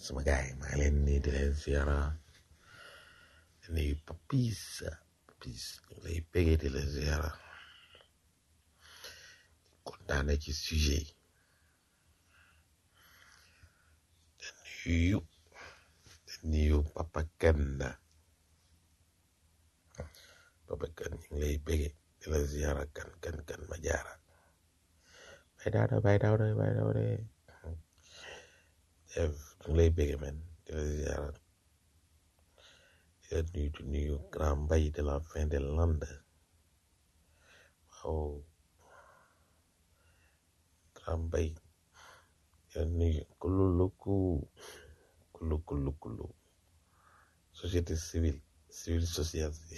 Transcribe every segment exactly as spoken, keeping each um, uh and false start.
sama gaay maa ngi leen nii di leen ziara di nuyu papis papis ñu lay bégee di leen ziara kontaane ci sujet yi di nuyu di nuyu papa Kanda papa kan ñu ngi lay bégee di la ziara kan kan kan ma jaara bay daawda bay daawda bay daawda def ñu ngi lay bégee men di la ziara di la nuyu di nuyu grand mbay de la fin de lande waaw grand mbay di la nuyu kululuku kulu kulu kulu société civile civile société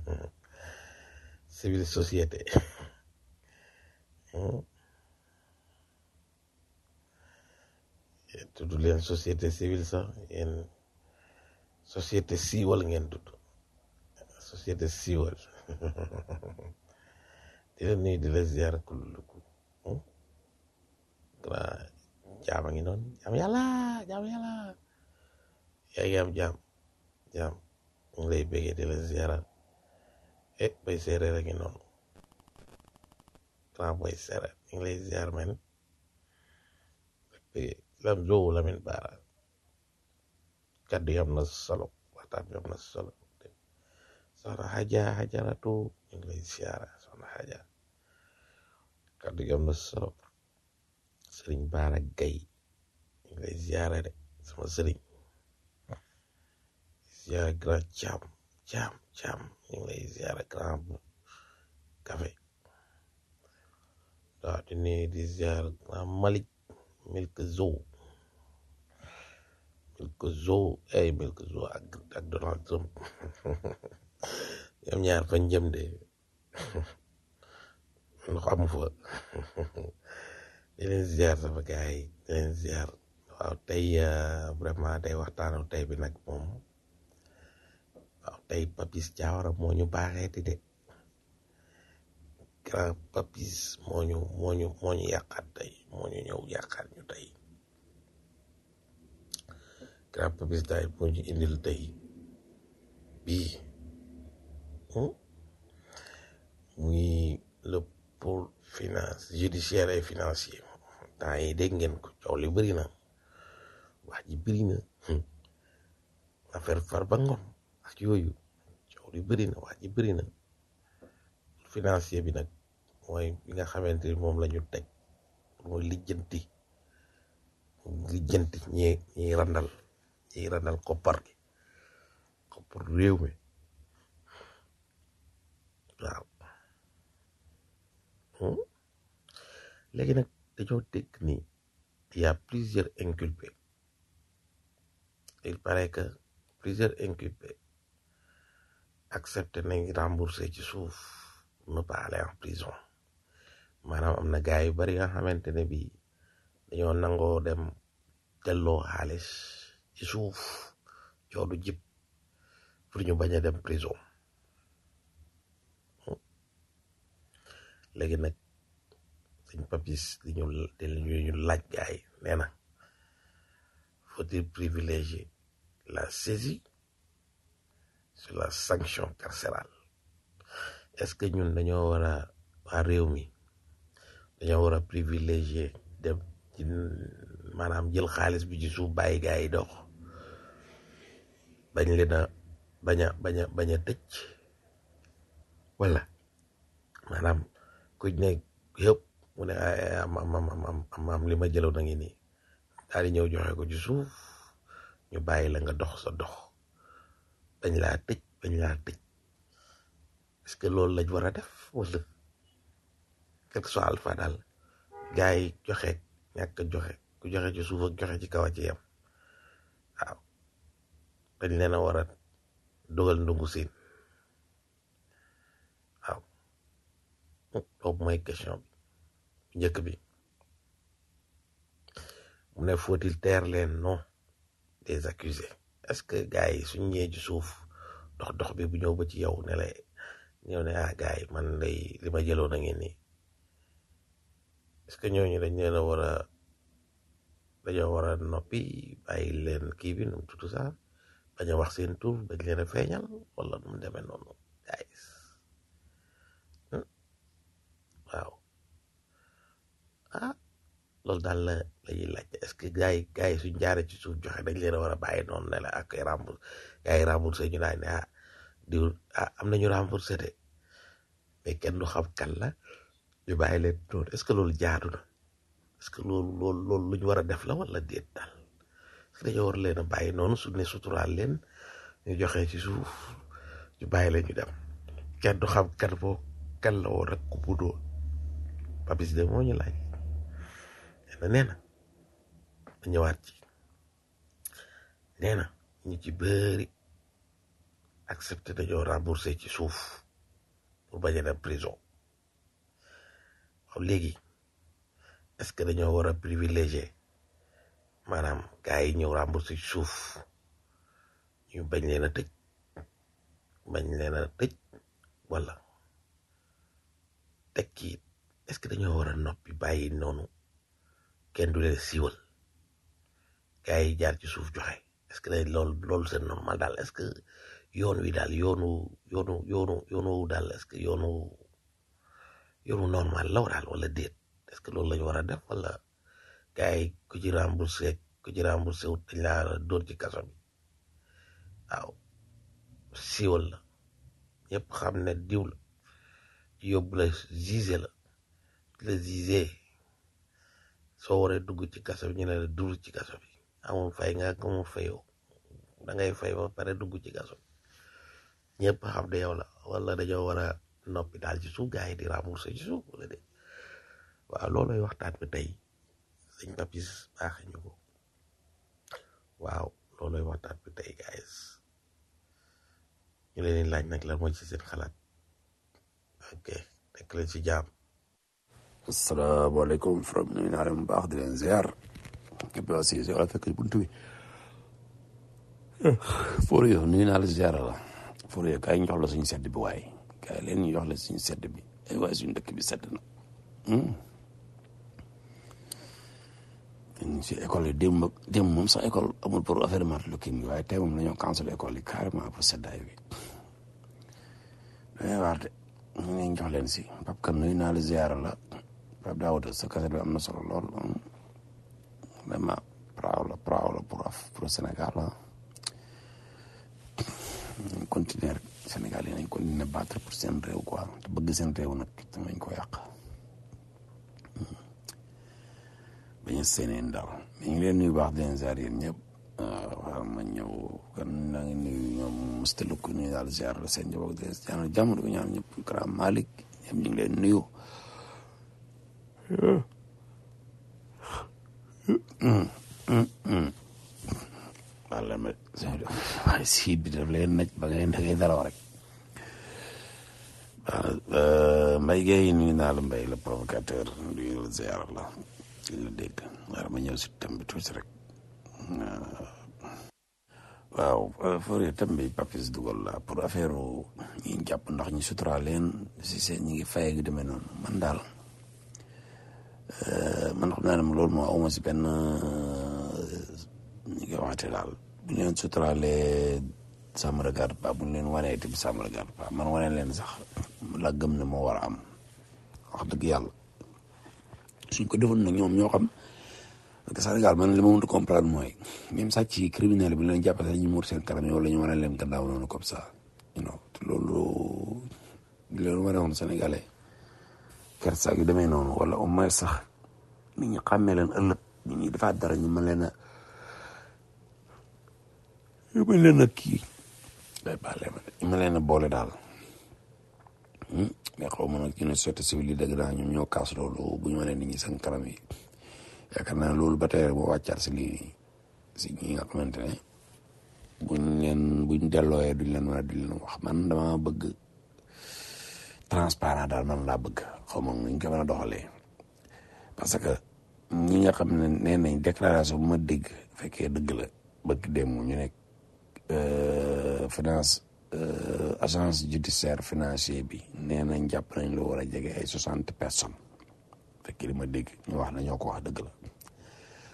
civile société tudd leen société civile sax yéen société siiwal ngeen tudd société siiwal di la nuyu di la ziar kululuku grand jaam a ngi noonu jaam yàlla jaam yàlla yaa ngi am jaam jaam mu ngi lay bégee di la ziara eh bay séeréer a ngi noonu grand boy séeréer ñu ngi lay ziar men bégee lam jowu lamin baara kaddu yi am na solo waxtaan bi am na solo soxna Haja Hajaratu ñu ngi lay ziara soxna Haja kaddu yi am na solo sëriñ Baara Gay ñu ngi lay ziara de sama sëriñ ziara grand caam caam caam ñu ngi lay ziara grand bu café waaw di nuyu di ziara grand Malik Milk Zoo Milk Zoo ay Milk Zoo ak ak Donald Trump ñoom ñaar fañ jëm de ndox amu fa di leen ziar sama gaay yi di leen ziar waaw tey vraiment tey waxtaanu tey bi nag moom waaw tey Papis Diawara moo ñu baaxeeti de grand Papis moo ñu moo ñu moo ñu yàqaat tey moo ñu ñëw yàqaat ñu tey grand Papis daay moo ñu indil tey bii muy le pôle finance judiciaire et financier temps yi dégg ngeen ko coow li bëri na wax ji bëri na affaire Farba Ngom ak yooyu coow li bëri na wax ji bëri na financier bi nag mooy bi nga xamante ni moom la ñu teg mooy lijjanti lijjanti ñi ñiy randal ñiy randal koppar gi koppar réew mi waaw léegi nag dañoo dégg ni il y a plusieurs inculpés il paraît que plusieurs inculpés accepté nañ rembourser ci suuf ne pas aller en prison maanaam am na gars yu bari nga xamante ne bii dañoo nangoo dem delloo xaalis ci suuf coodu jib pour ñu bañ a dem prison léegi nag suñ Papis di ñu di ñu laaj gars yi nee na faut-il privilégier la saisie sur la sanction carcérale est-ce que ñun dañoo war a waa réew mi dañoo war a privilégier dem ci maanaam jël xaalis bi ci suuf bàyyi gars yi dox bañ leen a bañ a bañ a bañ a tëj wala maanaam kuñ ne yëpp mu ne am am am am am li ma jëloon a ngi nii daal di ñëw joxe ko ci suuf ñu bàyyi la nga dox sa dox bañ laa tëj bañ laa tëj est-ce que loolu lañ war a def wala quelque soit alpha daal gars yi joxe ñàkk joxe ku joxe ci suuf ak joxe ci kaw a ci yam waaw dañ leen a war a dogal ndungu siin waaw boobu mooy question bi njëkk bi mu ne faut-il taire les noms des accusés est-ce que gars yi suñ ñëwee ci suuf dox dox bi bu ñëw ba ci yow ne la ñëw ne ah gars yi man lay li ma jëloon a ngeen nii est-ce que ñooñu dañ leen a war a dañoo war a noppi bàyyi leen kii bi nu mu tudd sax bañ a wax seen tur bañ leen a feeñal wala nu mu demee noonu guys waaw ah loolu daal la la ñuy laajte est-ce que gars yi gars yi suñ jaaree ci suuf joxe dañ leen a war a bàyyi noonu ne la ak ay remboursé gars yi remboursé ñu naan ne ah diw ah am nañu remboursé de mais kenn du xam kan la ñu bàyyi leen noonu est-ce que loolu jaadu na est-ce que loolu loolu loolu lu ñu war a def la wala déet daal est-ce que dañoo war leen a bàyyi noonu su ne suturaal leen ñu joxe ci suuf ñu bàyyi leen ñu dem kenn du xam kan boo kan la woon rek ku mu doon Papis de moo ñu laaj nee na nee na ma ñëwaat ci nee na ñu ci bëri accepté dañoo remboursé ci suuf pour bañ a dem prison waaw léegi est-ce que dañoo war a privilégié maanaam gars yi ñëw remboursé ci suuf ñu bañ leen a tëj bañ leen a tëj wala teg kii est-ce que dañoo war a noppi bàyyi noonu kenn du leen siiwal gars yi jaar ci suuf joxe est-ce que day loolu loolu c'est normal daal est-ce que yoon wi daal yoonu yoonu yoonu yoonu daal est-ce que yoonu yoonu normal la daal wala déet est-ce que loolu lañu war a def wala gars yi ku ci remboursé ku ci remboursé wut dañ laa dóor ci kaso bi waaw siiwal la ñëpp xam ne diw la yóbbu la gisé la la gisé soo waree dugg ci kaso bi ñu ne la dugg ci kaso bi amul fay nga amul fayoo da ngay fay ba pare dugg ci kaso bi ñëpp xam ne yow la wala dañoo war a noppi daal ci suuf gars yi di remboursé ci suuf wala de waaw looloy waxtaan bi tey sëñ Papis baaxee ñu ko waaw looloy waxtaan bi tey guys ñu leen di laaj nag lan mooy ci seen xalaat ok nekk leen ci jàmm. asalaamaaleykum from nuyu naa leen bu baax di leen ziar képp aussi si wala fekk buntu bi for yo nuyu naa la ziar la for yo kaay ñu jox la suñu sedd bi waaye kaay leen ñu jox la suñu sedd bi ay waaye suñu dëkk bi sedd na si école yi démb démb moom sax école amul pour affaire Martin Luther King waaye tey moom dañoo cancel école yi carrément pour seddaay bi dañuy waar de ñu ngi jox leen si Pape Kane nuyu naa la ziar la Pape Daouda sa kaset bi am na solo lool vraiment praaw la praaw la pour pour Sénégal la nañ continuer rek Sénégal yi nañ continuer battre pour seen réew quoi te bëgg seen réew nag te nañ ko yàq bañ a seeneen daal mais ñu ngi leen nuyu baax di leen ziar yéen ñëpp waaw ma ñëw kan naa ngi nuyu ñoom mustaluk nuyu daal ziar la seen njaboot di ñaanal jàmm di ko ñaan ñëpp Kara Malick ñëpp ñu ngi leen nuyu wala ma waaye siit bi daf leen naj ba ngeen da ngay dalaw rek Mbaye Gueye nuyu naa la Mbaye la provocateur nuyu la ziar la ci la dégg war ma ñëw si thème bi tuuti rek waaw fore thème bi Papis dugal la pour affaire ñi jàpp ndax ñu sutura leen si seen ñi ngi faye gi demee noonu man daal man xam naa ne loolu moo awma si benn ñi koy waxate daal bu ñu leen suturaalee ça me regarde pas bu ñu leen wanee tamit ça me regarde pas man wane leen sax la gëm ne moo war a am wax dëgg yàlla suñ ko defoon nag ñoom ñoo xam parce que Sénégal man li ma mënut a comprendre mooy même sàcc yi criminel bi leen jàppale ñu muur seen kanam yow la ñu wane leen gannaaw noonu comme ça you know te loolu bi leen wane woon Sénégalais kersa gi demee noonu wala au moins sax nit ñi xàmmee leen ëllëg nit ñi defaat dara ñu mën leen a ñu mën leen a kii day baale ma ñu mën leen a boole daal mais xaw ma nag ñu ne société civile yi dëgg naa ñoom ñoo kaas loolu bu ñu mënee nit ñi seen kanam yi yaakaar naa loolu ba tey rek boo wàccaat si lii si ñi nga xamante ne buñ leen buñ dellooyee duñ leen mën a duñ leen wax man dama bëgg transparent daal man laa bëgg xaw ma nuñ ko mën a doxalee parce que ñi nga xam ne nee nañ déclaration bu ma dégg fekkee dëgg la bëgg dem ñu nekk finance agence judiciaire financier bi nee nañ jàpp nañ lu war a jege ay soixante personnes fekkee li ma dégg ñu wax na ñoo ko wax dëgg la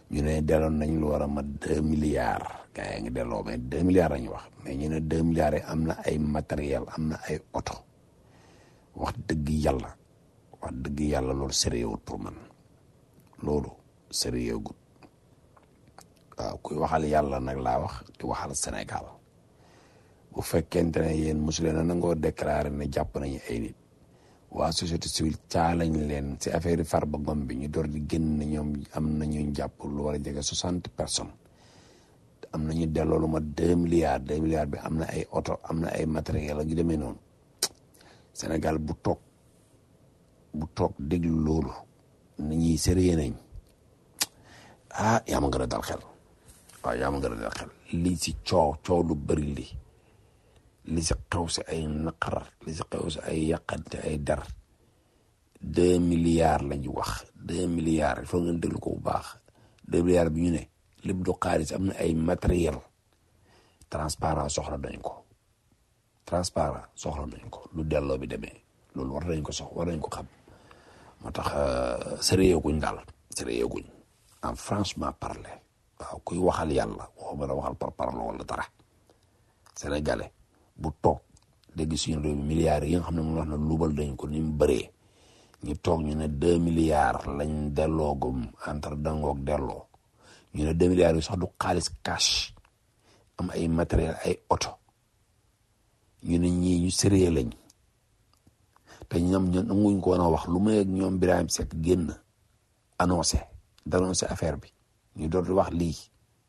ñu ne delloon nañ lu war a mat deux milliards gars yi ngi delloo mais deux milliards la ñu wax mais ñu ne deux milliards yi am na ay matériel am na ay oto wax dëgg yàlla wax dëgg yàlla loolu sérieux pour man loolu sérieux gut waaw kuy waxal yàlla nag laa wax di waxal Sénégal bu fekkente ne yéen mosu leen a nangoo déclaré ne jàpp nañu ay nit waa société civile caa lañ leen si affaire yi Farba Ngom bi ñu door di génn ñoom am nañu jàpp lu war a jege soixante personnes am nañu delloo lu ma deux milliards deux milliards bi am na ay oto am na ay matériel ak yu demee noonu Sénégal bu toog bu toog déglu loolu nit ñi sérieux nañ ah yaa ma gën a dal xel waaw yaa ma gën a dal xel lii si coow coow lu bëri li li si xew si ay naqar li si xew si ay yàqante ay dar deux milliards lañu wax deux milliards il faut ngeen déglu ko bu baax deux milliards bi ñu ne lépp du xaalis am na ay matériel transparent soxla nañ ko transparent soxla nañ ko lu delloo bi demee loolu war nañ ko sox war nañ ko xam moo tax sérieux guñ daal sérieux guñ en franchement parler waaw kuy waxal yàlla waxuma la waxal par parlo wala dara sénégalais bu toog dégg suñu réew mi milliards yi nga xam ne moom wax na luubal dañ ko ni mu bëree ñu toog ñu ne deux milliards lañ delloo gum entre dangoog delloo ñu ne deux milliards yi sax du xaalis cash am ay matériel ay oto ñu ne ñii ñu sérieux lañ te ñoom ñoom nanguñ ko woon a wax lu may ak ñoom Birahim Seck génn annoncé d'annoncé affaire bi ñu door di wax lii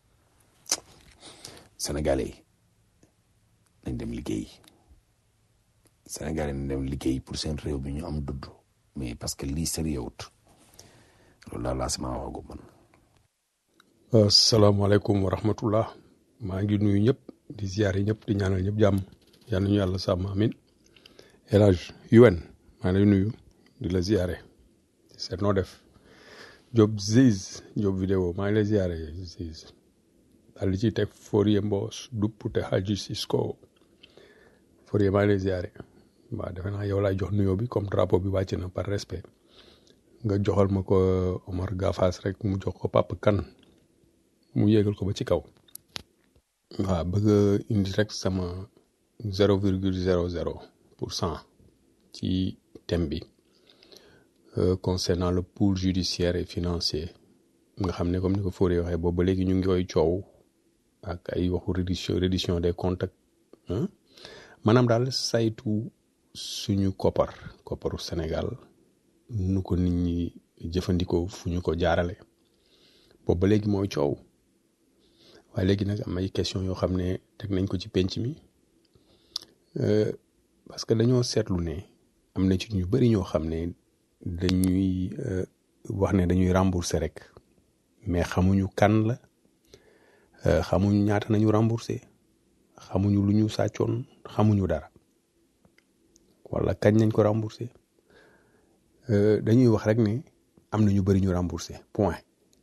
sénégalais yi nañ dem liggéey sénégalais nañ dem liggéey pour seen réew bi ñu am dudd mais parce que lii sérieux wut loolu daal laa sama waxagu man. asalaamaaleykum wa rahmatullah maa ngi nuyu ñëpp di ziare ñëpp di ñaanal ñëpp jàmm yal nañu yàlla sàmm amin El Hadj U N maa ngi lay nuyu di la ziare seet noo def Job Ziz Job vidéo maa ngi lay ziare Ziz daal di ci teg Forie Mbos duppute Haji Cisco Forie maa ngi lay ziare waaw defe naa yow laay jox nuyoo bi comme drapeau bi wàcc na par respect nga joxal ma ko Omar Gafas rek mu jox ko Papa Kan mu yéegal ko ba ci kaw waaw bëgg a indi rek sama zéro virgule zéro zéro pour cent ci thème bi euh, concernant le pool judiciaire et financier nga xam ne comme ni ko Forie waxee boobu ba léegi ñu ngi koy coow ak ay waxu reddition reddition des comptes ah maanaam daal saytu suñu koppar kopparu Sénégal nu ko nit ñi jëfandikoo fu ñu ko jaarale boobu ba léegi mooy coow waaye léegi nag am ay question yoo xam ne teg nañ ko ci penc mi euh, parce que dañoo seetlu ne am na ci ñu bari ñoo xam ne dañuy euh, wax ne dañuy rembourser rek mais xamuñu kan la euh, xamuñu ñaata nañu rembourser xamuñu lu ñu sàccoon xamuñu dara wala kañ nañ ko rembourser euh, dañuy wax rek ne am na ñu bari ñu rembourser point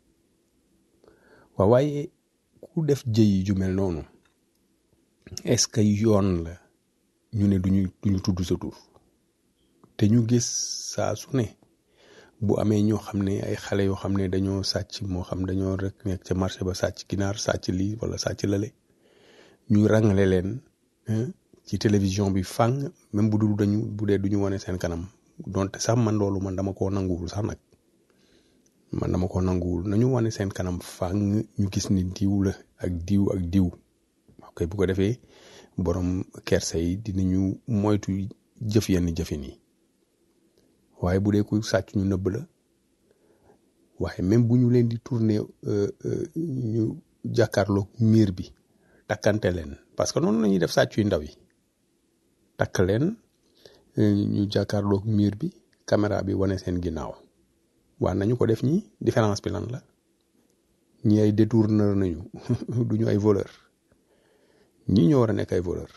waaw waaye ku def jëyi ju mel noonu est-ce que yoon la ñu ne duñu duñu tudd sa tur te ñu gis saa su ne bu amee ñoo xam ne ay xale yoo xam ne dañoo sàcc moo xam dañoo rek nekk ca marché ba sàcc ginaar sàcc lii wala sàcc lale ñu rangale leen ci télévision bi fang même bu dul dañu bu dee duñu wane seen kanam donte sax man loolu man dama koo nanguwul sax nag man dama ko nanguwul nañu wane seen kanam fang ñu gis ni diw la ak diw ak diw ok bu ko defee borom kersa yi dinañu moytu jëf yenn jëfin yi waaye bu dee ku sàcc ñu nëbb la waaye même bu ñu leen di tourner ñu jàkkaarloog miir bi takkante leen parce que noonu la ñuy def sàcc yu ndaw yi takk leen ñu jàkkaarloog miir bi caméra bi wane seen ginnaaw waa nañu ko def ñi différence bi lan la ñi ay détourneur nañu duñu ay voleur ñii ñoo war a nekk ay voleur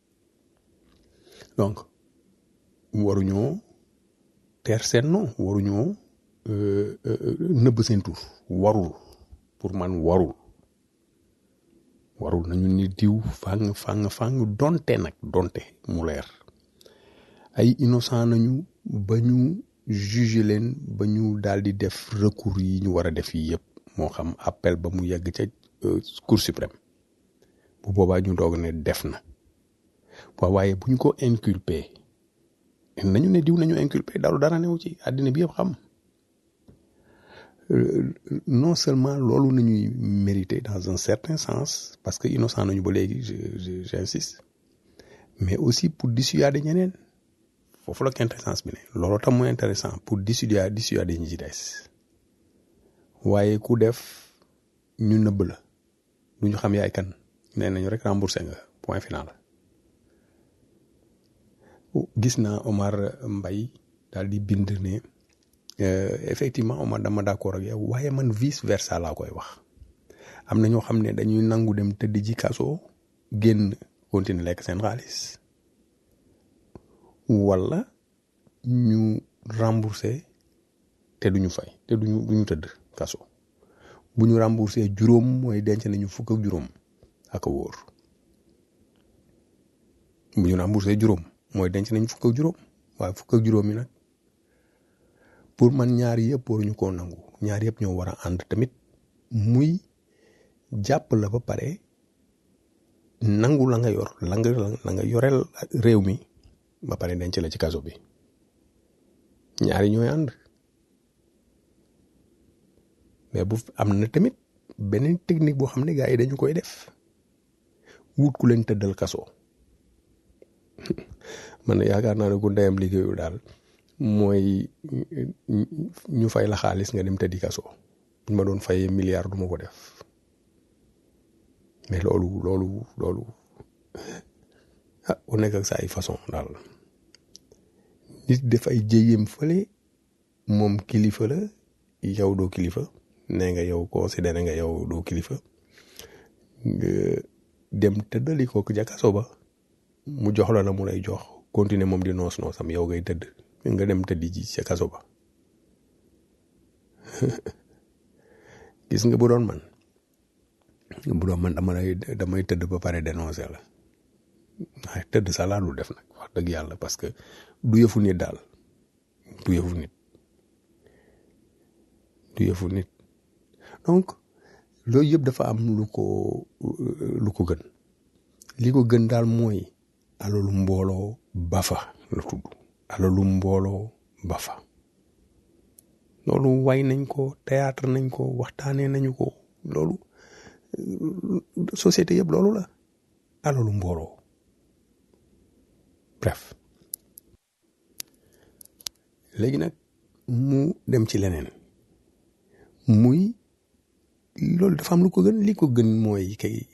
donc waruñoo teer seen non waruñoo nëbb seen tur warul pour man warul warul nañu ni diw fang fang fang donte nag donte mu leer ay innocent nañu ba ñu juger leen ba ñu daal di def recours yi ñu war a def yi yëpp moo xam appel ba mu yegg ca cour suprême bu boobaa ñu doog ne def na waaw waaye bu ñu ko inculpé nañu ne diw nañu inculpé dalu dara newu ci àddina bi yëpp xam non seulement loolu nañuy mérité dans un certain sens parce que innocent nañu ba léegi je j'insiste mais aussi pour dissuader ñeneen foofu la quintessence bi ne loolu tam mooy intéressant pour dissuader dissuader ñi ci des waaye ku def ñu nëbb la du ñu xam yaay kan nee nañu rek remboursé nga point final. gis naa Omar Mbaye daal di bind ne effectivement Omar dama d'accord ak yow waaye man vice versa laa koy wax am na ñoo xam ne dañuy nangu dem tëdd ji kaso génn continuer lekk seen xaalis wala ñu rembourser te duñu fay te duñu duñu tëdd kaso bu ñu rembourser juróom mooy denc nañu fukk ak juróom ak a wóor bu ñu rembourser juróom mooy denc nañu fukk ak juróom waaye fukk ak juróom yi nag pour man ñaar yëpp waruñu koo nangu ñaar yëpp ñoo war a ànd tamit muy jàpp la ba pare nangu la nga yor la nga la nga yoreel réew mi ba pare denc la ci kaso bi ñaari ñooy ànd mais bu am na tamit beneen technique boo xam ne gars yi dañu koy def wut ku leen tëddal kaso man yaakaar naa ne ku ndeyam liggéeyu daal mooy ñu fay la xaalis nga dem tëddi kaso buñ ma doon fayee milliard du ma ko def mais loolu loolu loolu ah ku nekk ak sa ay façon daal nit def ay jéyeem fële moom kilifa la yow doo kilifa nee nga yow considéré nga yow doo kilifa nga dem tëddali ko ja kaso ba mu jox la la mu lay jox continuer moom di noos noosam yow ngay tëdd nga dem tëddi ji ca kaso ba gis nga bu doon man bu doon man dama lay damay tëdd ba pare dénoncer la waaye tëdd sa laa dul def nag wax dëgg yàlla parce que du yëfu nit daal du yëfu nit du yëfu nit donc loolu yëpp dafa am lu ko lu ko gën li ko gën daal mooy alalu mbooloo ba fa la tudd alalu mbooloo ba fa loolu way nañ ko théâtre nañ ko waxtaanee nañu ko loolu société yëpp loolu la alalu mbooloo bref léegi nag mu dem ci leneen muy loolu dafa am lu ko gën li ko gën mooy kay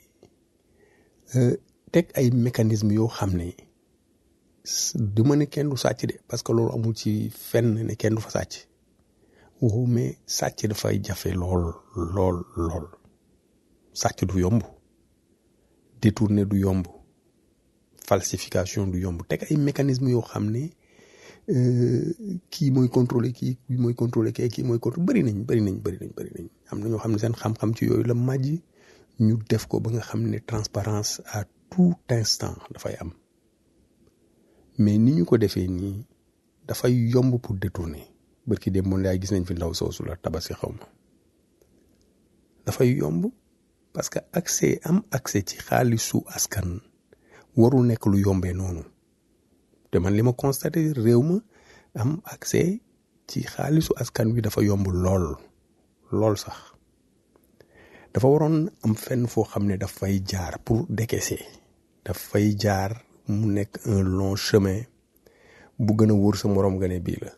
teg ay mécanisme yoo xam ne du ma ne kenn du sàcc de parce que loolu amul ci fenn ne kenn du fa sàcc wow mais sàcc dafay jafe lool lool lool sàcc du yomb détourner du yomb falsification du yomb teg ay mécanisme yoo xam ne kii mooy contrôler kii kii mooy contrôler kii kii mooy contrôler bëri nañ bëri nañ bëri nañ bëri nañ am na ñoo xam ne seen xam-xam ci yooyu la màjj ñu def ko ba nga xam ne transparence à tout instant dafay am mais ni ñu ko defee nii dafay yomb pour détourner barki dem moom laay gis nañ fi ndaw soosu la tabaski xaw ma dafay yomb parce que accès am accès ci xaalisu askan warul nekk lu yombee noonu te man li ma constaté réew ma am accès ci xaalisu askan wi dafa yomb lool lool sax dafa waroon am fenn foo xam ne dafay jaar pour décaisser dafay jaar mu nekk un long chemin bu gën a wóor sa morom nga ne bii la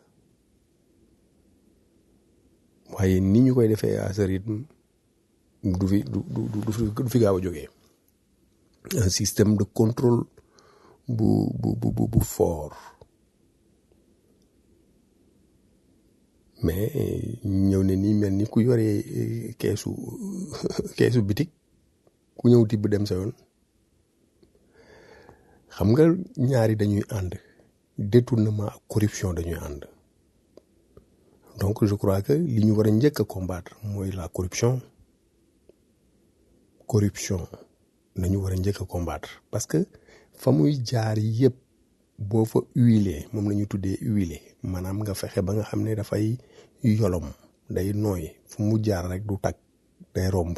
waaye ni ñu koy defee à ce rythme du fi du du du fi gaaw a jógee un système de contrôle bu bu bu bu fort mais ñëw ne nii mel ni ku yoree keesu keesu bitik ku ñëw tibb dem sa yoon xam nga ñaari dañuy ànd détournement ak corruption dañuy ànd donc je crois que li ñu war a njëkk a combattre mooy la corruption corruption nañu war a njëkk a combattre parce que fa muy jaar yëpp boo fa huiler moom la ñu tuddee huiler maanaam nga fexe ba nga xam ne dafay yolom day nooy fu mu jaar rek du tag day romb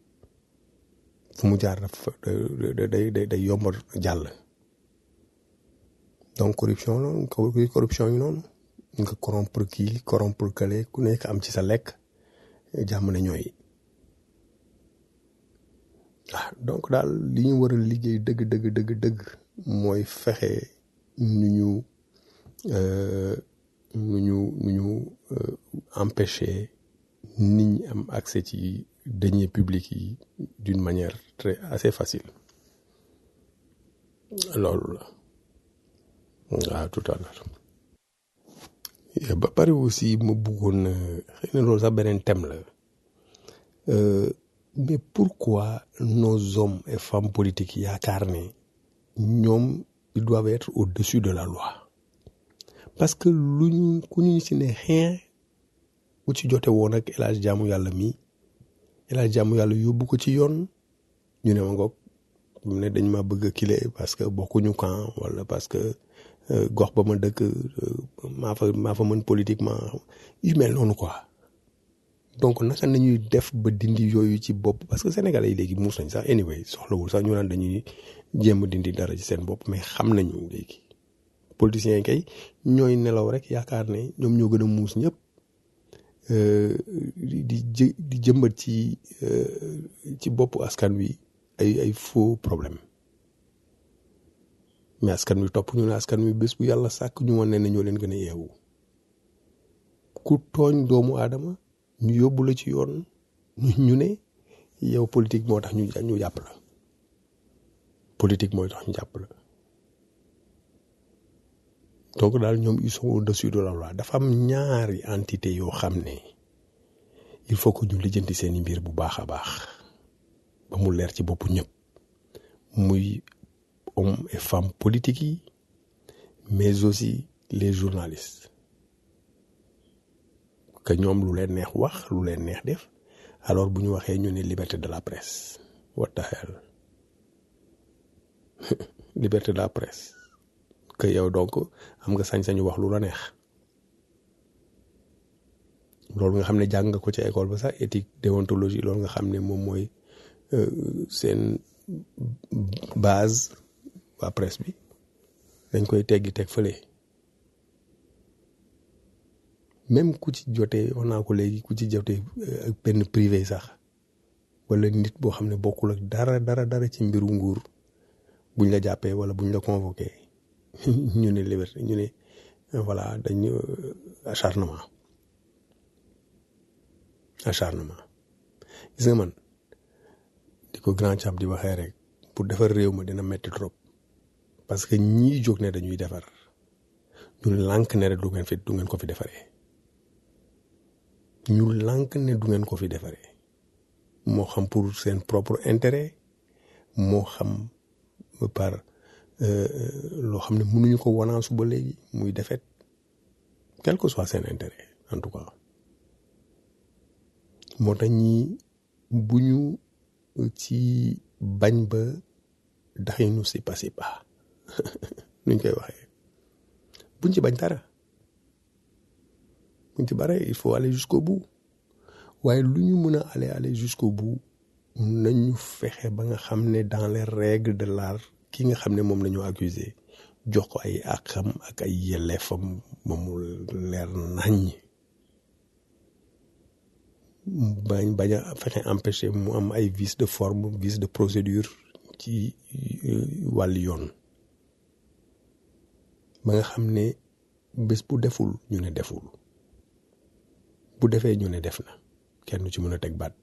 fu mu jaar dafa day day day yomb jàll donc corruption noonu corruption yi noonu nga corrompre kii corrompre kële ku nekk am ci sa lekk jàmm ne ñooy ah donc daal li ñu war a liggéey dëgg dëgg dëgg dëgg mooy fexe nu ñu nu ñu nu ñu empêcher nit ñi am accès ci deniers publics yi d'une manière très assez facile loolu la waaw tout à l'heure ba pare aussi ma bëggoon xëy na loolu sax beneen thème la mais pourquoi nos hommes et femmes politiques yaakaar ne ñoom ils doivent être au-dessus de la loi parce que lu ñu ku ñu si ne xeen bu ci jote woon ak El Hadj jaamu yàlla mi El Hadj jaamu yàlla yóbbu ko ci yoon ñu ne ma ngoog mu ne dañ ma bëgg a kile parce que bokkuñu camp wala parce que gox ba ma dëkk maa fa maa fa mën politiquement yu mel noonu quoi donc naka nañuy def ba dindi yooyu ci bopp parce que sénégalais yi léegi muus nañ sax anyway soxlawul sax ñu naan dañuy jéem a dindi dara ci seen bopp mais xam nañu léegi politiciens yi kay ñooy nelaw rek yaakaar ne ñoom ñoo gën a muus ñëpp di jë di jëmbat ci ci boppu askan wi ay ay faux problème mais askan wi topp ñu ne askan wi bés bu yàlla sàkk ñu wane ne ñoo leen gën a yeewu ku tooñ doomu aadama ñu yóbbu la ci yoon ñu ne yow politique moo tax ñu ñu jàpp la politique mooy tax ñu jàpp la donc daal ñoom ils sont au-dessus de la loi dafa am ñaari entité yoo xam ne il faut que ñu lijjanti seeni mbir bu baax a baax ba mu leer ci boppu ñëpp muy hommes et femmes politiques yi mais aussi les journalistes que ñoom lu leen neex wax lu leen neex def alors bu ñu waxee ñu ne liberté de la presse what the hell liberté de la presse que yow donc am nga sañ-sañu wax lu la neex loolu nga xam ne jàng nga ko ca école ba sax éthique déontologie loolu nga xam ne moom mooy seen base waa presse bi dañ koy teggi teg fële même ku ci jotee wax naa ko léegi ku ci jotee ak benn privé sax wala nit boo xam ne bokkul ak dara dara dara ci mbiru nguur buñ la jàppee wala buñ la convoqué ñu ne liberté ñu ne voilà dañ acharnement acharnement gis nga man di ko grand cham di waxee rek pour defar réew ma dina metti trop parce que ñii jóg ne dañuy defar ñu lànk ne rek du ngeen fi du ngeen ko fi defaree ñu lànk ne du ngeen ko fi defaree moo xam pour seen propre intérêt moo xam par loo xam ne mënuñu ko wanaasu ba léegi muy defet quel que soit seen intérêt en tout cas moo tax ñi bu ñu ci bañ ba daxinu si pas si pas nuñ koy waxee buñ ci bañ dara buñ ci bare il faut aller jusqu'au bout waaye lu ñu mën a aller aller jusqu'au bout nañu fexe ba nga xam ne dans les règles de l'art ki nga xam ne moom la ñu accusé jox ko ay àqam ak ay yelleefam ba mu leer naññ bañ bañ a fexe empêcher mu am ay vices de forme vices de procédure ci wàllu yoon ba nga xam ne bés bu deful ñu ne deful bu defee ñu ne def na kenn du ci mën a teg baat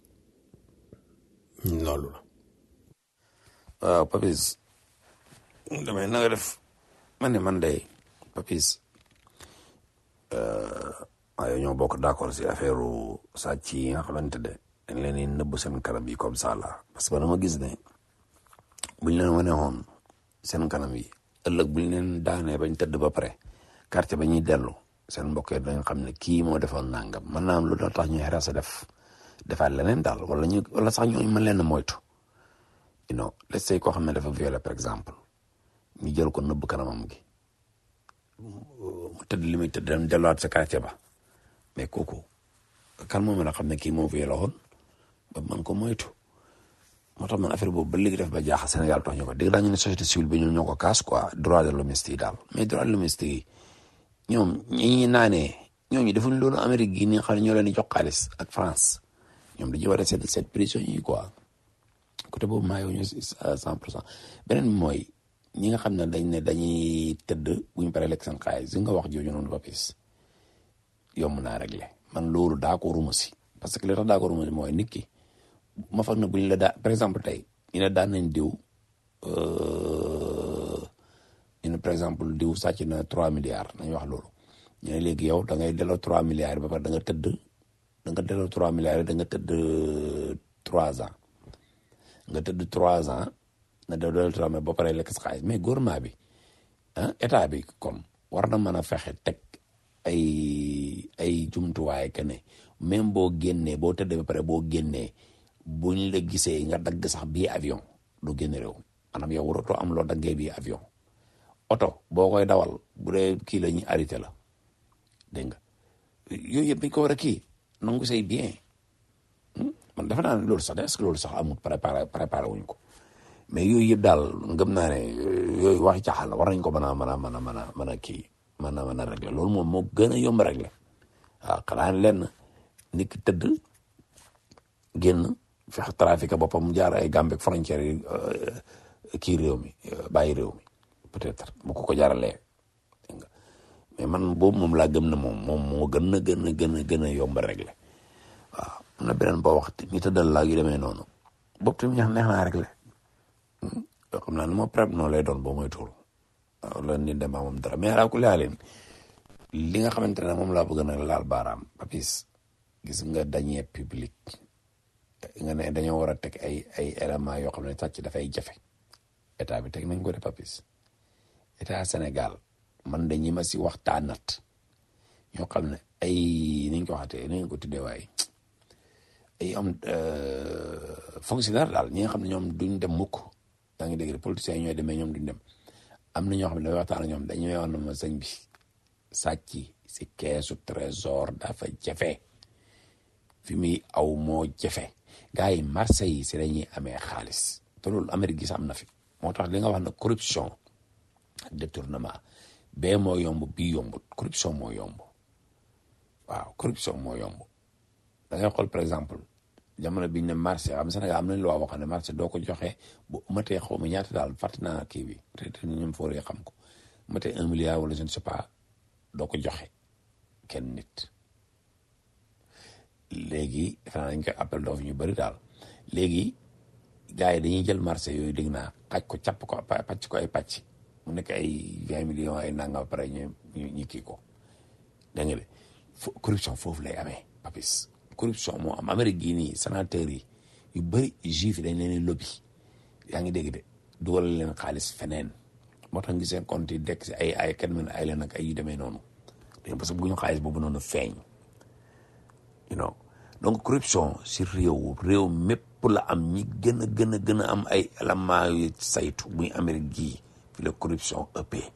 loolu la. waaw Papis damay na nga def man ne man day Papis waaye ñoo bokk d'accord si affaire sàcc yi nga xamante ne dañ leen di nëbb seen kanam yi comme ça la parce que dama gis ne buñ leen wane woon seen kanam yi ëllëg buñ leen daanee bañ tëdd ba pare quartier ba ñuy dellu seen mbokk yi dañ xam ne kii moo defoon nangam mën naa am lu tax ñuy xeras a def defaat leneen daal wala ñu wala sax ñooñu mën leen a moytu you know let's say koo xam ne dafa violé par exemple ñu jël ko nëbb kanamam gi mu tëdd li muy tëdd dem delluwaat sa quartier ba mais kooku kan moo mën a xam ne kii moo violé woon ba mën ko moytu. moo tax man affaire boobu ba léegi def ba jaaxal Sénégal tax ñu ko dégg naa ñu ne société civile bi ñoom ñoo ko kaas quoi droit de l'homme yi daal mais droit de l'homme yi ñoom ñi naanee ñooñu defuñ loolu Amérique gi ni nga xam ne ñoo leen di jox xaalis ak France ñoom dañuy war a seet seet prison yi quoi côté boobu maa yow ñu cent pour cent beneen bi mooy ñi nga xam ne dañ ne dañuy tëdd bu ñu paree lekk seen xaalis li nga wax jooju noonu Papis yomb naa régler man loolu d'accord uma si parce que li tax d'accord uma si mooy nit ki ma foog na bu ñu la daa par exemple tey ñu ne daan nañ diw ñu ne par exemple diw sàcc na trois milliards nañ wax loolu ñu ne léegi yow da ngay delloo trois milliards yi ba pare da nga tëdd da nga delloo trois milliards yi da nga tëdd trois ans nga tëdd trois ans nga delloo trois mais ba pare lekk sa xaalis mais gouvernement bi ah état bi kon war na mën a fexe teg ay ay jumtuwaay que ne même boo génnee boo tëddee ba pare boo génnee buñ la gisee nga dagg sax bii avion du génn réew maanaam yow waratoo am loo daggee bii avion oto boo koy dawal bu dee kii la ñuy arrêté la dégg nga yooyu yëpp dañ ko war a kii nangu say bien man defe naa ne loolu sax est-ce que loolu sax amul préparé préparé wuñ ko mais yooyu yëpp daal ngëm naa ne yooyu waxi caaxaan la war nañ ko mën a mën a mën a mën a mën a kii mën a mën a régler loolu moom moo gën a yomb régler waaw xanaa lenn nit ki tëdd génn fex trafic boppam mu jaar ay Gambie ak frontière yi kii réew mi bàyyi réew mi peut-être bu ko ko jaaralee dégg nga mais man boobu moom laa gëm na moom moom moo gën a gën a gën a gën a yomb a régler waaw am na beneen boo wax ñu tëddal laa yu demee noonu boobu tamit neex neex naa régler yoo xam naa ne moo prep noonu lay doon boo mooy tuul waaw loolu nit dem moom dara mais ku laa leen li nga xamante ne moom laa bëgg nag laal baaraam Papis gis nga dañee public nga ne dañoo war a teg ay ay éléments yoo xam ne sàcc dafay jafe état bi teg nañ ko de Papis état Sénégal man dañuy ma si waxtaanat ñoo xam ne ay niñ ko waxatee ni ko tuddee waaye ay am fonctionnaire daal ñi nga xam ne ñoom duñ dem mukk yaa ngi dégg politiciens yi ñooy demee ñoom duñ dem am na ñoo xam ne dafay waxtaan ak ñoom dañuy wax na ma sëñ bi sàcc si keesu trésor dafa jafe fi muy aw moo jafe gars yi marché yi si dañuy amee xaalis te loolu Amérique gi sax am na fi moo tax li nga wax na corruption ak détournement bee moo yomb bii yombut corruption moo yomb waaw corruption moo yomb da ngay xool par exemple jamono biñ ne marché am Sénégal am nañ loo wax ne marché doo ko joxe bu matee xaw ma ñaata daal fàtte naa kii bi peut-être ñoom fooree xam ko matee un milliard wala je ne sais pas doo ko joxe kenn nit léegi defe naa dañ koy appel d'offre ñu bëri daal léegi gars yi dañuy jël marché yooyu dégg naa xaj ko capp ko pàcc ko ay pàcc mu nekk ay vingt millions ay nangam pare ñu ñu kii ko dégg nga de corruption foofu lay amee Papis corruption moo am Amérique gii nii sénateurs yi yu bëri juif yi dañ leen di lobby yaa ngi dégg de dugal leen xaalis feneen moo tax ngi seen compte yi dekk si ay ay kenn mën ay leen ak ay yu demee noonu parce que bëgguñu xaalis boobu noonu feeñ you know donc corruption si réew réew mépp la am ñi gën a gën a gën a am ay éléments yu saytu muy Amérique gii fi la corruption ëppee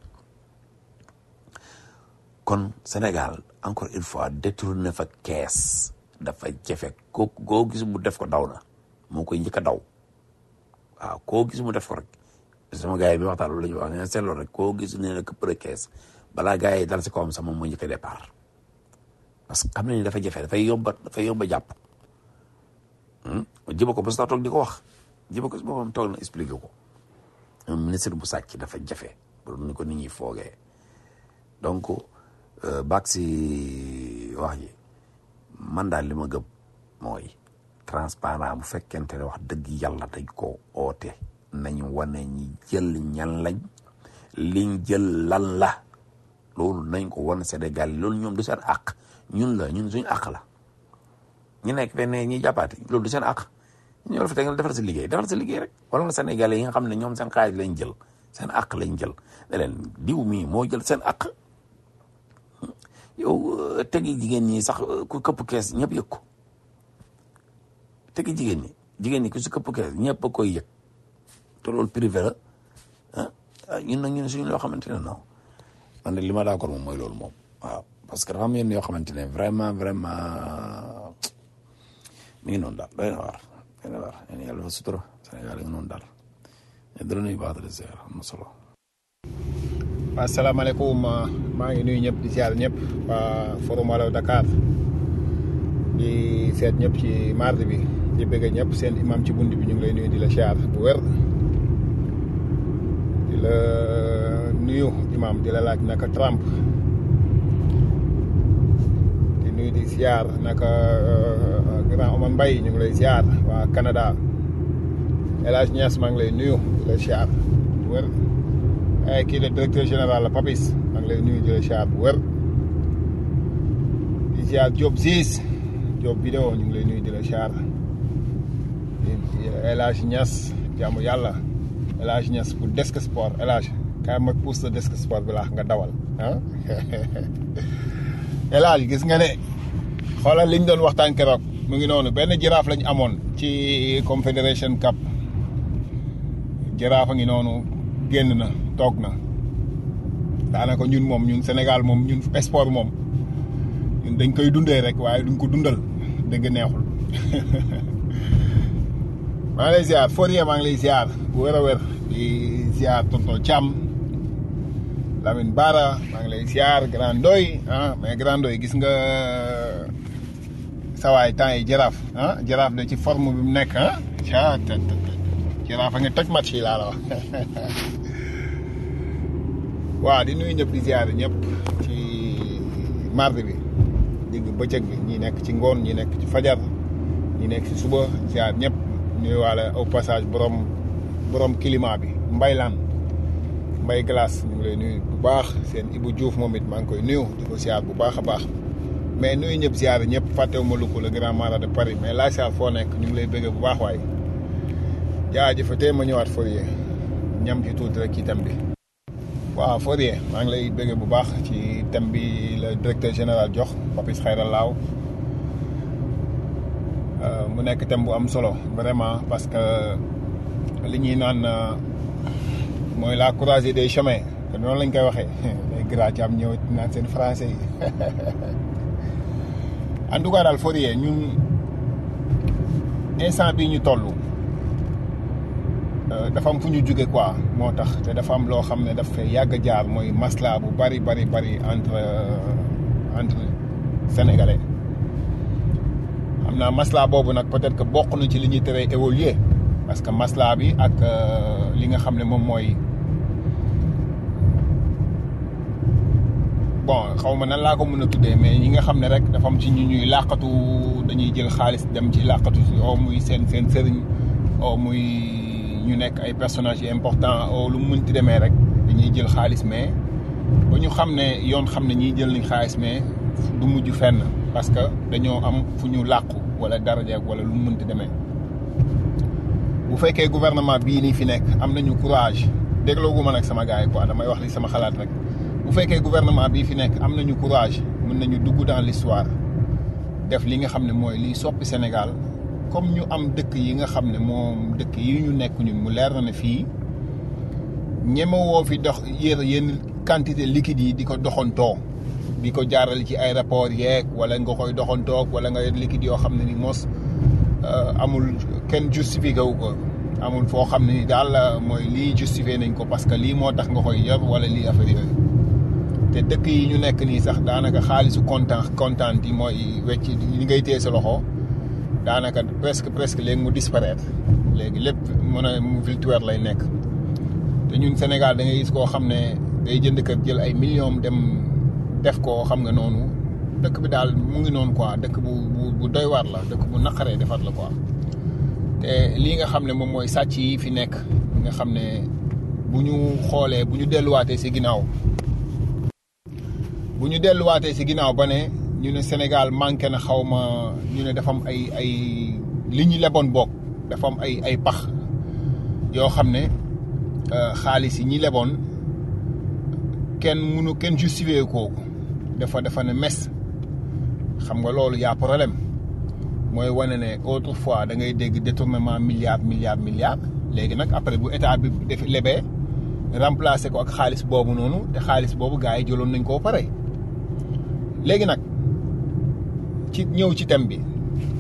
kon Sénégal encore une fois détourné fa kees dafa jafe koo koo gis mu def ko daw na moo koy njëkk a daw waaw koo gis mu def ko rek sama gars yi bi waxtaan loolu la ñu wax ne seetloo rek koo gis ne na këpp de kees balaa gars yi dal si kawam sax moom moo njëkk a départ parce que xam nañ dafa jafe dafay yomba dafay yomba jàpp jiba ko ba sa toog di ko wax jiba ko si boppam toog na expliqué ko ministre bu sàcc dafa jafe pour ni ko nit ñi foogee donc baag si wax ji man daal li ma gëm mooy transparent bu fekkente ne wax dëgg yàlla dañ ko oote nañ wane ñi jël ñan lañ liñ jël lan la loolu nañ ko wan Sénégal loolu ñoom du seen àq ñun la ñun suñu àq la ñu nekk fenn ñi jàppaati loolu du seen àq ñu la fa tegal defal sa liggéey defal sa liggéey rek wala nga Sénégalais yi nga xam ne ñoom seen xaalis lañ jël seen àq lañ jël ne leen diw mii moo jël seen àq yow tegi jigéen ñi sax ku këpp kees ñëpp yëg ko tegi jigéen ñi jigéen ñi ku si këpp kees ñëpp a koy yëg te loolu privé la ah ñun nag ñun suñu loo xamante ne non man de li ma d'accord moom mooy loolu moom waaw parce que dafa am yenn yoo xamante ne vraiment vraiment mi ngi noonu daal doy na waar doy na waar yéen yàlla dafa sutura Sénégal yi ngi noonu daal mais dara nuyu baax de ziar am na solo. asalaamaaleykum maa ngi nuyu ñëpp di ziar ñëpp waa forum Walo Dakar di seet ñëpp ci mardi bi di bëgg ñëpp seen imam ci bunt bi ñu ngi lay nuyu di la ziar bu wér di la nuyu imam di la laaj naka Trump di nuyu di ziar naka grand Oman Mbaye ñu ngi lay ziar waa Canada El Hadj Niass maa ngi lay nuyu di la ziar bu wér ay kii le directeur général la Papis maa ngi lay nuyu di la ziar bu wér di ziar Diop Ziz Diop vidéo ñu ngi lay nuyu di la ziar El Hadj Niass jaamu yàlla El Hadj Niass pour desk sport El Hadj kaay ma pousse la desk sport bi laax nga dawal ah El Hadj gis nga ne xoolal liñ doon waxtaan keroog mu ngi noonu benn jiraaf lañ amoon ci Confederation Cup jiraaf a ngi noonu génn na toog na daanaka ñun moom ñun Sénégal moom ñun sport moom ñun dañ koy dundee rek waaye duñ ko dundal dëgg neexul maa ngi lay ziar Fourier maa ngi lay ziar bu wér a wér di ziar tonton Thiam Lamine Bara maa ngi lay ziar Grand Ndoy ah mais Grand Ndoy gis nga sawaay temps yi jaraaf ah jaraaf de ci forme bi mu nekk ah ca te jaraaf a ngi toj match yi laa la wax waaw di nuyu ñëpp di ziar ñëpp ci mardi bi digg bëccëg bi ñi nekk ci ngoon ñi nekk ci fajar ñi nekk ci suba ziar ñëpp nuyu waale au passage borom borom climat bi Mbaylaan Mbay glace ñu ngi lay nuyu bu baax seen Ibou Diouf moom it maa ngi koy nuyu di ko ziar bu baax a baax mais nuyu ñëpp ziar ñëpp fàttewuma lu ko le grand marat de Paris mais laa ziar foo nekk ñu ngi lay bëgg bu baax waaye jaajëfatee ma ñëwaat Fourier ñam ci tuuti rek ci thème bi. waaw Fourier maa ngi lay bëgg bu baax ci thème bi le directeur général jox Papis Khayra Laaw mu nekk thème bu am solo vraiment parce que li ñuy naan mooy la croisée des chemins te noonu lañ koy waxee day gra ci am ñëw naan seen français yi en tout cas daal Fourier ñun instant bii ñu toll dafa am fu ñu jóge quoi moo tax te dafa am loo xam ne daf fay yàgg a jaar mooy masla bu bari bari bari entre entre sénégalais xam naa masla boobu nag peut-être que bokk na ci li ñuy teree évoluer parce que masla bi ak li nga xam ne moom mooy bon xaw ma nan laa ko mën a tuddee mais ñi nga xam ne rek dafa am ci ñu ñuy làqatu dañuy jël xaalis dem ci làqatu si o muy seen seen sëriñ o muy ñu nekk ay personnages yu important o lu mu mënti demee rek dañuy jël xaalis mais ba ñu xam ne yoon xam ne ñiy jël nañ xaalis mais du mujj fenn parce que dañoo am fu ñu làqu wala daraja wala lu mu mënti demee bu fekkee gouvernement bii nii fi nekk am nañu courage déglooguma nag sama gars yi quoi damay wax li sama xalaat rek bu fekkee gouvernement bii fi nekk am nañu courage mën nañu dugg dans l'histoire def li nga xam ne mooy liy soppi Sénégal comme ñu am dëkk yi nga xam ne moom dëkk yi ñu nekk ñun mu leer na ne fii ñeme woo fi dox yér yenn quantité liquide yi di ko doxantoo di ko jaarale ci aéroport yeeg wala nga koy doxantoog wala nga liquide yoo xam ne ni mos amul kenn justifié wu ko amul foo xam ne ni daal mooy lii justifié nañ ko parce que lii moo tax nga koy yor wala lii affaire yooyu te dëkk yi ñu nekk nii sax daanaka xaalisu kontaan kontaan yi mooy wecc li ngay téye sa loxo daanaka presque presque léegi mu disparaître léegi lépp mën a mu virtuel lay nekk te ñun Sénégal da ngay gis koo xam ne day jënd kër jël ay millions dem def ko xam nga noonu dëkk bi daal mu ngi noonu quoi dëkk bu bu bu doy waar la dëkk bu naqaree defar la quoi te lii nga xam ne moom mooy sàcc yi fi nekk nga xam ne bu ñu xoolee bu ñu delluwaatee si ginnaaw bu ñu delluwaatee si ginnaaw ba ne ñu ne Sénégal manqué na xaw ma ñu ne dafa am ay ay li ñu leboon boog dafa am ay ay pax yoo xam ne xaalis yi ñi leboon kenn mënu kenn justifié kooku dafa dafa ne mes xam nga loolu y a problème mooy wane ne autrefois da ngay dégg détournement milliards milliards milliards léegi nag après bu état bi def lebee remplacer ko ak xaalis boobu noonu te xaalis boobu gars yi jëloon nañ koo pare léegi nag ci ñëw ci thème bi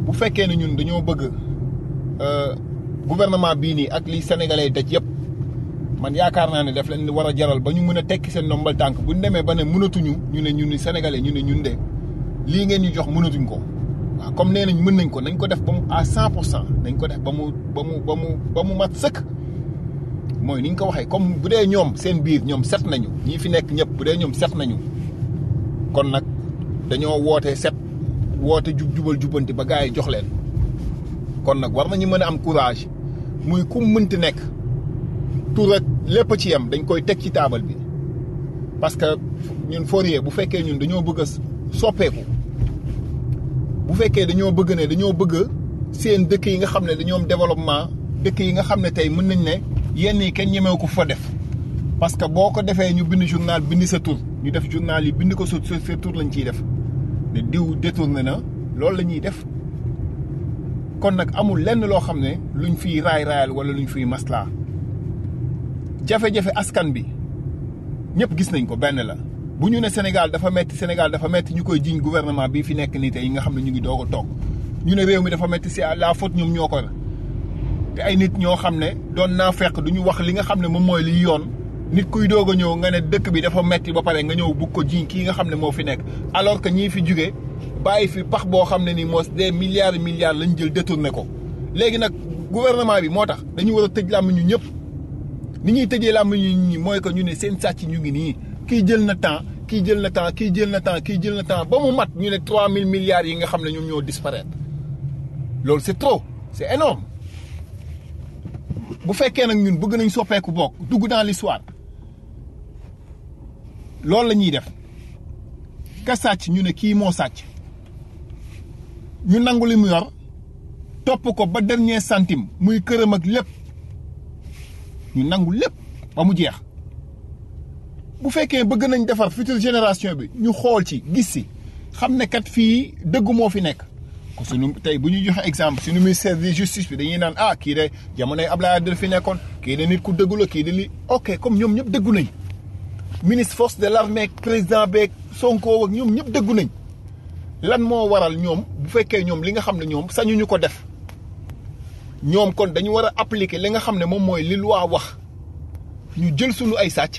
bu fekkee ne ñun dañoo bëgg gouvernement bii nii ak li sénégalais daj yëpp man yaakaar naa ne daf leen war a jaral ba ñu mën a tekki seen ndombal tànk bu ñu demee ba ne mënatuñu ñu ne ñun ni sénégalais ñu ne ñun de lii ngeen ñu jox mënatuñ ko waaw comme nee nañ mën nañ ko nañ ko def ba mu à cent pour cent nañ ko def ba mu ba mu ba mu ba mu mat sëkk mooy ni ñu ko waxee comme bu dee ñoom seen biir ñoom set nañu ñii fi nekk ñëpp bu dee ñoom set nañu kon nag dañoo woote set woote jub jubal jubanti ba gars yi jox leen kon nag war nañu mën a am courage muy ku mënti nekk tout rek lépp ci yem dañ koy teg ci taabal bi parce que ñun Fourier bu fekkee ñun dañoo bëgg a soppeeku bu fekkee dañoo bëgg ne dañoo bëgg seen dëkk yi nga xam ne dañoo am développement dëkk yi nga xam ne tey mën nañ ne yenn yi kenn ñemew ko fa def parce que boo ko defee ñu bind journal bind sa tur ñu def journal yi bind ko sa sa tur lañ ciy def ne diw détourné na loolu la ñuy def kon nag amul lenn loo xam ne luñ fiy raay raayal wala luñ fiy maslaa jafe-jafe askan bi ñëpp gis nañ ko benn la bu ñu ne Sénégal dafa metti Sénégal dafa metti ñu koy jiñ gouvernement bii fi nekk nii tey yi nga xam ne ñu ngi doog a toog ñu ne réew mi dafa metti c'est la faute ñoom ñoo ko te ay nit ñoo xam ne doon naa fekk du ñu wax li nga xam ne moom mooy liy yoon nit kuy doog a ñëw nga ne dëkk bi dafa metti ba pare nga ñëw bugg ko jiñ kii nga xam ne moo fi nekk alors que ñii fi jugee bàyyi fi pax boo xam ne ni moo des milliards et milliards lañ jël détourné ko léegi nag gouvernement bi moo tax dañu war a tëj làmmiñ ñu ñëpp ni ñuy tëjee làmmiñ ñu ñi mooy que ñu ne seen sàcc ñu ngi nii kii jël na temps kii jël na temps kii jël na temps kii jël na temps ba mu mat ñu ne trois mille milliards yi nga xam ne ñoom ñoo disparaître loolu c'est trop c'est énorme bu fekkee nag ñun bëgg nañ soppeeku bokk dugg dans l'histoire loolu la ñuy def ka sàcc ñu ne kii moo sàcc ñu nangu li mu yor topp ko ba dernier centime muy këram ak lépp ñu nangu lépp ba mu jeex bu fekkee bëgg nañ defar future génération bi ñu xool ci gis si xam ne kat fii dëgg moo fi nekk ko suñu tey bu ñuy joxe exemple suñu ministère de justice bi dañuy naan ah kii de jamonoy Abdoulaye Wade fi nekkoon kii de nit ku dëggu la kii de li ok comme ñoom ñëpp dëggu nañ ministre force de l'armée président beeg Sonko ak ñoom ñëpp dëggu nañ lan moo waral ñoom bu fekkee ñoom li nga xam ne ñoom sañuñu ko def ñoom kon dañu war a appliquer li nga xam ne moom mooy li loi wax ñu jël suñu ay sàcc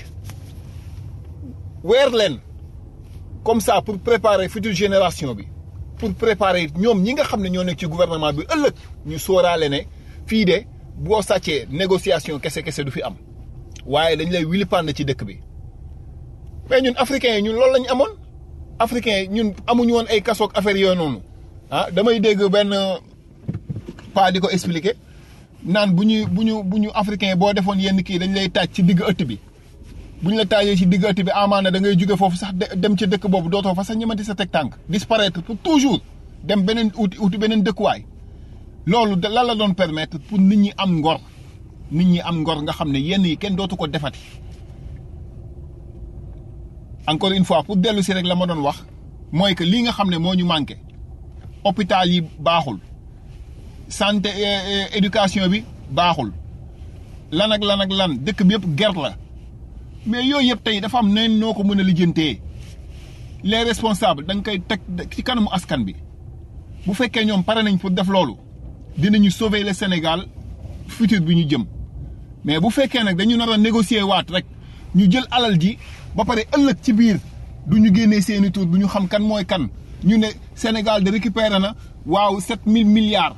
weer leen comme ça pour préparer future génération bi pour préparer ñoom ñi nga xam ne ñoo nekk ci gouvernement bi ëllëg ñu sóoraale ne fii de boo sàccee négociation kese kese du fi am waaye dañ lay wilipande ci dëkk bi mais ñun africains yi ñun loolu lañu amoon africains yi ñun amuñu woon ay kasoog affaire yooyu noonu ah damay dégg benn pas di ko expliquer naan bu ñu bu ñu bu ñu africain boo defoon yenn kii dañ lay taaj ci digg ëtt bi bu ñu la taajee ci digg ëtt bi amaana da ngay jóge foofu sax dem ci dëkk boobu dootoo fa sax ñemanti sa teg tànk disparaître pour toujours dem beneen uti uti beneen dëkkuwaay loolu lan la doon permettre pour nit ñi am ngor nit ñi am ngor nga xam ne yenn yi kenn dootu ko defati encore une fois pour dellu si rek la ma doon wax mooy que lii nga xam ne moo ñu manqué hôpital yi baaxul santé éducation bi baaxul lan ak lan ak lan dëkk bi yëpp ger la mais yooyu yëpp tey dafa am neen noo ko mën a lijjantee les responsables da nga koy teg ci kanamu askan bi bu fekkee ñoom pare nañ pour def loolu dinañu sauver le Sénégal futur bi ñu jëm mais bu fekkee nag dañu nar a négocier waat rek ñu jël alal ji ba pare ëllëg ci biir du ñu génnee seeni tur du ñu xam kan mooy kan ñu ne Sénégal de récupérer na waaw sept mille milliards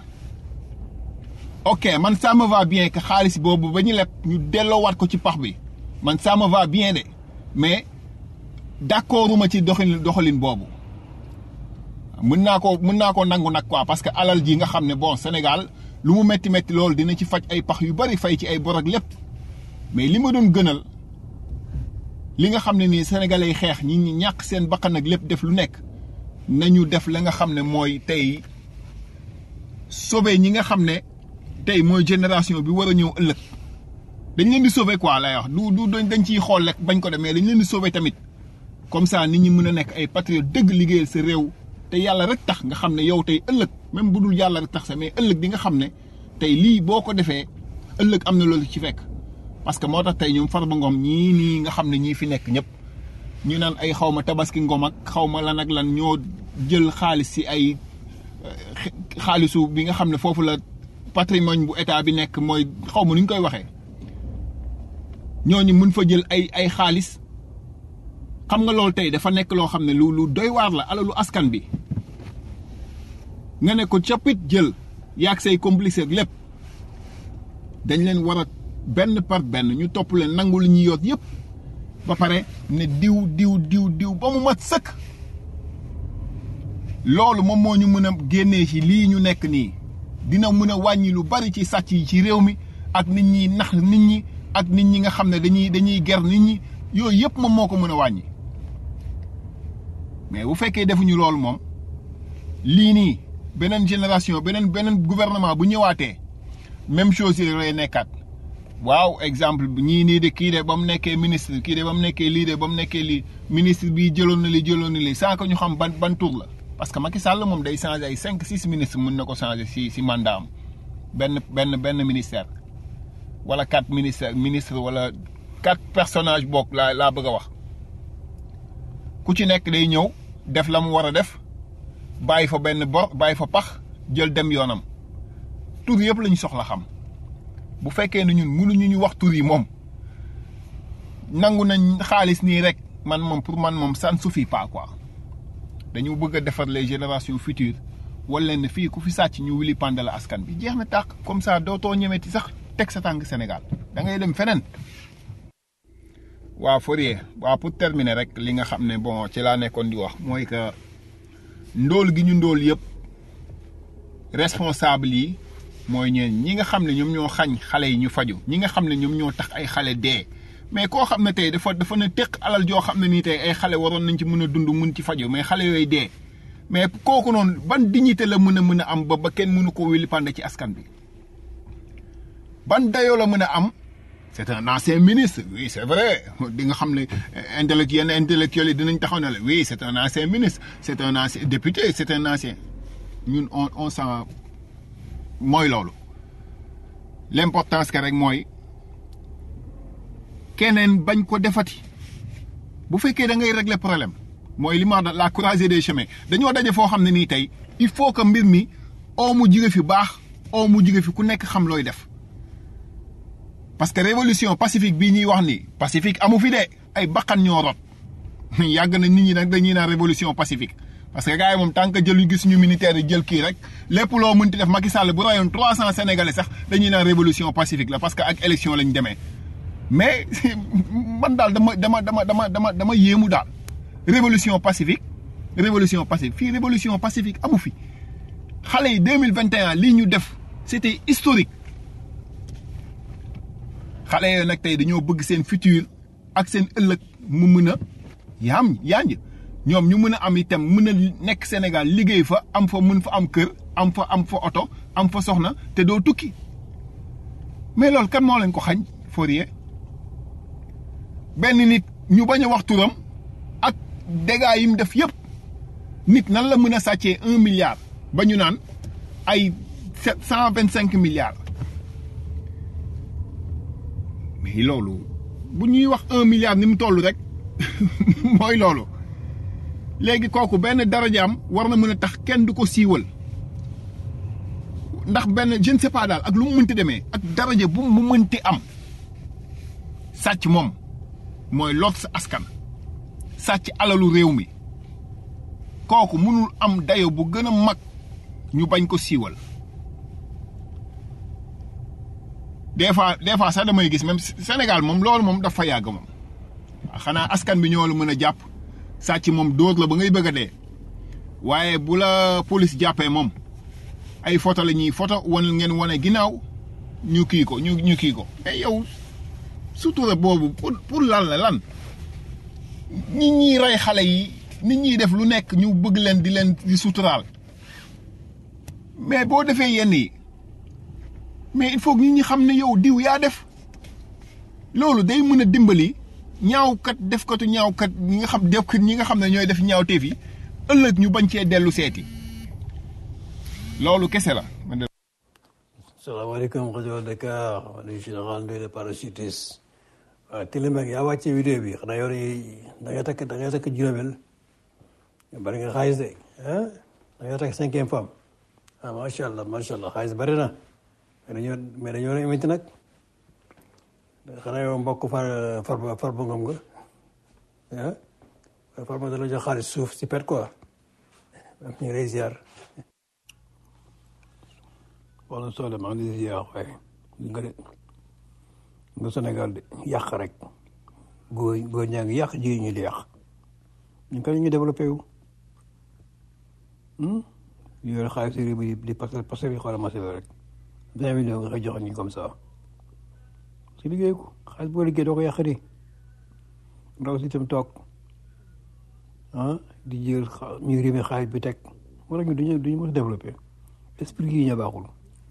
ok man ça me va bien que xaalis boobu ba ñu leb ñu delloowaat ko ci pax bi man ça me va bien de mais d'accorduma ci doxalin doxalin boobu mën naa ko mën naa ko nangu nag quoi parce que alal ji nga xam ne bon Sénégal lu mu metti metti loolu dina ci faj ay pax yu bari fay ci ay bor ak lépp mais li ma doon gënal li nga xam ne nii sénégalais yi xeex ñi ñi ñàkk seen bakkan ak lépp def lu nekk nañu def la nga xam ne mooy tey sauver ñi nga xam ne tey mooy génération bi war a ñëw ëllëg dañ leen di sauver quoi lay wax du du dañ ciy xool rek bañ ko def mais dañ leen di sauver tamit comme ça nit ñi mën a nekk ay patriotes dëgg liggéeyal sa réew te yàlla rek tax nga xam ne yow tey ëllëg même bu dul yàlla rek tax sa mais ëllëg di nga xam ne tey lii boo ko defee ëllëg am na loolu ci fekk parce que moo tax tey ñoom Farba Ngom ñii nii nga xam ne ñii fi nekk ñëpp ñu naan ay xaw ma tabaski ngom ak xaw ma lan ak lan ñoo jël xaalis si ay xaalisu bi nga xam ne foofu la patrimoine bu état bi nekk mooy xaw ma nu ñu koy waxee ñooñu mun fa jël ay ay xaalis xam nga loolu tey dafa nekk loo xam ne lu lu doy waar la alalu askan bi nga ne ko capit jël yaag say complice ak lépp dañ leen war a benn par benn ñu topp leen nangu li ñuy yoot yëpp ba pare ne diw diw diw diw ba mu mat sëkk loolu moom moo ñu mën a génnee ci lii ñu nekk nii dina mën a wàññi lu bari ci sàcc yi ci réew mi ak nit ñi nax nit ñi ak nit ñi nga xam ne dañuy dañuy ger nit ñi yooyu yëpp moom moo ko mën a wàññi mais bu fekkee defuñu loolu moom lii nii beneen génération beneen beneen gouvernement bu ñëwaatee même chose yi lay nekkaat waaw exemple bi ñii nii de kii de ba mu nekkee ministre kii de ba mu nekkee lii de ba mu nekkee lii ministre bii jëloon na li jëloon na li sans que ñu xam ban ban tour la parce que Macky Sall moom day changé ay cinq six ministres mën na ko changé si si mandat am benn benn benn ministère wala quatre ministères ministre wala quatre personnages bokk laa laa bëgg a wax ku ci nekk day ñëw def la mu war a def bàyyi fa benn bor bàyyi fa pax jël dem yoonam tur yëpp la ñu soxla xam bu fekkee ne ñun mënuñu ñu wax tur yi moom nangu nañ xaalis nii rek man moom pour man moom ça ne suffit pas quoi dañu bëgg a defar les générations futures wala leen ne fii ku fi sàcc ñu wili pandala askan bi jeex na tàq comme ça dootoo ñemeti sax teg sa tànk Sénégal da ngay dem feneen. waaw Fourier waaw pour terminer rek li nga xam ne bon ci laa nekkoon di wax mooy que ndóol gi ñu ndóol yëpp responsable yi mooy ñeen ñi nga xam ne ñoom ñoo xañ xale yi ñu faju ñi nga xam ne ñoom ñoo tax ay xale dee mais koo xam ne tey dafa dafa ne teq alal joo xam ne nii tey ay xale waroon nañ ci mën a dund mun ci faju mais xale yooyu dee mais kooku noonu ban dignité la mën a mën a am ba ba kenn mënu ko wili pande ci askan bi ban dayoo la mën a am. C'est un ancien ministre oui c'est vrai di nga xam ne intellect yenn intellectuels yi dinañ taxaw ne la oui c'est un ancien ministre c'est un ancien député c'est un ancien ñun on on s'en mooy loolu l'importance que rek mooy keneen bañ ko defati bu fekkee da ngay régler problème mooy li ma la croisée des chemins dañoo daje foo xam ne nii tey il faut que mbir mi oo mu jóge fi baax oo mu jóge fi ku nekk xam looy def parce que révolution pacifique bii ñuy wax ni pacifique amu fi de ay bakkan ñoo rot yàgg na nit ñi nag dañuy naan révolution pacifique parce que gars yi moom tant que jël yu gis ñu militaire yi jël kii rek lépp loo mënti def Macky Sall bu rayoon trois cents sénégalais sax dañuy naan révolution pacifique la parce que ak élection lañ demee mais man daal dama dama dama dama dama dama yéemu daal révolution pacifique révolution pacifique fii révolution pacifique amu fi xale yi deux mille vingt et un lii ñu def c'était historique xale yooyu nag tey dañoo bëgg seen futur ak seen ëllëg mu mën a yaam yaanj ñoom ñu mën a am itam mën a nekk Sénégal liggéey fa am fa mën fa am kër am fa am fa oto am fa soxna te doo tukki mais loolu kan moo leen ko xañ Fourier benn nit ñu bañ a wax turam ak dégâts yi mu def yëpp nit nan la mën a sàccee un milliard ba ñu naan ay sept cent vingt cinq milliards mais loolu bu ñuy wax un milliard ni mu toll rek mooy loolu léegi kooku benn darajaam war na mën a tax kenn du ko siiwal ndax benn je ne sais pas daal ak lu mu mënti demee ak daraja bu mu mënti am sàcc moom mooy lot sa askan sàcc alalu réew mi kooku mënul am dayo bu gën a mag ñu bañ ko siiwal des fois des fois sax damay gis même Sénégal moom loolu moom dafa yàgg moom xanaa askan bi ñoo la mën a jàpp sàcc moom dóor la ba ngay bëgg a dee waaye bu la police jàppee moom ay photo la ñuy photo wan ngeen wane ginnaaw ñu kii ko ñu ñu kii ko mais yow sutura boobu pour pour lan la lan nit ñi rey xale yi nit ñiy def lu nekk ñu bëgg leen di leen di suturaal mais boo defee yenn yi mais il faut que nit ñi xam ne yow diw yaa def loolu day mën a dimbali ñaawkat defkatu ñaawkat ñi nga xam def ñi nga xam ne ñooy def ñaawteef yi ëllëg ñu bañ cee dellu seeti loolu kese la. salaamaaleykum rajo Dakar man général Ndoye le parachutiste waaw Télémac yaa wàccee vidéo bi xanaa yow da ngay takk da ngay takk juróomeel bari nga xaalis de ah da ngay takk cinquième femme ah macha allah macha allah xaalis bari na mais dañoo mais dañoo war a imité nag xanaa yow mbokk far farba farba ngom nga ah farba dala jox xaalis suuf si pet quoi am ñu lay ziar. wala soo dem maa ngi lay ziar waaye nga de nga Sénégal de yàq rek góor góor ñaa ngi yàq jigéen ñi di yàq ñu kañ ñu développé wu. ñu yore xaalis réew mi di passer passer yi xoolal marché rek vingt millions nga koy jox ñu comme ça si liggéey ko xaalis boo liggéey doo ko yàq di ndaw si itam toog ah di jël ñu réew mi xaalis bi teg wala ñu duñu duñu mën a développé esprit yi ñu baaxul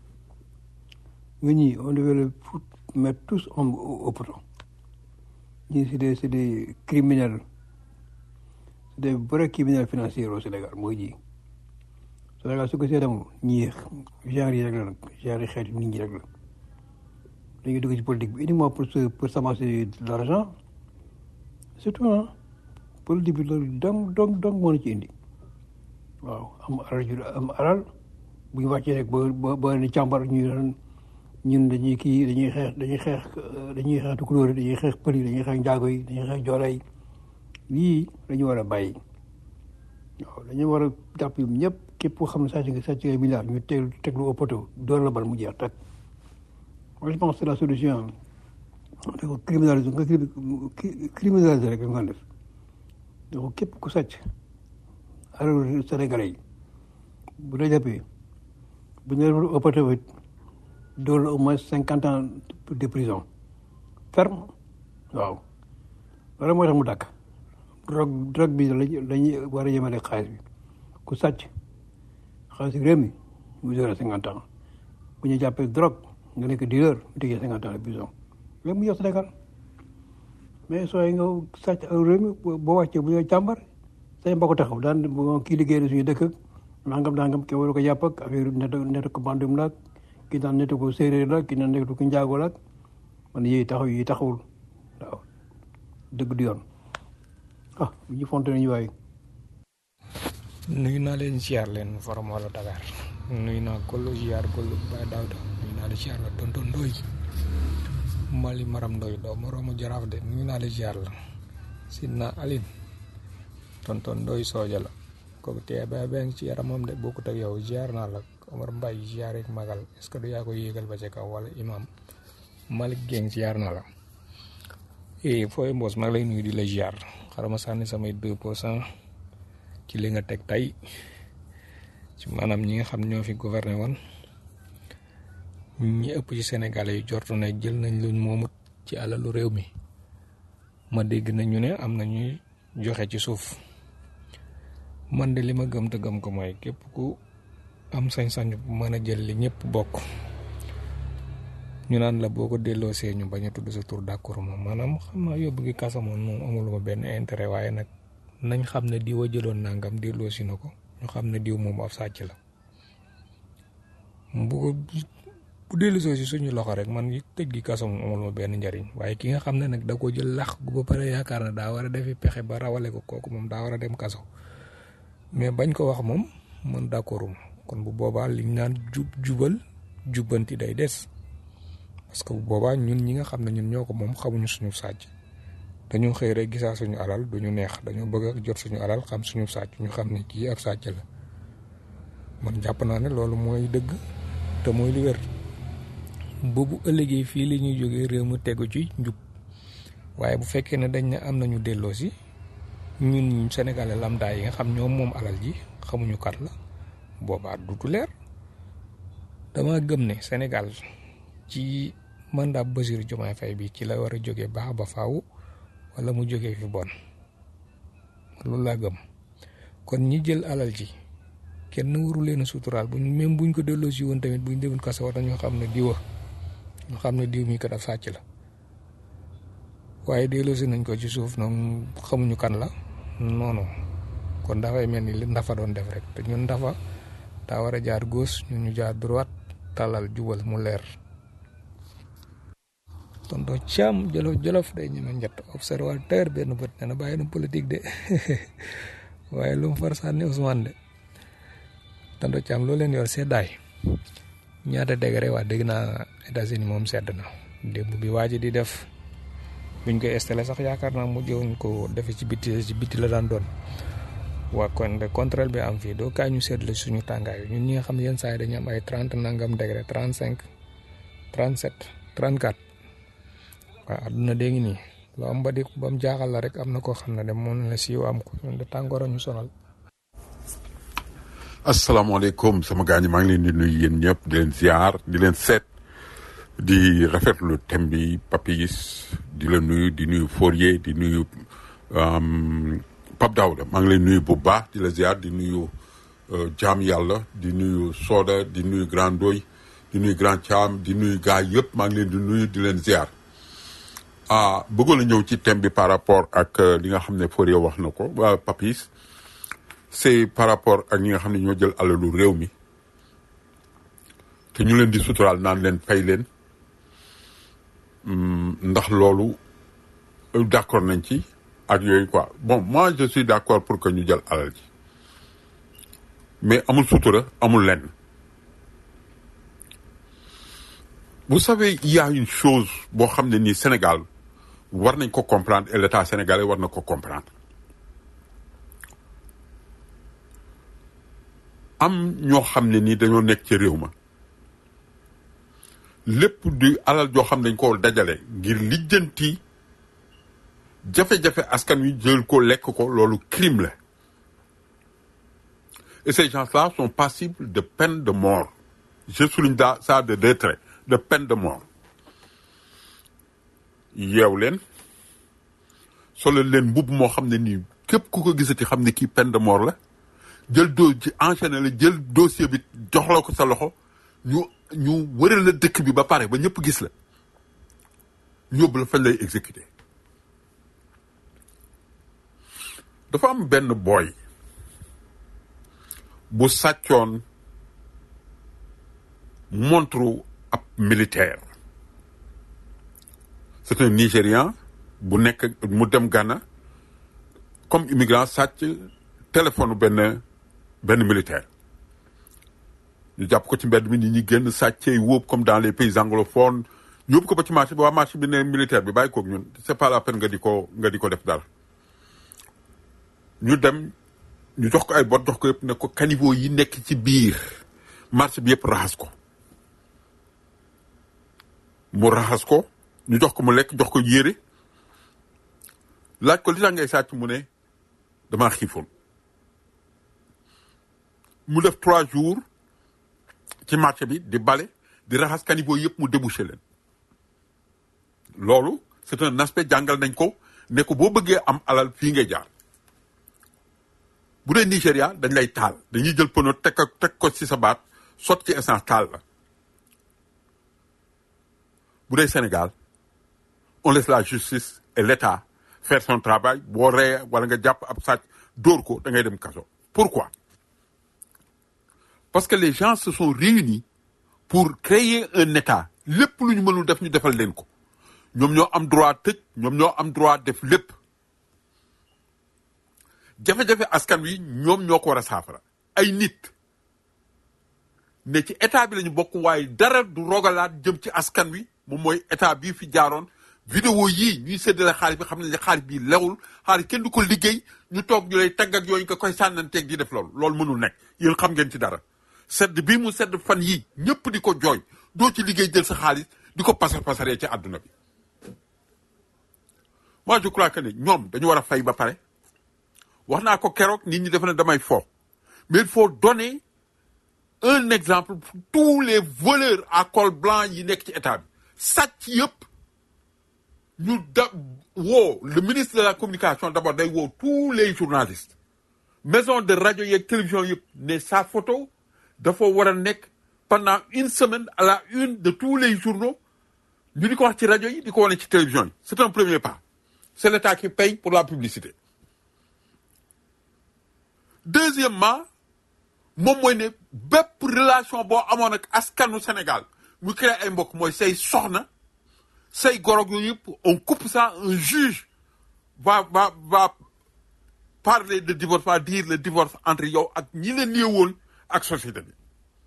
nga ñii on devait le mettre tous au poteau ñii c'est des c'est des criminels c'est des vrais criminels financiers au Sénégal mooy ji Sénégal su ko seetamu ñii genre yi rek la nag genre yi xeetu nit ñi rek la dañuy dugg ci politique bi uniquement pour se pour s'amasser de l'argent surtout ah politique bi loolu dong dong dong moo na ci indi waaw am alal ju am alal bu ñu wàccee rek ba ba ba ni càmbar ñu ñun dañuy kii dañuy xeex dañuy xeex dañuy xeex tukulóor yi dañuy xeex pël yi dañuy xeex njaago yi dañuy xeex joolay yii dañu war a bàyyi waaw dañu war a jàpp ñëpp képp koo xam ne sàcc nga sàcc ay milliards ñu teg teglu au poteau door la bal mu jeex tag moi je pense que c'est la solution da ko criminaliser nga criminaliser rek nga def da ko képp ku sàcc alalu Sénégalais yi bu la jàppee bu ñu la au poteau door la au moins cinquante ans de prison ferme waaw loolu moo tax mu dàkk drogue drogue bi lañuy war a yemale xaalis bi ku sàcc xaalis réew mi mu door cinquante ans bu ñu jàppee drogue nga nekk dealer mu tegee cinquante ans de prison léegi mu yor Sénégal mais sooy nga sàcc ak réew mi boo wàccee bu ñu càmbar say mbokk taxaw daan kii liggéey na suñu dëkk ak nangam nangam kenn waru ko jàpp ak affaire net net ko bandum laag kii naan netu ko séeréer la kii naan netu ko njaago la man yii taxaw yi taxawul waaw dëgg du yoon ah bu ñu fonte nañu waaye. nuyu naa leen ziar leen forum wala Dakar nuyu naa Kollo ziar Kollo Baye Daouda nuyu naa leen ziar la tonton Ndoy Mali Maram Ndoy doo moroomu jaraaf de nuyu naa leen ziar la Sidna Aline tonton Ndoy sooja la kooku tee ba benn ci yaramam de bokkut ak yow ziar naa la Omar Mbaye ziar ak magal est-ce que du yaa ko yéegal ba ca kaw wala imam Malick Guèye ziar naa la eh fooy mboos maa ngi lay nuyu di la ziar xaaral ma sànni samay deux pour cent ci li nga teg tey ci maanaam ñi nga xam ñoo fi gouverné woon ñi ëpp ci Sénégalais yi jortu ne jël nañ luñ moomut ci alalu réew mi ma dégg na ñu ne am na ñuy joxe ci suuf man de li ma gëm te gëm ko mooy képp ku am sañ-sañ mën a jël li ñëpp bokk ñu naan la boo ko delloosee ñu bañ a tudd sa tur d'accord moom maanaam xam naa yóbbu gi kasa moom moom amuluma benn intérêt waaye nag nañ xam ne diw a jëloon nangam delloosi na ko ñu xam ne diw moom ab sàcc la bu ko bu delloosoo si suñu loxo rek man tëj gi kasa moom amuluma benn njariñ waaye ki nga xam ne nag da ko jël lax gu ba pare yaakaar na daa war a defi pexe ba rawale ko kooku moom daa war a dem kaso mais bañ ko wax moom man d'accorduma kon bu boobaa liñ naan jub jubal jubbanti day des parce que bu boobaa ñun ñi nga xam ne ñun ñoo ko moom xamuñu suñu sàcc dañu xëy rek gisaa suñu alal duñu neex dañoo bëgg a jot suñu alal xam suñu sàcc ñu xam ne kii ab sàcc la man jàpp naa ne loolu mooy dëgg te mooy li wér boobu ëllëgee fii li ñuy jógee réew mu tegu ci njub waaye bu fekkee ne dañ ne am nañu delloo si ñun sénégalais lambda yi nga xam ñoom moom alal ji xamuñu kat la boobaa dutu leer dama gëm ne Sénégal ci mandat Bassirou Diomaye Faye bi ci la war a jógee baax ba faaw wala mu jógee fi bon loolu laa gëm kon ñi jël alal ji kenn waru leen a suturaal buñ même buñ ko delloo si woon tamit buñ demoon kaso war nañoo xam ne diwa ñu xam ne diw mi kat ab sàcc la waaye delloo si nañ ko ci suuf noonu xamuñu kan la noonu kon dafay mel ni li Ndafa doon def rek te ñun Ndafa daa war a jaar gauche ñun ñu jaar droite talal jubal mu leer. tonton Thiam jolof jolof day ñeme njett observateur benn bët nee na bàyyi na politique de waaye lu mu far sànni Ousmane de tonton Thiam loo leen yor seddaay ñaata degré waa dégg naa États-Unis moom sedd na démb bi waa ji di def buñ koy installé sax yaakaar naa mujjewuñ ko defe ci biti ci biti la daan doon waa kon le contraire bi am fii doo kaay ñu seetle suñu tàngaay ñun ñi nga xam yenn saa yi dañu am ay trente nangam degré trente cinq trente sept trente quatre waaw adduna dégg ngi nii loo am ba di ba mu jaaxal la rek am na koo xam ne de moom la siiw am ko ñun de tàngoor ñu sonal. asalaamaaleykum sama gars ñi maa ngi leen di nuyu yéen ñëpp di leen ziar di leen seet di rafetlu thème bi Papis di la nuyu di nuyu Fourier di nuyu Pape Daouda maa ngi leen nuyu bu baax di la ziar di nuyu Jaam Yàlla di nuyu Soda di nuyu Grand Doy di nuyu Grand Thiam di nuyu gars yëpp maa ngi leen di nuyu di leen ziar ah bëggoon na ñëw ci thème bi par rapport ak li nga xam ne Fourier wax na ko Papis c'est par rapport ak ñi nga xam ne ñoo jël alalu réew mi te ñu leen di suturaal naan leen fay leen ndax loolu d'accord nañ ci ak yooyu quoi bon moi je suis d'accord pour que ñu jël alal ji mais amul sutura amul lenn. Vous savez il y a une chose boo xam ne nii Sénégal war nañ ko comprendre et l'État sénégalais war na ko comprendre. am ñoo xam ne nii dañoo nekk ci réew ma lépp du alal joo xam ne dañ ko dajale ngir lijjanti jafe-jafe askan wi jël ko lekk ko loolu crime la et ces gens-là sont passibles de peine de mort je souligne ça de deux traits de peine de mort yeew leen solo leen mbubb moo xam ne nii képp ku ko gisati xam ne kii peine de mort la jël doo ci enchaîné la jël dossier bi jox la ko sa loxo ñu ñu wëral la dëkk bi ba pare ba ñëpp gis la ñu yóbbu la fañ lay exécuter dafa am benn boy bu sàccoon montre ab militaire c'est un Nigérian bu nekk mu dem Ghana comme immigrant sàcc téléphone benn benn militaire ñu jàpp ko ci mbedd mi nit ñi génn sàccee wóob comme dans les pays anglophones ñu yóbbu ko ba ci marché bi waa marché bi ne militaire bi bàyyi koog ñun c'est pas la peine nga di ko nga di ko def dara ñu dem ñu jox ko ay bot jox ko yëpp ne ko caniveau yi nekk ci biir marché bi yëpp raxas ko mu raxas ko ñu jox ko mu lekk jox ko yére laaj ko li tax ngay sàcc mu ne damaa xiifoon mu def trois jours ci marché bi di bale di raxas caniveau yëpp mu débouché leen loolu c'est un aspect jàngal nañ ko ne ko boo bëggee am alal fii ngay jaar bu dee Nigéria dañ lay taal dañuy jël pono teg ko teg ko ci sa baat sot ci essence taal la bu dee Sénégal on laisse la justice et l'État faire son travail boo reyee wala nga jàpp ab sàcc dóor ko da ngay dem kaso pourquoi parce que les gens se sont réunis pour créer un État lépp lu ñu mënul def ñu defal leen ko ñoom ñoo am droit tëj ñoom ñoo am droit def lépp jafe-jafe askan wi ñoom ñoo ko war a saafara ay nit ne ci état bi lañu bokk waaye dara du rogalaat jëm ci askan wi moom mooy état bii fi jaaroon vidéo yii ñuy séddale xaalis bi xam ne xaalis bii lewul xaalis kenn du ko liggéey ñu toog ñu lay tagg ak yooyu nga koy sànnanteeg di def loolu loolu mënul nekk yéen xam ngeen ci dara sedd bii mu sedd fan yii ñëpp di ko jooy doo ci liggéey jël sa xaalis di ko pasar pasaree ci àdduna bi moi je crois que ne ñoom dañu war a fay ba pare wax naa ko keroog nit ñi def na damay fo mais il faut donner un exemple pour tous les voleurs à col blanc yi nekk ci état bi sàcc yëpp ñu da woo le ministre de la communication d'abord day woo tous les journalistes maison de rajo yeeg télévision yëpp ne sa photo dafa war a nekk pendant une semaine à la une de tous les journaux ñu di ko wax ci rajo yi di ko wane ci télévision yi c'est un premier pas c'est l'État qui paye pour la publicité deuxièmement moom mooy ne bépp relation boo amoon ak askanu Sénégal mu créé ay mbokk mooy say soxna say gorog yooyu yëpp on coupe ça un juge va va va parler de divorce va dire le divorce entre yow ak ñi la néewoon ak société bi.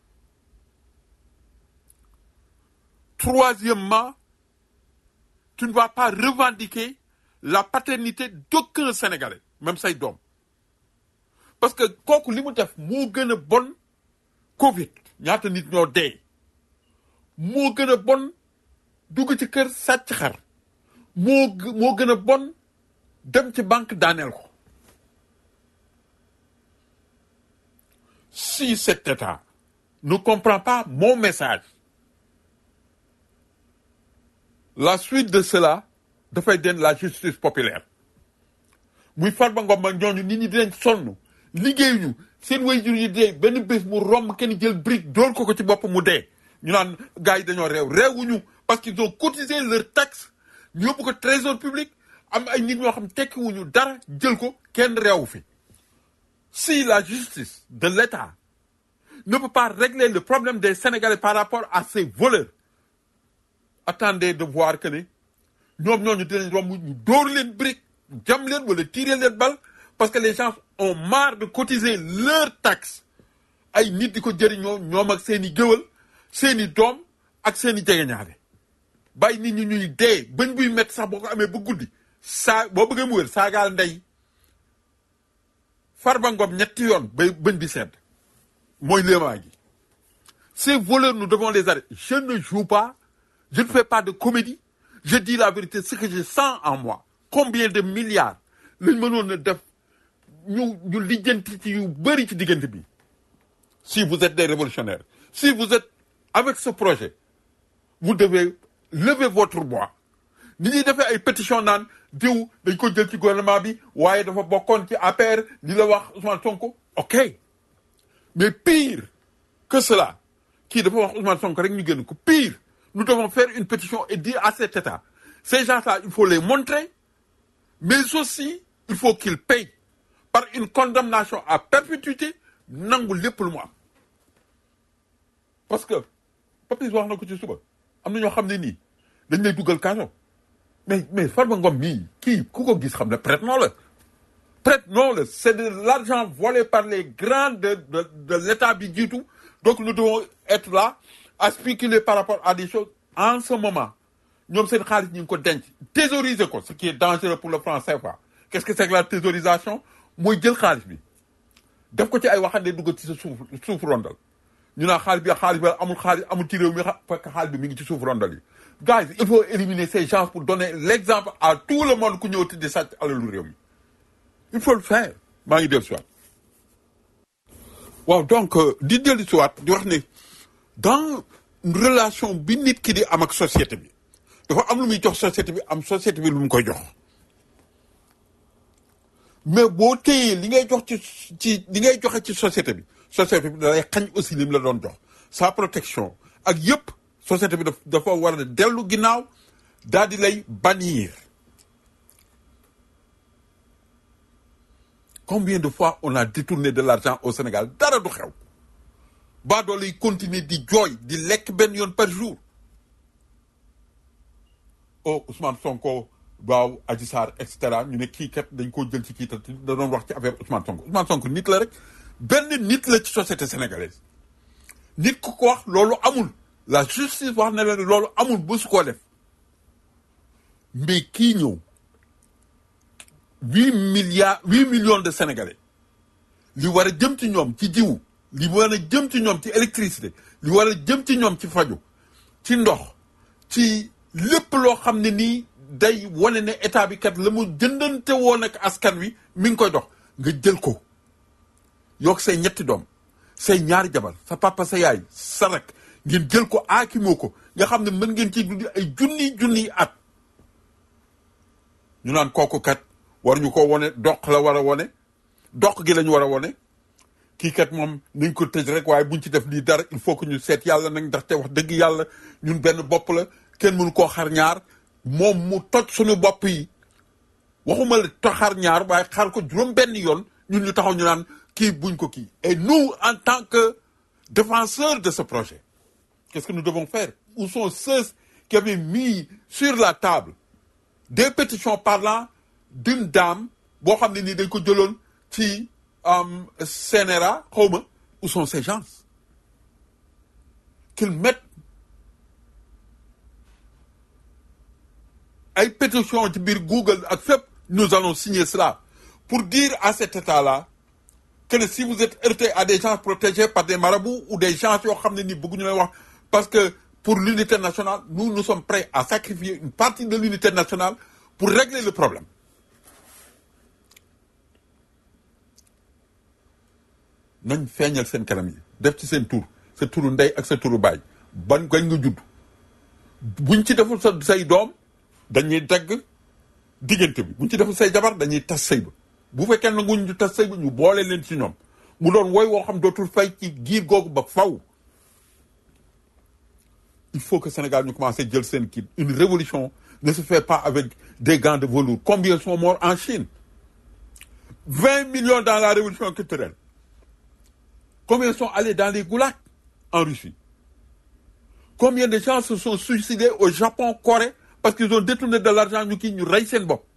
Troisièmement, tu ne vas pas revendiquer la paternité d'aucun Sénégalais, même say doom. Parce que kooku li mu def moo gën a bon Covid ñaata nit ñoo dee moo gën a bon dugg ci kër sàcc xar moo moo gën a bon dem ci banque daaneel ko. Si cet État ne comprend pas mon message, la suite de cela dafay den la justice populaire muy Farba Ngom ak ñooñu nit ñi dinañ sonn liggéeyuñu seen waajur yi dee benn bés mu romb kenn jël brique dool ko ko ci bopp mu dee ñu naan gars yi dañoo réew réewuñu parce qu'ils ont cotisé leur taxe ñu yóbbu ko trésor public am ay nit ñoo xam tekkiwuñu dara jël ko kenn réewu fi. Si la justice de l'État ne peut pas régler le problème des Sénégalais par rapport à ces voleurs, attendez de voir que ne ñoom ñooñu dinañ romb ñu dóor leen brique jam leen wala tirer leen balle parce que les gens ont marre de cotiser leurs taxes ay nit di ko jëriñoo ñoom ak seen i géwël seen i doom ak seen i jegeñaale bàyyi nit ñi ñuy dee bañ buy métti sax boo ko amee ba guddi saa boo bëggee mu wér saagaal ndey Farba Ngom ñetti yoon bay bëñ bi sedd mooy léemaa gi. Ces voleurs nous devons les arrêter. Je ne joue pas, je ne fais pas de comédie, je dis la vérité, ce que je sens en moi. Combien de milliards lañ mënoon a def ñu ñu lijjanti ci yu bëri ci diggante bi. Si vous êtes des révolutionnaires, si vous êtes avec ce projet, vous devez lever votre voix. Ni ñuy defee ay pétition naan diw dañ ko jël ci gouvernement bi waaye dafa bokkoon ci A P R li la wax Ousmane Sonko. Ok, mais pire que cela kii dafa wax Ousmane Sonko rek ñu génn ko pire nous devons faire une pétition et dire à cet État ces gens-là il faut les montrer mais aussi il faut qu'ils payent par une condamnation à perpétuité nangu lépp lu mu am parce que Papis wax na ko ci suba am na ñoo xam ne nii dañ lay dugal kaso mais mais Farba Ngom mii kii ku ko gis xam ne prête non la prête non la c'est de l'argent volé par les grands de de de l'État bi jiitu donc nous devons être là à spéculer par rapport à des choses en ce moment ñoom seen xaalis ñu ngi ko denc thésauriser ko ce qui est dangereux pour le franc C F A. Qu'est-ce que c'est que la thésaurisation mooy jël xaalis bi def ko ci ay waxande dugg ci sa suuf suuf rondal ñu naan xaalis bi xaalis bi amul xaalis amul ci réew mi fekk xaalis bi mi ngi ci suuf rondal yi. Guys, il faut éliminer ces gens pour donner l'exemple à tout le monde ku ñëw ti di sàcc alalu réew mi il faut le faire maa ngi dellu si waat waaw donc di dellu si waat di wax ne dans relation bi nit ki di am ak société bi dafa am lu muy jox société bi am société bi lu mu koy jox mais boo téyee li ngay jox ci ci li ngay joxe ci société bi société bi da lay xañ aussi lim la doon jox sa protection ak yëpp société bi dafa war a dellu ginnaaw daal di lay bannir. Combien de fois on a détourné de l'argent au Sénégal dara du xew ba doo lay continuer di jooy di lekk benn yoon par jour oh Ousmane Sonko waaw Adji Sarr et cetera ñu ne kii kat dañ koo jël ci kii tat da doon wax ci affaire Ousmane Sonko Ousmane Sonko nit la rek benn nit la ci société sénégalaise nit ku ko wax loolu amul la justice wax na leen loolu amul ba su koo def mais kii ñëw huit milliards huit millions de Sénégalais li war a jëm ci ñoom ci jiwu li war a jëm ci ñoom ci électricité li war a jëm ci ñoom ci faju ci ndox ci lépp loo xam ne nii day wane ne état bi kat la mu jëndante woon ak askan wi mi ngi koy dox nga jël ko yokk say ñetti doom say ñaari jabar sa papa sa yaay sa rak ngeen jël ko aakimoo ko nga xam ne mën ngeen ciy dundi ay junni junni at ñu naan kooku kat war ñu ko wone doq la war a wone doq gi la ñu war a wone kii kat moom nañ ko tëj rek waaye buñ ci def lii dara il faut que ñu seet yàlla nag ndaxte wax dëgg yàlla ñun benn bopp la kenn mënu koo xar ñaar moom mu toj suñu bopp yi waxuma la to xar ñaar waaye xar ko juróom benn yoon ñun ñu taxaw ñu naan kii buñ ko kii et nous en tant que défenseurs de ce projet qu'est-ce que nous devons faire où sont ceux qui avaient mis sur la table des pétitions parlant d'une dame boo xam ne nii dañ ko jëloon ci C N R A xaw ma Où sont ces gens? Qu'ils mettent ay pétition ci biir Google ak fépp, nous allons signer cela pour dire à cet État-là que si vous êtes heurté à des gens protégés par des marabouts ou des gens yoo xam ne ni bëgguñu leen wax parce que pour l'unité nationale, nous nous sommes prêts à sacrifier une partie de l'unité nationale pour régler le problème. nañ feeñal seen kanam yi def ci seen tur sa turu ndey ak sa turu baay ban gañ nga judd buñ ci deful sa say doom dañuy dagg diggante bi buñ ci deful say jabar dañuy tas sëy ba bu fekkee nanguñ ñu tas sëy ba ñu boole leen ci ñoom mu doon woy woo xam dootul fay ci giir googu ba faw. Il faut que le Sénégal nous commence à dire kit. Une révolution ne se fait pas avec des gants de velours. Combien sont morts en Chine? vingt millions dans la révolution culturelle. Combien sont allés dans les goulags en Russie? Combien de gens se sont suicidés au Japon, Corée, parce qu'ils ont détourné de l'argent nous qui nous raissent.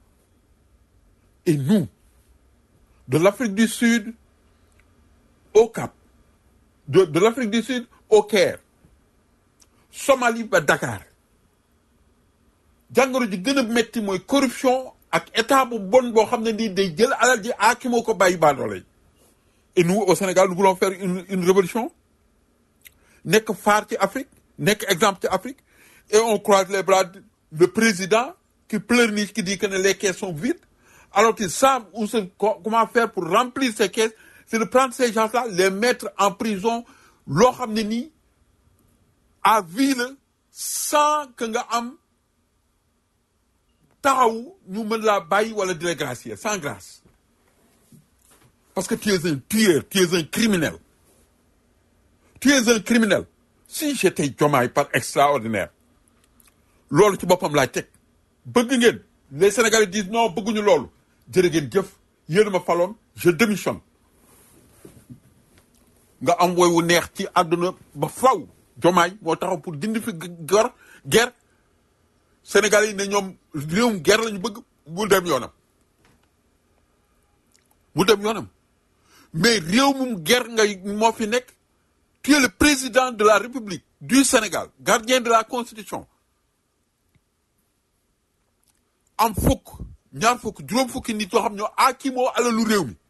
Et nous, de l'Afrique du Sud au Cap, de, de l'Afrique du Sud au Caire, Somalie ba Dakar, jàngoro ji gën a metti mooy corruption ak état bu bon boo xam ne nii day jël alal ji aakimoo ko bàyyi baadoole yi. Et nous au Sénégal nous voulons faire une une révolution nekk phare ci Afrique nekk exemple ci Afrique et on croise les bras le président qui pleurniche qui dit que les caisses sont vides alors qu'ils savent où se, comment faire pour remplir ces caisses, c'est de prendre ces gens-là les mettre en prison loo xam ne nii à vie sans que nga am taxaw ñu mën la bàyyi wala di la gracier sans grâce parce que tu es un tueur, tu es un criminel tu es un criminel. Si j'étais Diomaye par extraordinaire loolu ci boppam laay teg bëgg ngeen les Sénégalais disent non bëgguñu loolu jërë ngeen jëf yéen ma faloon je démissionne nga am woy wu neex ci àdduna ba faw. Diomaye moo taxaw pour dindi fi gor guerre Sénégalais yi ne ñoom réewum guerre lañu bëgg mu dem yoonam mu dem yoonam mais réewum guerre ngay moo fi nekk. Tu es le président de la République du Sénégal gardien de la Constitution am fukk ñaar fukk juróom fukki nit yoo xam ñoo aakimoo alalu réew mi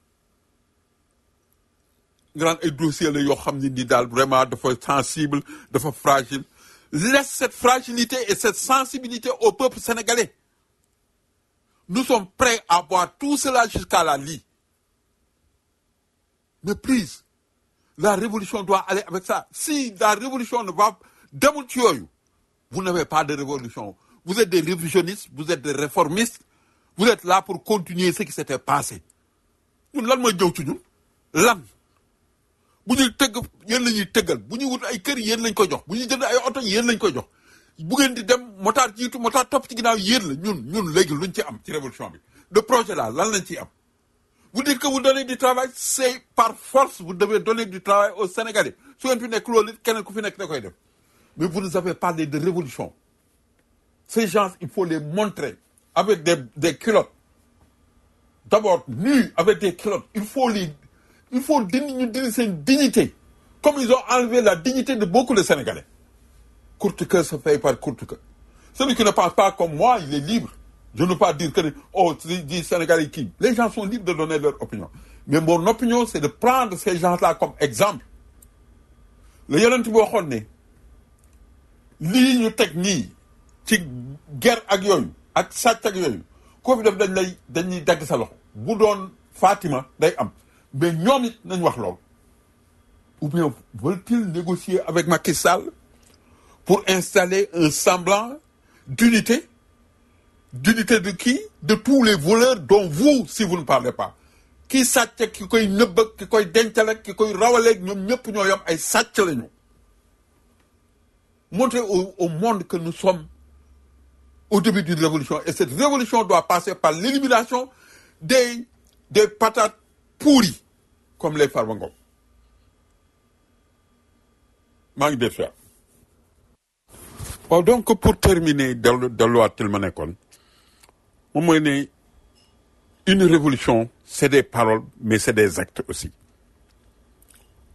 grand ay dossier la yoo xam ne ni daal vraiment dafa sensible dafa fragile. Laisse cette fragilité et cette sensibilité au peuple sénégalais. Nous sommes prêts à boire tout cela jusqu'à la lie. Mais please, la révolution doit aller avec ça. Si la révolution ne va demul ci yooyu, vous n'avez pas de révolution. Vous êtes des révisionnistes, vous êtes des réformistes, vous êtes là pour continuer ce qui s'était passé. ñun lan mooy jëw ci ñun lan bu ñuy tëgg yéen la ñuy tëggal bu ñuy wut ay kër yéen lañ koy jox bu ñuy jënd ay oto yéen lañ koy jox bu ngeen di dem motaar jiitu motaar topp ci ginnaaw yéen la ñun ñun léegi luñ ci am ci révolution bi de projet là lan lañ ciy am. Vous dites que vous donnez du travail, c'est par force vous devez donner du travail aux Sénégalais su ngeen fi nekk loolu keneen ku fi nekk da koy def mais vous nous avez parlé de révolution. Ces gens il faut les montrer avec des des culottes d'abord nus avec des culottes il faut les il faut dindi ñu dindi seen dignité comme ils ont enlevé la dignité de beaucoup de Sénégalais. Courte queue se fait par courte queue. Celui qui ne pense pas comme moi il est libre. Je ne veux pas dire que oh dit Sénégalais qui les gens sont libres de donner leur opinion mais mon opinion c'est de prendre ces gens-là comme exemple. Le yonent bi waxoon ne lii ñu teg nii ci guerre ak yooyu ak sàcc ak yooyu koo fi def dañ lay dañuy dagg sa loxo bu doon Fatima day am mais ñoom it nañ wax loolu. Ou bien veulent-ils négocier avec Macky Sall pour installer un semblant d'unité d'unité de qui? De tous les voleurs dont vous si vous ne parlez pas. Ki sàcc ki koy nëbb ki koy dencal ki koy rawaleeg ñoom ñëpp ñoo yam ay sàcc lañu. Montrer au, au monde que nous sommes au début d'une révolution et cette révolution doit passer par l'élimination des des patates pourries comme les Farba Ngom. maa ngi def waaw donc pour terminer dellu delluwaat til ma nekkoon moom mooy ne une révolution c'est des paroles mais c'est des actes aussi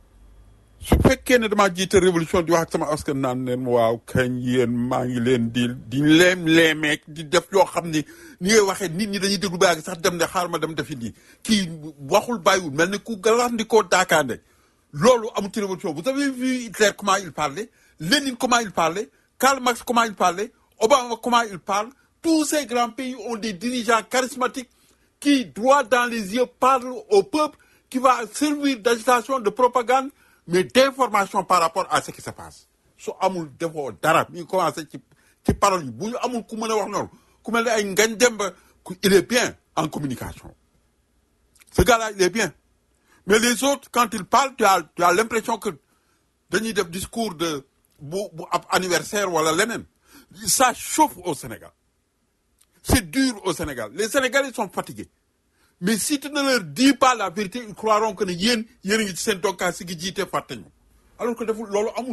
su fekkee ne damaa jiite révolution di wax ak sama askan naan leen waaw kañ yéen maa ngi leen di di leem leemeek di def yoo xam ni ni ngay waxee nit ñi dañuy déglu ba sax dem ne xaar ma dem defi lii kii waxul bàyyiwul mel ni ku galandikoo daakaande loolu amul ci révolution. Vous avez vu Hitler comment il parlait, Lénine comment il parlait, Karl Marx comment il parlait, Obama comment il parle. Tous ces grands pays ont des dirigeants charismatiques qui, droit dans les yeux, parlent au peuple, qui va servir d'agitation, de propagande, mais d'information par rapport à ce qui se passe. So amul defo dara mi commencé ci ci parole yi bu amul ku mën a wax noonu ku mel ne ay Ngagne Demba il est bien en communication. Ce gars-là il est bien. Mais les autres, quand ils parlent, tu as, tu as l'impression que dañuy def discours de bu bu ab anniversaire wala leneen. Ça chauffe au Sénégal. C'est dur au Sénégal. Les Sénégalais sont fatigués. Mais si tu ne leur dis pas la vérité, ils croiront que ne yéen yéen a ngi ci seen donkaas si gi jiite fàtte ñu. Alors que deful loolu amul.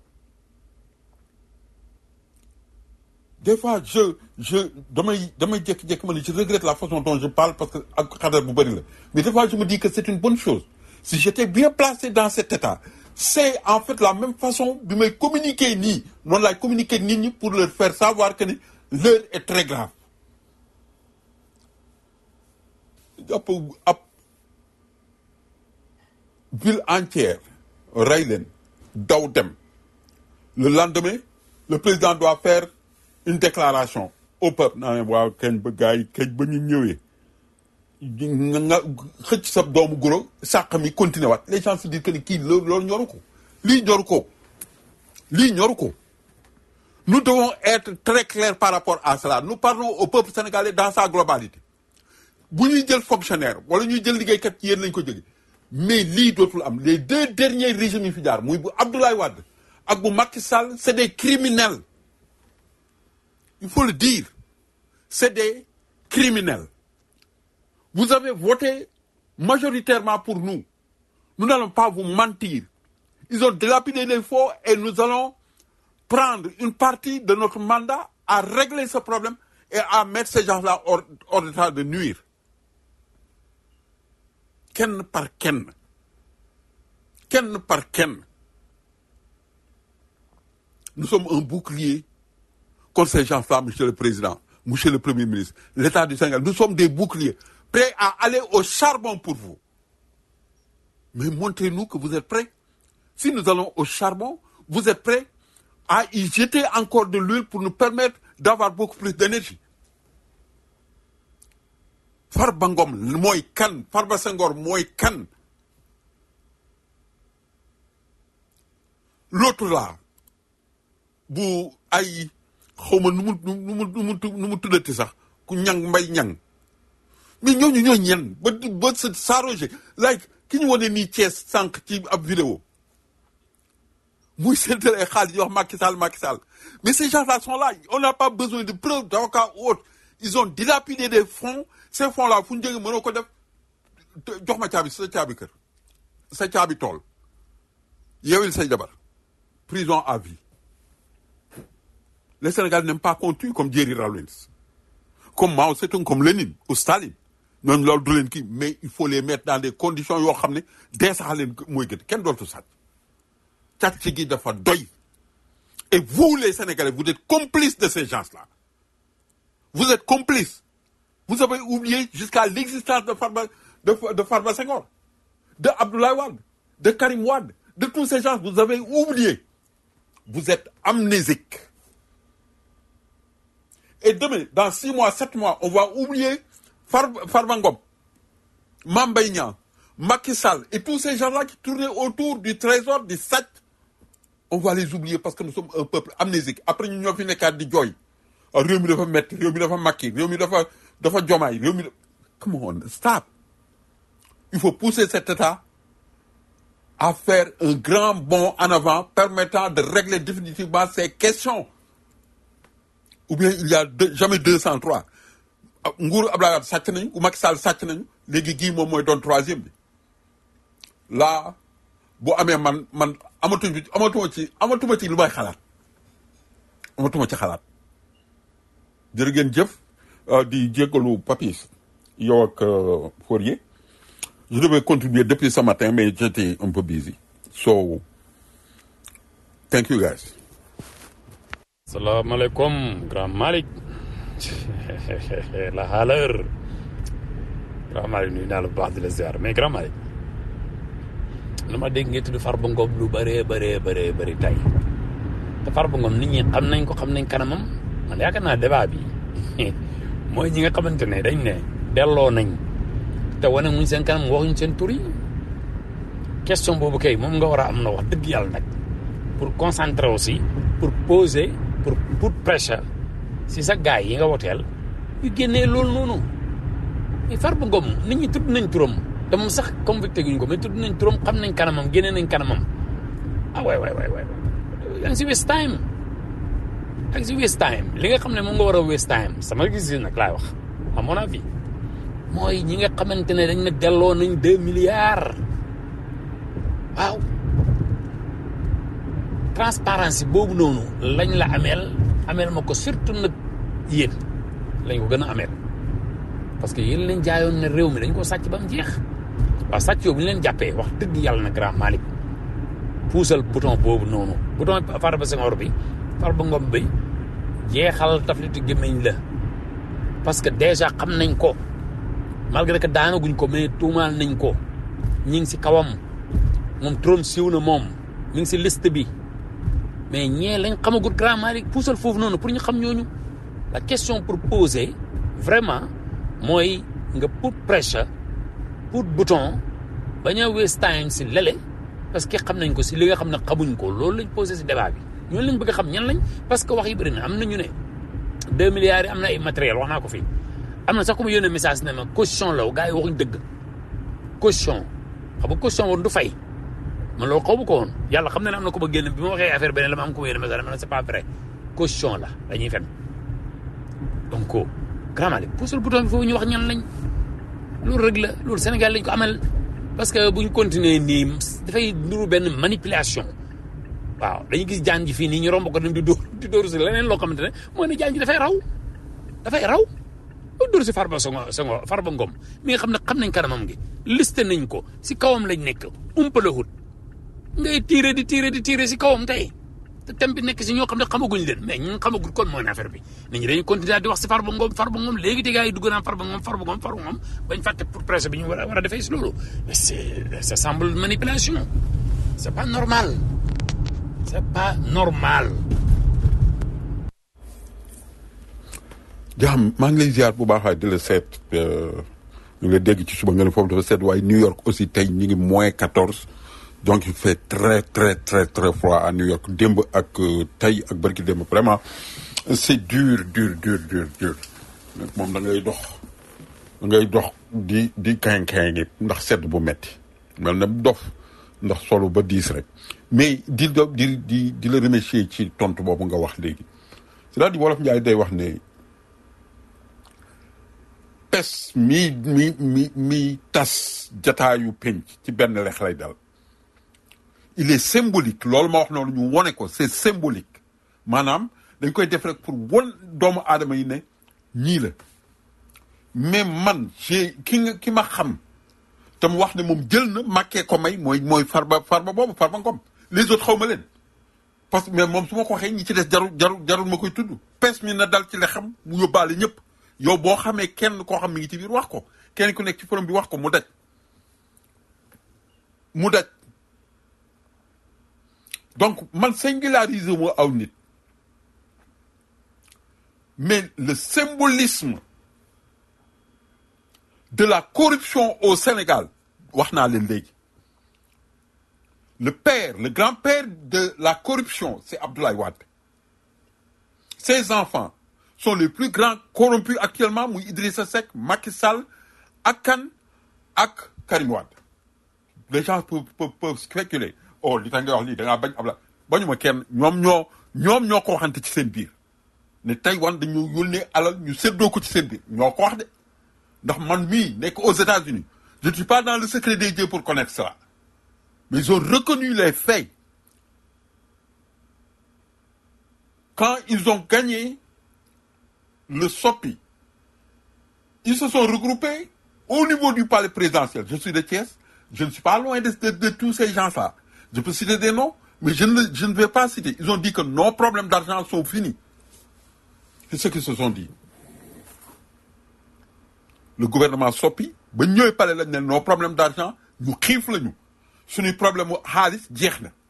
Des fois, je, je, damay, damay jékki-jékki ma ne je regrette la façon dont je parle parce que ak xadar bu bëri la. Mais des fois, je me dis que c'est une bonne chose. Si j'étais bien placé dans cet état, c'est en fait la même façon de me communiquer nii, noonu laay communiquer nit ñi pour leur faire savoir que ni l'heure est très grave. Jàpp ab ville entière rey leen daw dem. Le lendemain, le président doit faire une déclaration au peuple naa ne waaw kañ ba gars yi kañ ba ñu ñëwee nga nga xëcc sa doomu goro sàq mi continué waat les gens se disent que ni kii loolu loolu ñoru ko lii ñoru ko lii ñoru ko. Nous devons être très clairs par rapport à cela. Nous parlons au peuple sénégalais dans sa globalité. Bu ñuy jël fonctionnaire wala ñuy jël liggéeykat ci yéen lañ ko jógee mais lii dootul am. Les deux derniers régimes yi fi jaar muy bu Abdoulaye Wade ak bu Macky Sall c'est des criminels. Il faut le dire, c'est des criminels. Vous avez voté majoritairement pour nous. Nous n'allons pas vous mentir. Ils ont dilapidé les fonds et nous allons prendre une partie de notre mandat à régler ce problème et à mettre ces gens-là hors, hors d'état de nuire. Ken par ken. Ken par ken. Nous sommes un bouclier contre ces gens-là, monsieur le président, monsieur le premier ministre, l'État du Sénégal. Nous sommes des boucliers, prêts à aller au charbon pour vous. Mais montrez-nous que vous êtes prêts. Si nous allons au charbon, vous êtes prêts à y jeter encore de l'huile pour nous permettre d'avoir beaucoup plus d'énergie. Farba Ngom mooy kan, Farba Senghor mooy kan. L'autre là, bu ay xaw ma nu mu nu mu nu mu nu mu tuddati sax ku ñang mbay ñang mais ñooñu ñooy ñen ba ba sa s'arroger like ki ñu wane nii Thiès sànq ci ab vidéo muy seetale xaalis yi wax Macky Sall Macky Sall mais ces gens-là sont là on n'a pas besoin de preuves d'avocats ou autres ils ont dilapidé des fonds ces fonds-là fu ñu jógee mënoo ko def jox ma caabi sa caabi kër sa caabi tool yeewil say jabar prison à vie. Les Sénégalais n'aiment pas qu'on tue comme Jerry Rawlins, comme Mao Zedong, comme Lénine ou Staline. Non, mais il faut les mettre dans des conditions où on sait que ça va Quel d'autre ça? Tchatchigi de fa doy. Et vous, les Sénégalais, vous êtes complices de ces gens-là. Vous êtes complices. Vous avez oublié jusqu'à l'existence de Farba, de, de Farba Senghor, de Abdoulaye Wade, de Karim Wade, de tous ces gens. Vous avez oublié. Vous êtes amnésiques. Et demain, dans six mois, sept mois, on va oublier Farba Farba Ngom, Mame Mbaye Niang, Macky Sall et tous ces gens-là qui tournaient autour du trésor du S A T. On va les oublier parce que nous sommes un peuple amnésique. Après, nous avons fait des cas de joy. Réumi dafa metti, réumi dafa makki, réumi dafa dafa jomaay, réumi. Come on, stop. Il faut pousser cet État à faire un grand bond en avant permettant de régler définitivement ces questions. Ou bien il y a deux, jamais deux cent trois. Nguuru Abdoulaye Wade sàcc nañu ou Macky Sall sàcc nañu léegi gii moom mooy doon troisième bi là bu amee man man amatuñu amatuma ci amatuma ci lu may xalaat amatuma ci xalaat jërë ngeen jëf di jéggalu Papis yow ak Fourier je devais contribuer depuis ce matin mais j'étais un peu busy so Thank you guys. salaamaaleykum grand Malick la haleur grand Malick nuyu naa la bu baax di la ziar mais grand Malick lu ma dégg nga tudd Farba Ngom lu bëree bëree bëree bëri tey te Farba Ngom nit ñi xam nañ ko xam nañ kanamam man yaakaar naa débat bi mooy ñi nga xamante ne dañ ne delloo nañ te wane muñ seen kanam waxuñ seen tur yi question boobu kay moom nga war a am na wax dëgg yàlla nag pour concentrer aussi pour poser pour pour pressure si sa gars yi nga woteel yu génnee loolu noonu mais Farba Ngom nit ñi tudd nañ turam te moom sax convicté guñ ko mais tudd nañ turam xam nañ kanamam génnee nañ kanamam ah waay waay waay waay yaa ngi si waste time yaa ngi si waste time li nga xam ne moom nga war a waste time sama gis-gis nag laay wax à mon avis mooy ñi nga xamante ne dañ ne delloo nañ deux milliards waaw transparence boobu noonu lañ la ameel ameel ma ko surtout nag yéen lañ ko gën a ameel parce que yéen leen jaayoon ne réew mi dañ ko sàcc ba mu jeex waaw sàcc yoobu bu ñu leen jàppee wax dëgg yàlla na grand Malick puusal bouton boobu noonu bouton Farba Senghor bi Farba Ngom bi jeexal taflitu gémmiñ la parce que déjà xam nañ ko malgré que daanaguñ ko mais tuumaal nañ ko ñi ngi si kawam moom turam siiw na moom mi ngi si liste bi mais ñee lañ xamagut grand Malick puusal foofu noonu pour ñu xam ñooñu la question pour poser vraiment mooy nga put pressure put bouton bañ a waste time si lele parce que xam nañ ko si li nga xam ne xamuñ ko loolu lañ posé si débat bi ñooñu lañ bëgg a xam ñan lañ parce que wax yi bëri na am na ñu ne deux milliards yi am na ay matériel wax naa ko fii am na sax ku ma yónnee message ne ma caution la gars yi waxuñ dëgg caution xam nga caution woon du fay man loolu xaw ma ko woon yàlla xam na ne am na ko ba génn bi ma waxee affaire beneen la ma am ko ma yónnee message ma ne c'est pas vrai caution la dañuy fen donc grand Malick puusal bouton bi foofu ñu wax ñan lañ loolu rek la loolu Sénégal lañ ko amal parce que buñ continuer nii dafay nuru benn manipulation waaw dañuy gis jaan ji fii nii ñu romb ko dem di dóor di dóor si leneen loo xamante ne mooy ne jaan ji dafay raw dafay raw loolu dóor si Farba Senghor Farba Ngom mi nga xam ne xam nañ kanamam gi liste nañ ko si kawam lañ nekk umpalahut ngay tiire di tiire di tiire si kawam tey te thème bi nekk si ñoo xam ne xamaguñ leen mais ñun xamaguñ kon mooy affaire bi nit ñi dañuy continuer di wax si Farba Ngom Farba Ngom léegi te gars yi dugg naan Farba Ngom Farba Ngom Farba Ngom bañ fàtte pour presse bi ñu war a war a defee si loolu mais c'est ça semble manipulation c'est pas normal c'est pas normal. jaxam maa ngi lay ziar bu baax di la seet ñu ngi lay dégg ci suba nga ne foofu dafa seet waaye New York aussi tey ñu ngi moins quatorze donc il fait très très très très froid à New York démb ak tey ak barki démb vraiment c'est dur dur dur dur dur moom da ngay dox da ngay dox di di kañ kañ gi ndax sedd bu metti mel na dof ndax solo ba diis rek mais di di di di la remercier ci tontu boobu nga wax léegi c'est-à-dire wolof Njaay day wax ne pes mi mi mi mi tas jataayu penc ci benn lex lay dal il est symbolique loolu ma wax noonu ñu wone ko c'est symbolique maanaam dañ koy def rek pour won doomu aadama yi ne ñii la mais man j'ai ki nga ki ma xam te mu wax ne moom jël na màkkee ko may mooy mooy farba farba boobu Farba Ngom les autres xaw ma leen parce que mais moom su ma ko waxee ñi ci des jarul jarul jarul ma koy tudd pes mi na dal ci le xam mu yóbbaale ñëpp yow boo xamee kenn koo xam mi ngi ci biir wax ko kenn ku nekk ci forum bi wax ko mu daj mu daj donc man singulariser moo aw nit mais le symbolisme de la corruption au Sénégal wax naa leen léegi le père le grand-père de la corruption c'est Abdoulaye Wade ses enfants sont les plus grands corrompus actuellement muy Idrissa Seck Macky Sall ak kan ak Karim Wade les gens peuvent peuvent peuvent spéculer oh li tax nga wax lii da ngaa bañ Abdoulaye bañu ma kenn ñoom ñoo ñoom ñoo ko waxante ci seen biir ne Taïwan dañu yónnee alal ñu séddoo ko ci seen biir ñoo ko wax de ndax man mii nekk aux États-Unis je ne suis pas dans le secret des dieux pour connaître cela mais ils ont reconnu les faits quand ils ont gagné le SOPI. Ils se sont regroupés au niveau du palais présidentiel. Je suis de Thiès, je ne suis pas loin de, de, de tous ces gens-là. Je peux citer des noms, Mais je ne, je ne vais pas citer. Ils ont dit que nos problèmes d'argent sont finis. C'est ce qu'ils se sont dit. Le gouvernement soppi, ba ñëwee pale lañ ne nos problèmes d'argent ñu xiif lañu suñuy problème mu xaalis jeex na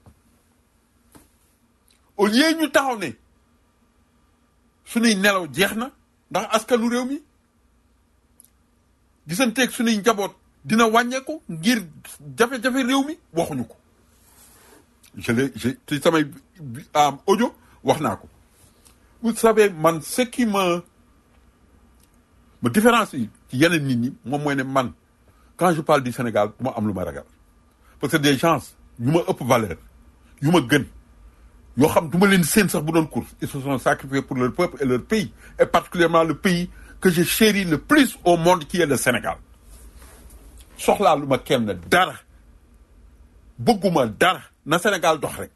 au lieu ñu taxaw ne suñuy nelaw jeex na ndax askanu réew mi gisanteeg suñuy njaboot dina wàññeeku ngir jafe-jafe réew mi waxuñu ko je l'ai je ci samay am audio wax naa ko vous savez man ce qui me me différencie ci yeneen nit ñi moom mooy ne man quand je parle du Sénégal du ma am lu ma ragal parce que des gens yu ma ëpp valeur yu ma gën yoo xam du ma leen seen sax bu doon course ils se sont sacrifiés pour leur peuple et leur pays et particulièrement le pays que je chéris le plus au monde qui est le Sénégal soxlaa lu ma kenn dara bëgguma dara na Sénégal dox rek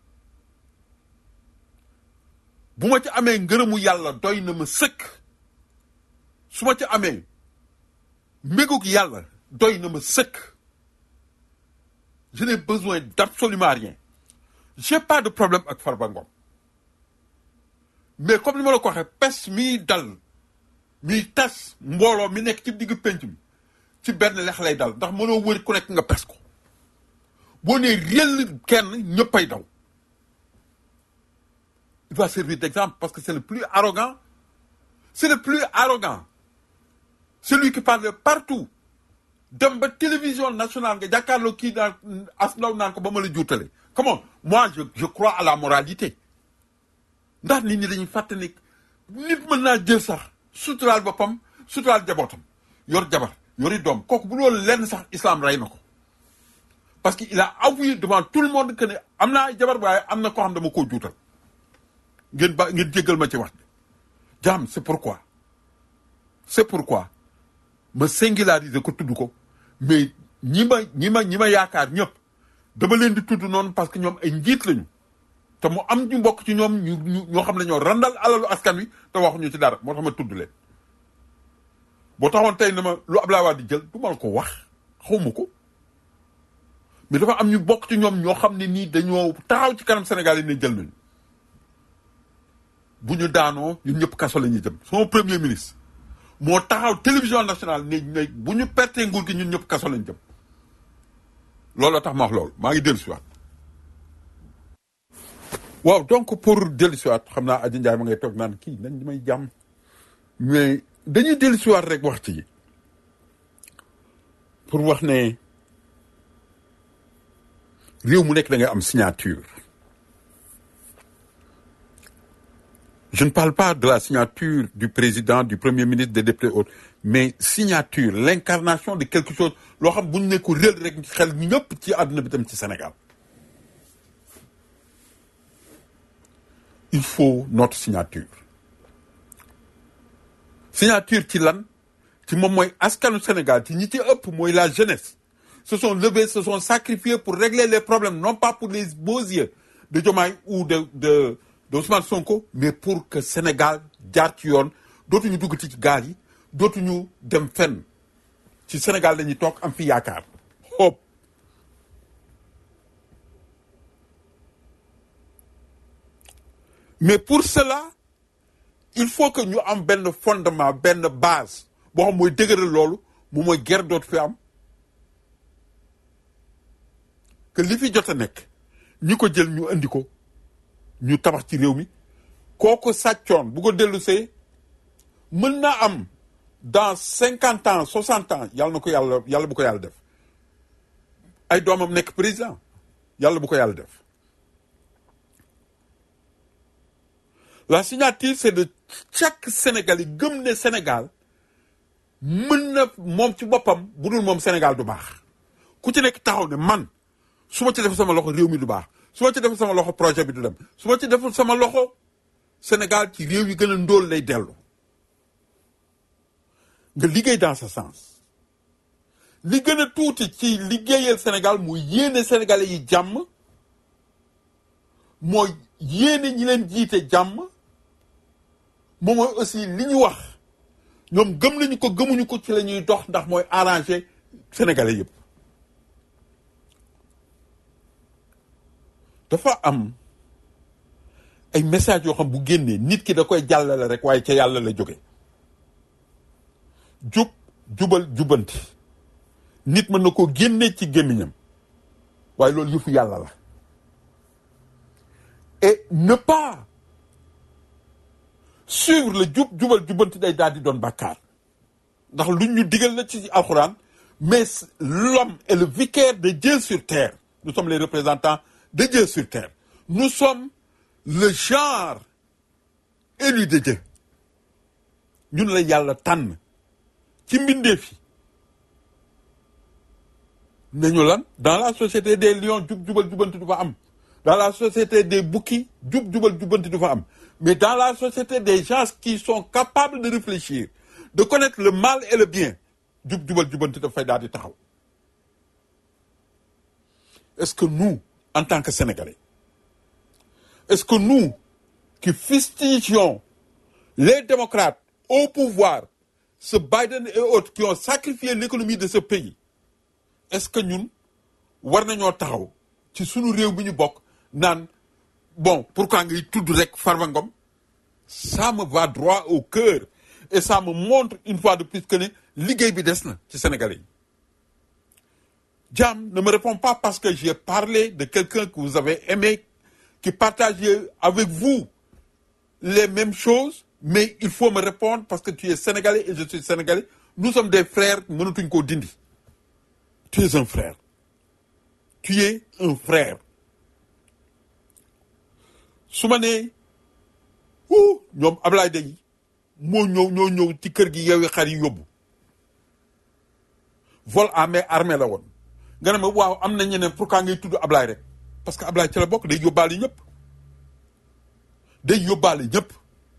bu ma ci amee ngërëmu yàlla doy na ma sëkk su ma ci amee mbégug yàlla doy na ma sëkk je n'ai besoin d'absolument rien j'ai pas de problème ak Farba Ngom mais comme ni ma la ko waxee pes miy dal miy tas mbooloo mi nekk ci digg penc mi ci benn lex lay dal ndax mënoo wër ku nekk nga pes ko boo nee réel kenn ñëppay daw il va servir d'exemple parce que c'est le plus arrogant c'est le plus arrogant celui qui parle partout dem ba télévision nationale nga jàkkaarloo kii naan as ndaw naan ko ba ma la juutale comment moi je je crois à la moralité ndax nit ñi dañuy fàtte ni nit mën naa jël sax suturaal boppam suturaal jabootam yor jabar yori doom kooku bu loolu lenn sax islam rey na ko parce que il a avoué devant tout le monde que ne am naa ay jabar waaye am na koo xam dama koo juutal ngeen ba ngeen jéggal ma ci wax bi jaam c'est pourquoi c'est pourquoi ma singulariser ko tudd ko mais ñi ma ñi ma ñi ma yaakaar ñëpp dama leen di tudd noonu parce que ñoom ay njiit lañu te mu am ñu mbokk ci ñoom ñu ñu ñoo xam ne ñoo randal alalu askan wi te waxuñu ci dara moo tax ma tudd leen boo taxoon tey na ma lu Abdoulaye Wade di jël du ma la ko wax xawma ko mais dafa am ñu bokk ci ñoom ñoo xam ne nii dañoo taxaw ci kanam Sénégal yi ne jël nañu bu ñu daanoo ñun ñëpp kaso la ñuy jëm sama premier ministre moo taxaw télévision nationale ne ne bu ñu pertee nguur gi ñun ñëpp kaso lañ jëm looloo tax ma wax loolu maa ngi dellu si waat waaw donc pour dellu si waat xam naa Adji Ndiaye ma ngay toog naan kii nañ di may jàmm mais dañuy dellu si waat rek wax ci pour wax ne réew mu nekk da ngay am signature je ne parle pas de la signature du président du premier ministre des députés autres mais signature l'incarnation de quelque chose loo xam bu ñu ne ko réel rek xel ñëpp ci àdduna bi tam ci Sénégal il faut notre signature signature ci lan ci moom mooy askanu Sénégal ci ñi ci ëpp mooy la jeunesse se sont levés se sont sacrifiés pour régler les problèmes non pas pour les beaux yeux de Diomaye ou de de de Ousmane Sonko mais pour que Sénégal jaar ci yoon dootuñu dugg ci gaal yi dootuñu dem fenn ci Sénégal lañuy toog am fi yaakaar hope mais pour cela il faut que ñu am benn fondement benn base boo xam mooy dëgëral loolu mu mooy guerre dootu fi am que li fi jot a nekk ñi ko jël ñu andi ko ñu tabax ci réew mi kooku sàccoon bu ko dellu see mën na am dans cinquante ans soixante ans yàlla na ko yàlla yàlla bu ko yàlla def ay doomam nekk président yàlla bu ko yàlla def la signature c'est de chaque Sénégalais gëm ne Sénégal mën na moom ci boppam bu dul moom Sénégal du baax ku ci nekk taxaw ne man su ma ci def sama loxo réew mi du baax su ma ci def sama loxo projet bi du dem su ma ci deful sama loxo Sénégal ci réew yi gën a ndóol lay dellu nga liggéey dans ce sens li gën a tuuti ci liggéeyal Sénégal mooy yéene Sénégalais yi jàmm mooy yéene ñi leen jiite jàmm moom mooy aussi li ñu wax ñoom gëm nañu ko gëmuñu ko ci la ñuy dox ndax mooy arranger Sénégalais yëpp dafa am ay message yoo xam bu génnee nit ki da koy jàllale rek waaye ca yàlla la jóge jub jubal jubanti nit mën na koo génnee ci gémmiñam waaye loolu yëfu yàlla la et ne pas suivre le jub jubal jubanti day daal di doon bàkkaar ndax lu ñu digal la ci alxuraan mais l'homme est le vicaire de Dieu sur terre. Nous sommes les représentants de Dieu sur terre. Nous sommes le genre élu de Dieu. ñun la yàlla tànn ci mbindeef yi nañu lan dans la société des lions jub jubal jubanti du fa am dans la société des bouquets jub jubal jubanti du fa am mais dans la société des gens qui sont capables de réfléchir de connaître le mal et le bien jub jubal jubanti dafay daal di taxaw. Est-ce que nous en tant que Sénégalais est-ce que nous qui fustigeons les démocrates au pouvoir ce Biden et autres qui ont sacrifié l'économie de ce pays est-ce que ñun war nañoo taxaw ci sunu réew bi ñu bokk naan bon pourquoi ngay tudd rek Farba Ngom ça me va droit au cœur et ça me montre une fois de plus que ne liggéey bi des na ci Sénégalais yi. Jam ne me répond pas parce que j'ai parlé de quelqu'un que vous avez aimé qui partageait avec vous les mêmes choses mais il faut me répondre parce que tu es Sénégalais et je suis Sénégalais nous sommes des frères mënatuñ koo dindi. Tu es un frère. Tu es un frère. su ma nee wuu ñoom Ablaye Day moo ñëw ñoo ñëw ci kër gi yeewi xar yi yóbbu vol à main armée la woon nga ne ma waaw am na ñeneen pourquoi ngay tudd Ablaye rek parce que Ablaye ci la bokk day yóbbaale ñëpp day yóbbaale ñëpp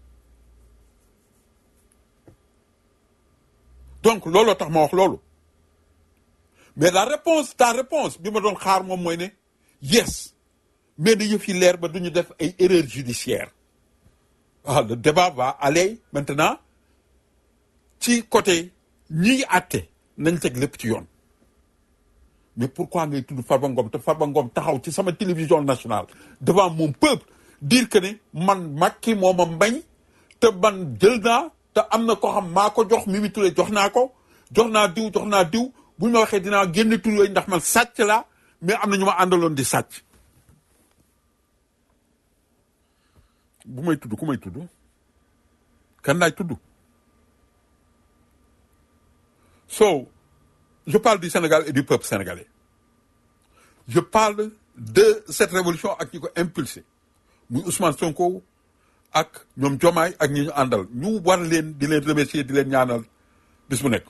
donc looloo tax ma wax loolu. Mais la réponse ta réponse bi ma doon xaar moom mooy ne yes mais na yëf yi leer ba duñu def ay erreurs judiciaires ah le débat va aller maintenant ci côté ñiy àtte nañ teg lépp ci yoon mais pourquoi ngay tudd Farba Ngom te Farba Ngom taxaw ci sama télévision nationale devant mon peuple dire que ne man Macky moo ma mbañ te man jël naa te am na koo xam maa ko jox Mimi Touré jox naa ko jox naa diw jox naa diw bu ñu ma waxee dinaa génne tur yooyu ndax man sàcc la mais am na ñu ma àndaloon di sàcc bu may tudd ku may tudd kan laay tudd so je parle du Sénégal et du peuple sénégalais je parle de cette révolution ak ñi ko impulsé muy Ousmane Sonko ak ñoom Diomaye ak ñi ñu àndal ñu war leen di leen remercier di leen ñaanal bis bu nekk.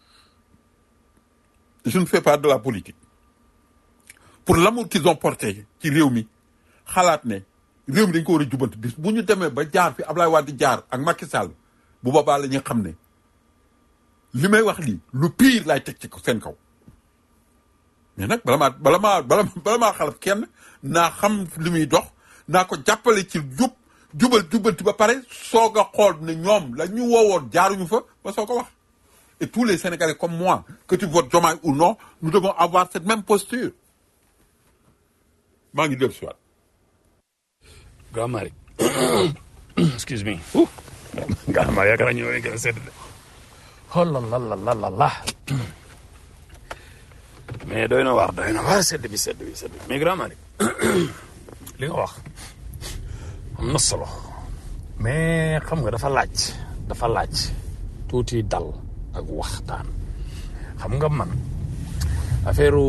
Je ne fais pas de la politique pour l'amour qu'ils ont porté ci réew mi xalaat ne réew mi dañ ko war a jubanti bis bu ñu demee ba jaar fi Ablaye Wade jaar ak Macky Sall bu boobaa la ñuy xam ne li may wax lii lu pire laay teg ci seen kaw mais nag bala maa bala maa bala maa xalaf kenn naa xam li muy dox naa ko jàppale ci jub jubal jubanti ba pare soog a xool ne ñoom la ñu woowoon jaaruñu fa ba soo ko wax. Et tous les Sénégalais comme moi, que tu votes Diomaye ou non, nous devons avoir cette même posture. maa ngi dellu si waat. Grand Malick excuse me Grand Malick yaakaar naa ñu ngi gën a sedd de oh la la la la la mais doy na waar doy na waar sedd bi sedd bi sedd bi mais Grand Malick li nga wax am na solo mais xam nga dafa laaj dafa laaj tuuti dal ak waxtaan xam nga man affaire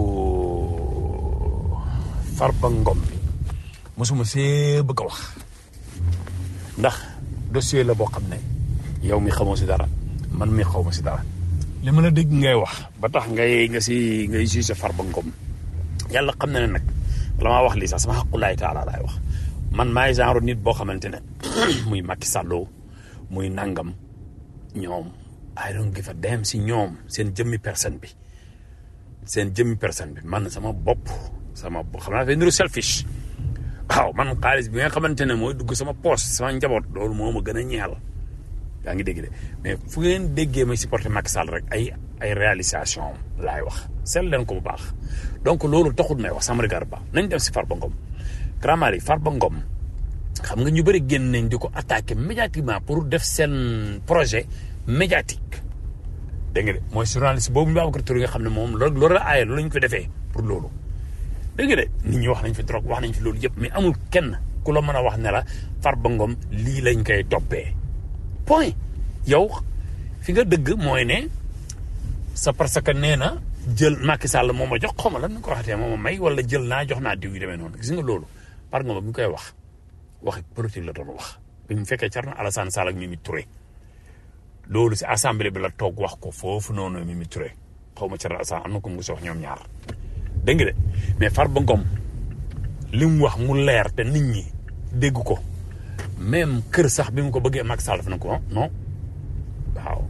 Farba Ngom bi mosuma see bëgg a wax ndax dossier la boo xam ne yow mi xamoo si dara man mi xaw ma si dara li ma la dégg ngay wax ba tax ngay nga si ngay juge Farba Ngom yàlla xam na ne nag la maa wax lii sax sama xaqulaay taala laay wax man maay genre nit boo xamante ne muy Macky Sall muy nangam ñoom I don't give a damn si ñoom seen jëmmi personne bi seen jëmmi personne bi man sama bopp sama xam naa fay niru selfish waaw man xaalis bi nga xamante ne mooy dugg sama poche sama njaboot loolu moo ma gën a ñeel yaa ngi dégg de mais fu ngeen déggee may supporter Macky Sall rek ay ay réalisation laay wax seet leen ko bu baax donc loolu taxul may wax sama regard ba nañ dem si Farba Ngom Grand Mali Farba Ngom xam nga ñu bëri génn nañ di ko attaquer médiatiquement pour def seen projet médiatique dégg nga de mooy journaliste boobu Babacar Touré nga xam ne moom loolu loolu la aaye loolu la ñu ko defee pour loolu dégg nga de nit ñi wax nañ fi drogue wax nañ fi loolu yëpp mais amul kenn ku la mën a wax ne la Farba Ngom lii lañ koy toppee point yow fi nga dëgg mooy ne sa parce que nee na jël Macky Sall moo ma jox xaw ma lan nga ko waxatee moo ma may wala jël naa jox naa diw yu demee noonu gis nga loolu Farba Ngom bi ñu koy wax waxi politique la doon wax bi mu fekkee Thierno Alassane Sall ak Mimi Touré loolu si assemblée bi la toog wax ko foofu noonu Mimi Touré xaw ma Thierno Alassane am na ko mu wax ñoom ñaar dégg nga de mais Farba Ngom li mu wax mu leer te nit ñi dégg ko même kër sax bi mu ko bëggee Macky Sall def na ko non waaw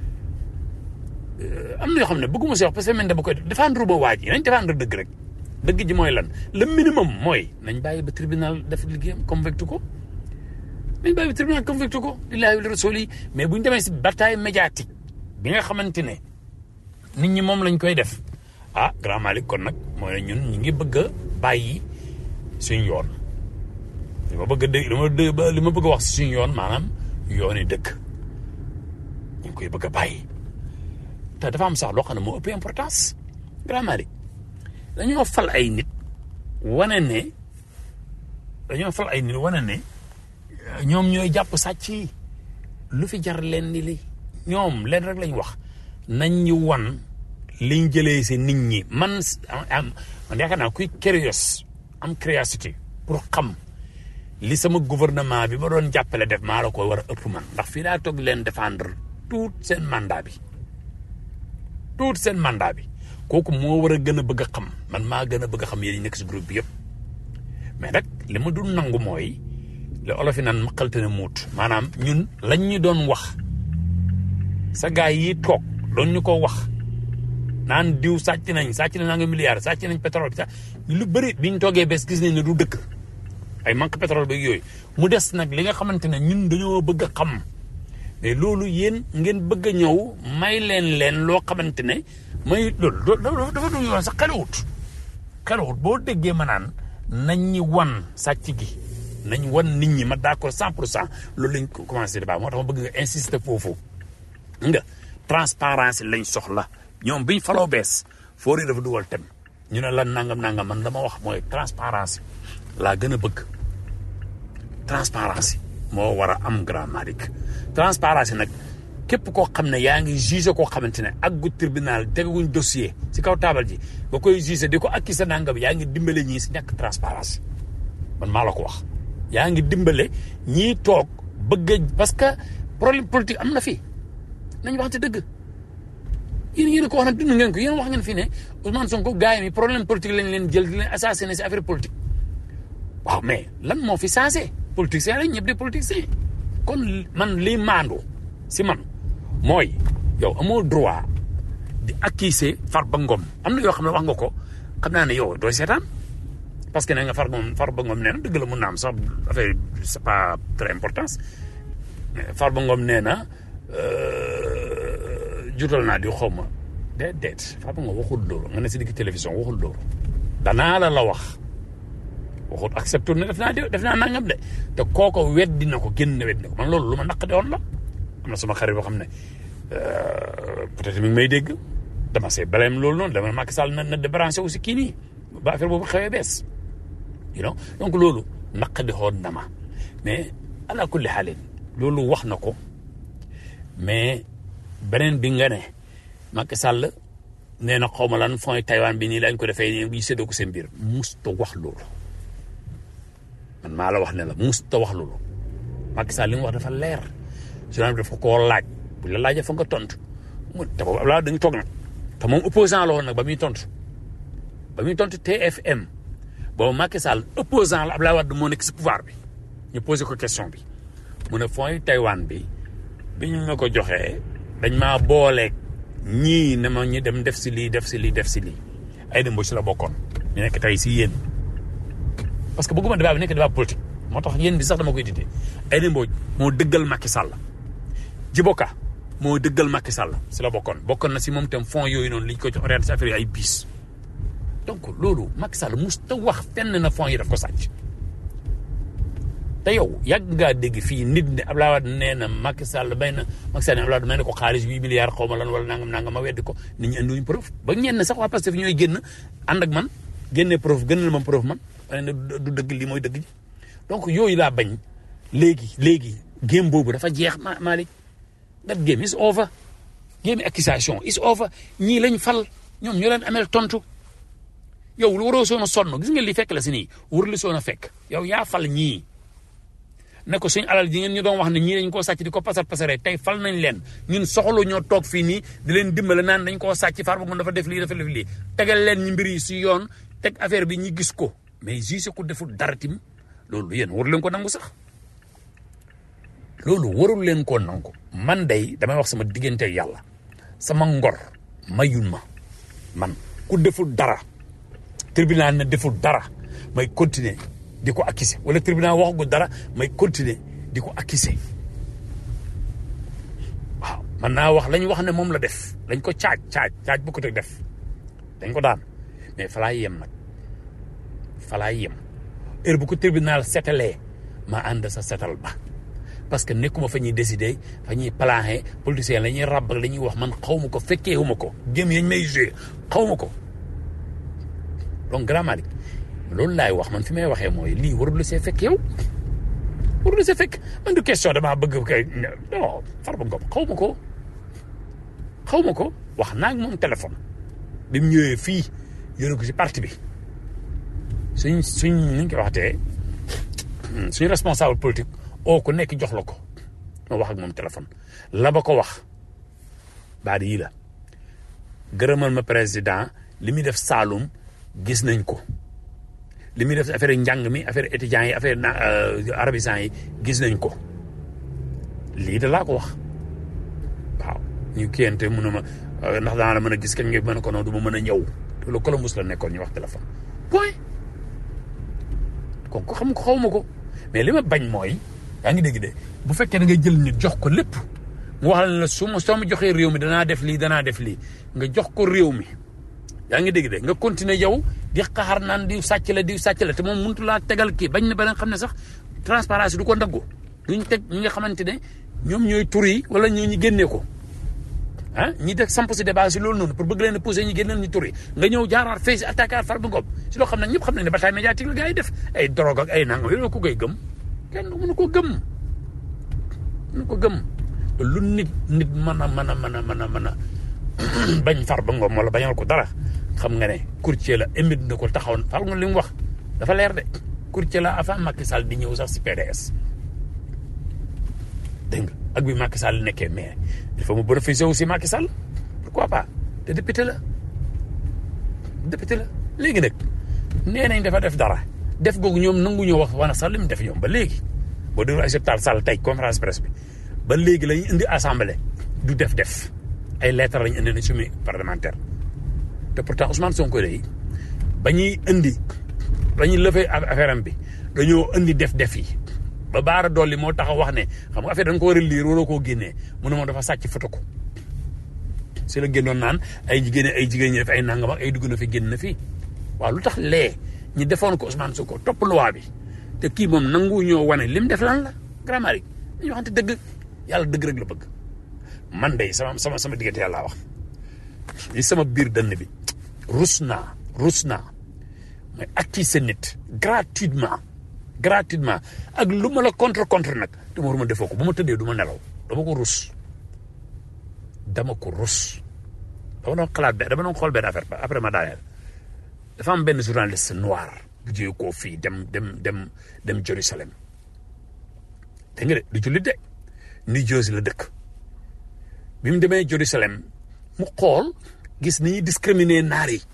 am na yoo xam ne bëgguma si wax parce que man dama koy défendre ba waaj yi nañ défendre dëgg rek dëgg ji mooy lan le minimum mooy nañ bàyyi ba tribunal def liggéeyam convaincre ko nañ bàyyi ba tribunal convaincre ko lillahi wa rasuli mais bu ñu demee si bataille médiatique bi nga xamante ne nit ñi moom lañ koy def ah Grand Malick kon nag mooy ñun ñu ngi bëgg a bàyyi suñu yoon li ma bëgg a dégg li ma dégg li ma bëgg a wax si suñu yoon maanaam yooni dëkk ñu ngi koy bëgg a bàyyi te dafa am sax loo xam ne moo ëpp importance Grand Malick dañoo fal ay nit wane ne dañoo fal ay nit wane ne ñoom ñooy jàpp sàcc yi lu fi jar leen ni li ñoom leen rek lañ wax nañ ñu wan liñ jëlee si nit ñi man am man yaakaar naa kuy curious am curiosité pour xam li sama gouvernement bi ma doon jàppale def maa la ko war a ëpp man ndax fii daa toog leen défendre tout seen mandat bi tout seen mandat bi kooku moo war a gën a bëgg a xam man maa gën a bëgg a xam yéen ñi nekk si groupe bi yëpp mais nag li ma dul nangu mooy le olof yi naan maqalte ne muut maanaam ñun lañ ñu doon wax sa gars yi toog doon ñu ko wax naan diw sàcc nañ sàcc nañ naa nga milliards sàcc nañ pétrole bi lu bëri biñ toogee bés gis nañ ne du dëkk ay manque pétrole ba yooyu mu des nag li nga xamante ne ñun dañoo bëgg a xam mais loolu yéen ngeen bëgg a ñëw may leen leen loo xamante ne may loolu dafa du yoon sax xelawut xelawut boo déggee ma naan nañ ñi wan sàcc gi nañ wan nit ñi ma d'accord cent pour cent loolu lañ ko commencé débat moo tax ma bëgg nga insister foofu nga transparence lañ soxla ñoom biñ faloo bees foori dafa dugal tem ñu ne lan nangam nangam man dama wax mooy transparence laa gën a bëgg transparence moo war a am Grand Malick transparence nag képp koo xam ne yaa ngi jugé koo xamante ne ak gu tribunal teguñ dossier si kaw taabal ji ba koy jugé di ko accusé nangam yaa ngi dimbale ñii si ñàkk transparence man maa la ko wax yaa ngi dimbale ñii toog bëgg parce que problème politique am na fi nañ waxante dëgg yéen yéen ko wax nag dund ngeen ko yéen wax ngeen fi ne Ousmane Sonko gars yi mi problème politique lañ leen jël di leen assassiné si affaire politique waaw mais lan moo fi changé politicien lañ ñëpp de politicien kon man liy maandu si man mooy yow amoo droit di accuser Farba Ngom am na yoo xam ne wax nga ko xam naa ne yow dooy seetaan parce que nee nga Farba Ngom Farba Ngom nee na dëgg la mun na am sax affaire c'est pas très importance Farba Ngom nee na jutal naa di xaw ma déet déet Farba Ngom waxul loolu nga ne si digg télévision waxul loolu danaa la la wax waxut accepté ne def naa def naa nangam de te kooko weddi na ko génn weddi na ko man loolu lu ma naqade woon la am na sama xarit boo xam ne peut-être mi ngi may dégg dama see baleem loolu noonu dama Macky Sall na na débranché aussi kii nii ba affaire boobu xewee bees you know donc loolu naqadi xoon na ma mais ala kulli xaalin loolu wax na ko mais beneen bi nga ne Macky Sall nee na xaw ma lan fond Taïwan bi nii lañ ko defee nii bi séddoo ko seen biir musta wax loolu man maa la wax ne la musta wax loolu Macky Sall li mu wax dafa leer journal bi dafa koo laaj bu la laajee fa nga tontu mu te boobu Abdoulaye dañu toog nag te moom opposant la woon nag ba muy tontu ba muy tontu T F M boobu Macky Sall opposant la Abdoulaye Wade moo nekk si pouvoir bi ñu posé ko question bi mu ne fond Taïwan bi bi ñu ma ko joxee dañ maa booleeg ñii ne ma ñu dem def si lii def si lii def si lii ay dem si la bokkoon ñu nekk tey si yéen parce que bëgguma débat bi nekk débat politique moo tax yéen bi sax dama koy dite ay dem moo dëggal Macky Sall Djiboka moo dëggal Macky Sall si la bokkoon bokkoon na si moom itam fonds yooyu noonu li ñu ko jox orienté si affaire yi ay bis donc loolu Macky Sall mus ta wax fenn na fonds yi daf ko sàcc te yow yàgg ngaa dégg fii nit ne Abdoulaye Wade nee na Macky Sall bay na Macky Sall ne Abdoulaye Wade may na ko xaalis huit milliards xaw ma lan wala nangam nangam ma weddi ko nit ñi andiwuñu preuve ba ñenn sax waa Pastef ñooy génn ànd ak man génne preuve gënal ma preuve man wane ne du dëgg lii mooy dëgg ji donc yooyu laa bañ léegi léegi game boobu dafa jeex ma Malick that game is over game accusation is over ñii lañ fal ñoom ñoo leen amel tontu yow lu waroo soon a sonn gis nga li fekk la si nii war li soon a fekk yow yaa fal ñii ne ko suñ alal ji ngeen ñu doon wax ne ñii dañ koo sàcc di ko pasar pasaree tey fal nañ leen ñun soxla ñoo toog fii nii di leen dimbale naan dañ koo sàcc Farba Ngom dafa def lii dafa def lii tegal leen ñu mbir yi si yoon teg affaire bi ñi gis ko mais juge ko deful dara tim loolu yéen waru leen ko nangu sax loolu warul leen koo nangu man day damay wax sama diggante yàlla sama ngor mayul ma man ku deful dara tribunal ne deful dara may continuer di ko accuser wala tribunal waxagu dara may continuer di ko accuser waaw man naa wax lañ wax ne moom la def lañ ko caaj caaj caaj bu ko teg def dañ ko daan mais fa laa yem nag fa laa yem heure bu ko tribunal setalee ma ànd sa setal ba parce que nekkuma fa ñuy décider fa ñuy plané politicien la ñuy ràbb la ñuy wax man xaw ma ko fekkeewuma ko gém yañ may joué xaw ma ko donc Grand Malick loolu laay wax man fi may waxee mooy lii warul la see fekk yow warul la see fekk man du question damaa bëgg kay non Farba Ngom xaw ma ko xaw ma ko wax naa ak moom téléphone bi mu ñëwee fii yónni ko si parti bi suñ suñ ni ñu koy waxatee suñ responsable politique oo ku nekk jox la ko ma wax ak moom téléphone la ba ko wax baat yii la gërëmal ma président li muy def Saloum gis nañ ko li muy def affaire njàng mi affaire étudiants yi affaire arabisants yi gis nañ ko lii da laa ko wax waaw ñu kiyante mun a ma ndax daana la mën a gis kañ nga mën a ko noonu du ma mën a ñëw te lu Columbus la nekkoon ñu wax téléphone point kon ko xam ko xaw ma ko mais li ma bañ mooy yaa ngi dégg de bu fekkee da nga jël nit jox ko lépp mu wax la su ma soo ma joxee réew mi danaa def lii danaa def lii nga jox ko réew mi yaa ngi dégg de nga continuer yow di xaar naan di sàcc la di sàcc la te moom mënut laa tegal kii bañ na ba nga xam ne sax transparence du ko ndaggu duñ teg ñi nga xamante ne ñoom ñooy tur yi wala ñoo ñu génnee ko ah ñi def samp si débat si loolu noonu pour bëgg leen a pousser ñu génneel ñu tur yi nga ñëw jaaraat fee si attaquer Farba Ngom si loo xam ne ñëpp xam nañ ne bataille médiatique la gars yi def ay drogue ak ay nangam yooyu ku koy gëm kenn mënu ko gëm mënu ko gëm lu nit nit mën a mën a mën a mën a mën a bañ Farba Ngom wala bañal ko dara xam nga ne courtier la émit na ko taxaw fal nga li mu wax dafa leer de courtier la avant Macky Sall di ñëw sax si P D S dégg nga ak bi Macky Sall nekkee mais il faut mu bénéficier aussi Macky Sall pourquoi pas te député la député la léegi nag nee nañ dafa def dara def googu ñoom nangu ñoo wax wana sax li mu def ñoom ba léegi boo déglu acceptal Sall tey conférence presse bi ba léegi la ñu indi assemblée du def def ay lettres la ñu indi na chemin parlementaire te pourtant Ousmane Sonko day ba ñuy indi ba ñuy lëfee affaire am bi dañoo indi def def yi ba baara dolli moo taxaw wax ne xam nga affaire da nga ko war a liir waroo koo génnee mu ne moom dafa sàcc foto ko si la génnoon naan ay jigéen ay jigéen ñi def ay nangam ak ay dugg na fi génn na fi waaw lu tax lee ñi defoon ko Ousmane Sonko topp loi bi te kii moom nangu ñoo wane lim def lan la Grand Malick dañu waxante dëgg yàlla dëgg rek la bëgg man day sama sama sama diggante yàlla wax li sama biir dënn bi rus naa rus naa mais acquis nit gratuitement gratuitement ak lu ma la contre contre nag te ma war ma defoo ko bu ma tëddee du ma nelaw dama ko rus dama ko rus dama doon xalaat be dama doon xool benn affaire ba après ma daaneel dafa am benn journaliste noir bu jógee koo fii dem dem dem dem Jérusalem dégg nga de du jullit de New Jersey la dëkk bi mu demee Jérusalem mu xool gis ni ñuy discriminer naar yi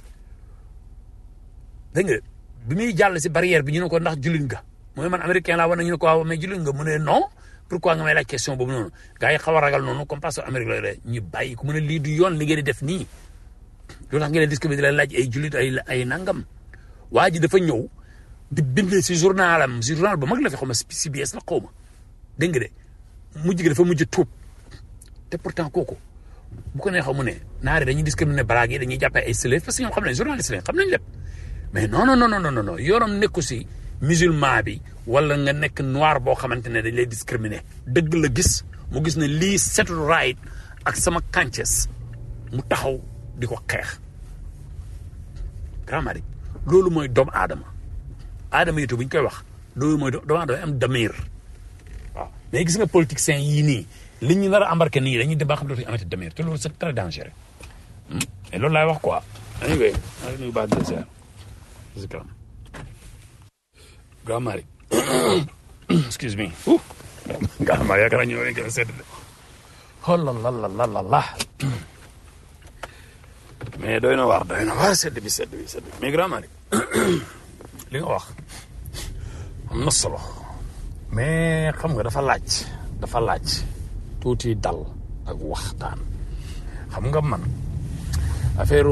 dégg nga bi muy jàll si barrière bi ñu ne ko ndax jullit nga mooy man américain laa war na ñu ne ko waaw mais jullit nga mu ne non pourquoi nga may laaj question boobu noonu gars yi xaw a ragal noonu comme parce que Amérique la ñu bàyyi ku mu ne lii du yoon li ngeen di def nii loolu tax ngeen di discriminer leen laaj ay jullit ay ay nangam waa ji dafa ñëw di bind si journalam si journal ba mag la fi xaw ma C B S la xaw ma dégg nga de mujj gi dafa mujj tuub te pourtant kooku bu ko neexee mu ne naari dañuy discriminer baraag yi dañuy jàppee ay slave parce que ñoom xam nañ journaliste lañ xam nañ lépp mais non non non non non non yoonam nekku si musulman bi wala nga nekk noir boo xamante ne dañ lay discriminer dëgg la gis mu gis ne lii setul right ak sama conscience mu taxaw di ko xeex Grand Malick loolu mooy doomu aadama aadama yitu bu ñu koy wax loolu mooy doomu aadama am damir waaw mais gis nga politiciens yii nii li ñu nar a embarqué nii dañuy dem ba xam ne dootuñu amati damir te loolu c'est très dangereux et loolu laay wax quoi anyway maa ngi nuyu baax de ziar Grand Malick excuse me Grand Malick yaakaar naa ñëw rek a sedd de oh la la la la la mais doy na waar doy na waar sedd bi sedd bi sedd bi mais Grand Malick li nga wax am na solo mais xam nga dafa laaj dafa laaj tuuti dal ak waxtaan xam nga man affaire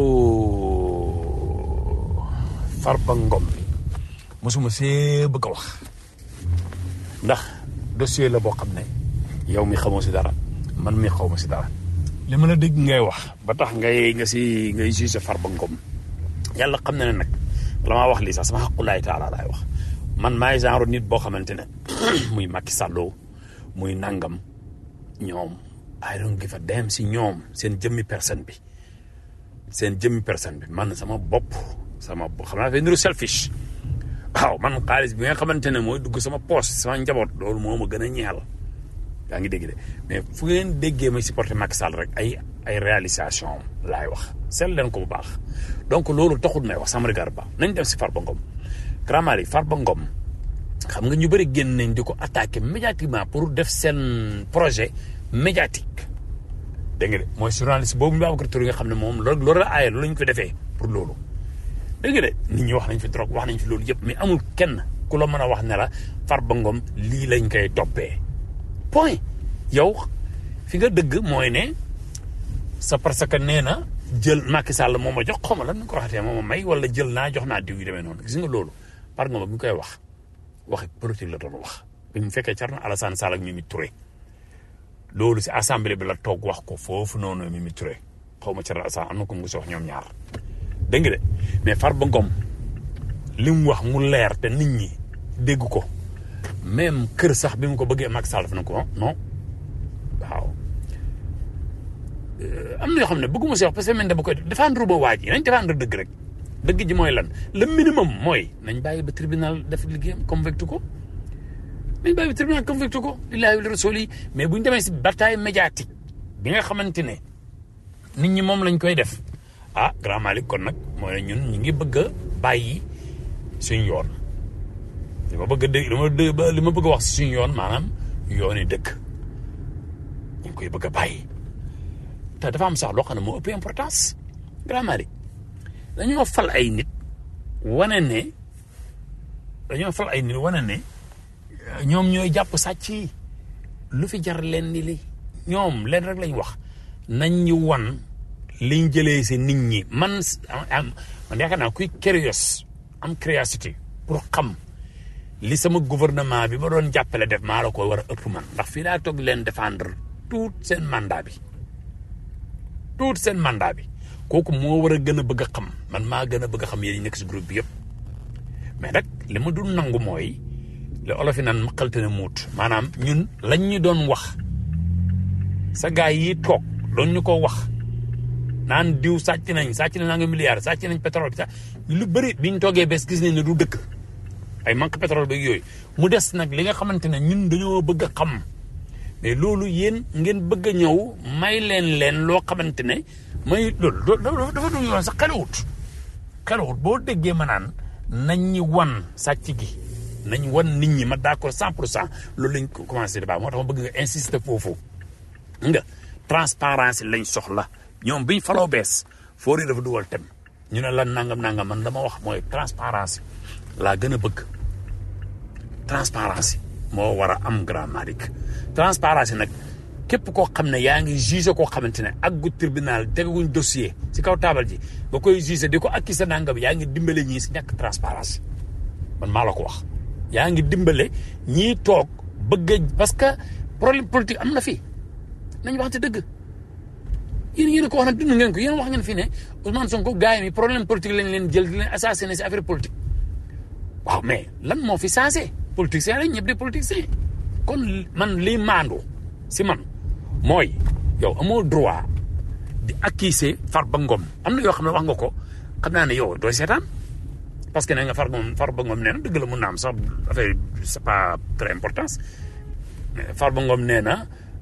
Farba Ngom bi mosuma see bëgg a wax ndax dossier la boo xam ne yow mi xamoo si dara man mi xaw ma si dara li ma la dégg ngay wax ba tax ngay nga si ngay juge Farba Ngom yàlla xam na ne nag la maa wax lii sax sama xaqulaay taala laay wax man maay genre nit boo xamante ne muy Macky Sall muy nangam ñoom I don't give a damn si ñoom seen jëmmi personne bi seen jëmmi personne bi man sama bopp sama xam naa fay niru selfish waaw man xaalis bi nga xamante ne mooy dugg sama poche sama njaboot loolu moo ma gën a ñeel yaa ngi dégg de mais fu ngeen déggee may supporter Macky Sall rek ay ay réalisation laay wax seet leen ko bu baax donc loolu taxul may wax sama regard ba nañ dem si Farba Ngom Grand Malick Farba Ngom xam nga ñu bëri génn nañ di ko attaquer médiatiquement pour def seen projet médiatique dégg nga de mooy journaliste boobu Babacar Touré nga xam ne moom loolu loolu la aaye loolu la ñu ko defee pour loolu dégg nga de nit ñi wax nañ fi drogue wax nañ fi loolu yëpp mais amul kenn ku la mën a wax ne la Farba Ngom lii lañ koy toppee point yow fi nga dëgg mooy ne sa parce que nee na jël Macky Sall moo ma jox xaw ma lan nga ko waxatee moo ma may wala jël naa jox naa diw yu demee noonu gis nga loolu par nga bi ñu koy wax waxi politique la doon wax bi mu fekkee Thierno Alassane Sall ak Mimi Touré loolu si assemblée bi la toog wax ko foofu noonu Mimi Touré xaw ma Thierno Alassane am na ko mu wax ñoom ñaar dégg nga de mais Farba Ngom li mu wax mu leer te nit ñi dégg ko même kër sax bi mu ko bëggee Macky Sall def na ko non waaw am na yoo xam ne bëgguma si wax parce que man dama koy défendre ba waa ji nañ défendre dëgg rek dëgg ji mooy lan le minimum mooy nañ bàyyi ba tribunal def liggéeyam convaincre ko nañ bàyyi ba tribunal convaincre ko lillahi wa rasuli mais bu ñu demee si bataille médiatique bi nga xamante ne nit ñi moom lañ koy def ah Grand Malick kon nag mooy ñun ñu ngi bëgg a bàyyi suñ yoon li ma bëgg a dégg li ma bëgg a wax si suñu yoon maanaam yoon yi dëkk ñu ngi koy bëgg a bàyyi te dafa am sax loo xam ne moo ëpp importance Grand Malick dañoo fal ay nit wane ne dañoo fal ay nit wane ne ñoom ñooy jàpp sàcc yi lu fi jar leen ni li ñoom leen rek lañ wax nañ ñu wan liñ jëlee si nit ñi man am man yaakaar naa kuy curious am curiosité pour xam li sama gouvernement bi ma doon jàppale def maa la ko war a ëpp man ndax fii laa toog leen défendre tout seen mandat bi tout seen mandat bi kooku moo war a gën a bëgg a xam man maa gën a bëgg a xam yéen ñi nekk si groupe bi yëpp mais nag li ma dul nangu mooy li olof yi naan maqalte ne muut maanaam ñun lañ ñu doon wax sa gars yi toog doon ñu ko wax naan diw sàcc nañ sàcc nañ naa nga milliard sàcc nañ pétrole bi sax lu bëri biñ toogee bés gis nañ ne du dëkk ay manque pétrole beeg yooyu mu des nag li nga xamante ne ñun dañoo bëgg a xam mais loolu yéen ngeen bëgg a ñëw may leen leen loo xamante ne may loolu dafa dul yoon sax xelawut xelawut boo déggee ma naan nañ ñi wan sàcc gi nañ wan nit ñi ma d'accord cent pour cent loolu lañ ko commencé débat moo tax ma bëgg nga insister foofu nga transparence lañ soxla ñoom biñ faloo bees foor yi dafa dugal tem ñu ne lan nangam nangam man dama wax mooy transparence laa gën a bëgg transparence moo war a am Grand Malick transparence nag képp koo xam ne yaa ngi jugé koo xamante ne ak gu tribunal teguñ dossier si kaw taabal ji ba koy jugé di ko accusé nangam yaa ngi dimbale ñii si ñàkk transparence man maa la ko wax yaa ngi dimbale ñii toog bëgg parce que problème politique am na fi nañ waxante dëgg yéen yéen a ko wax nag dund ngeen ko yéen wax ngeen fi ne Ousmane Sonko gars yi mi problème politique lañ leen jël di leen assassiné si affaire politique waaw mais lan moo fi changé politicien lañ ñëpp di politicien kon man lii maandu si man mooy yow amoo droit di accuser Farba Ngom am na yoo xam ne wax nga ko xam naa ne yow dooy seetaan parce que nee nga Farba Ngom Farba Ngom nee na dëgg la mun na am sax affaire c'est pas très importance mais Farba Ngom nee na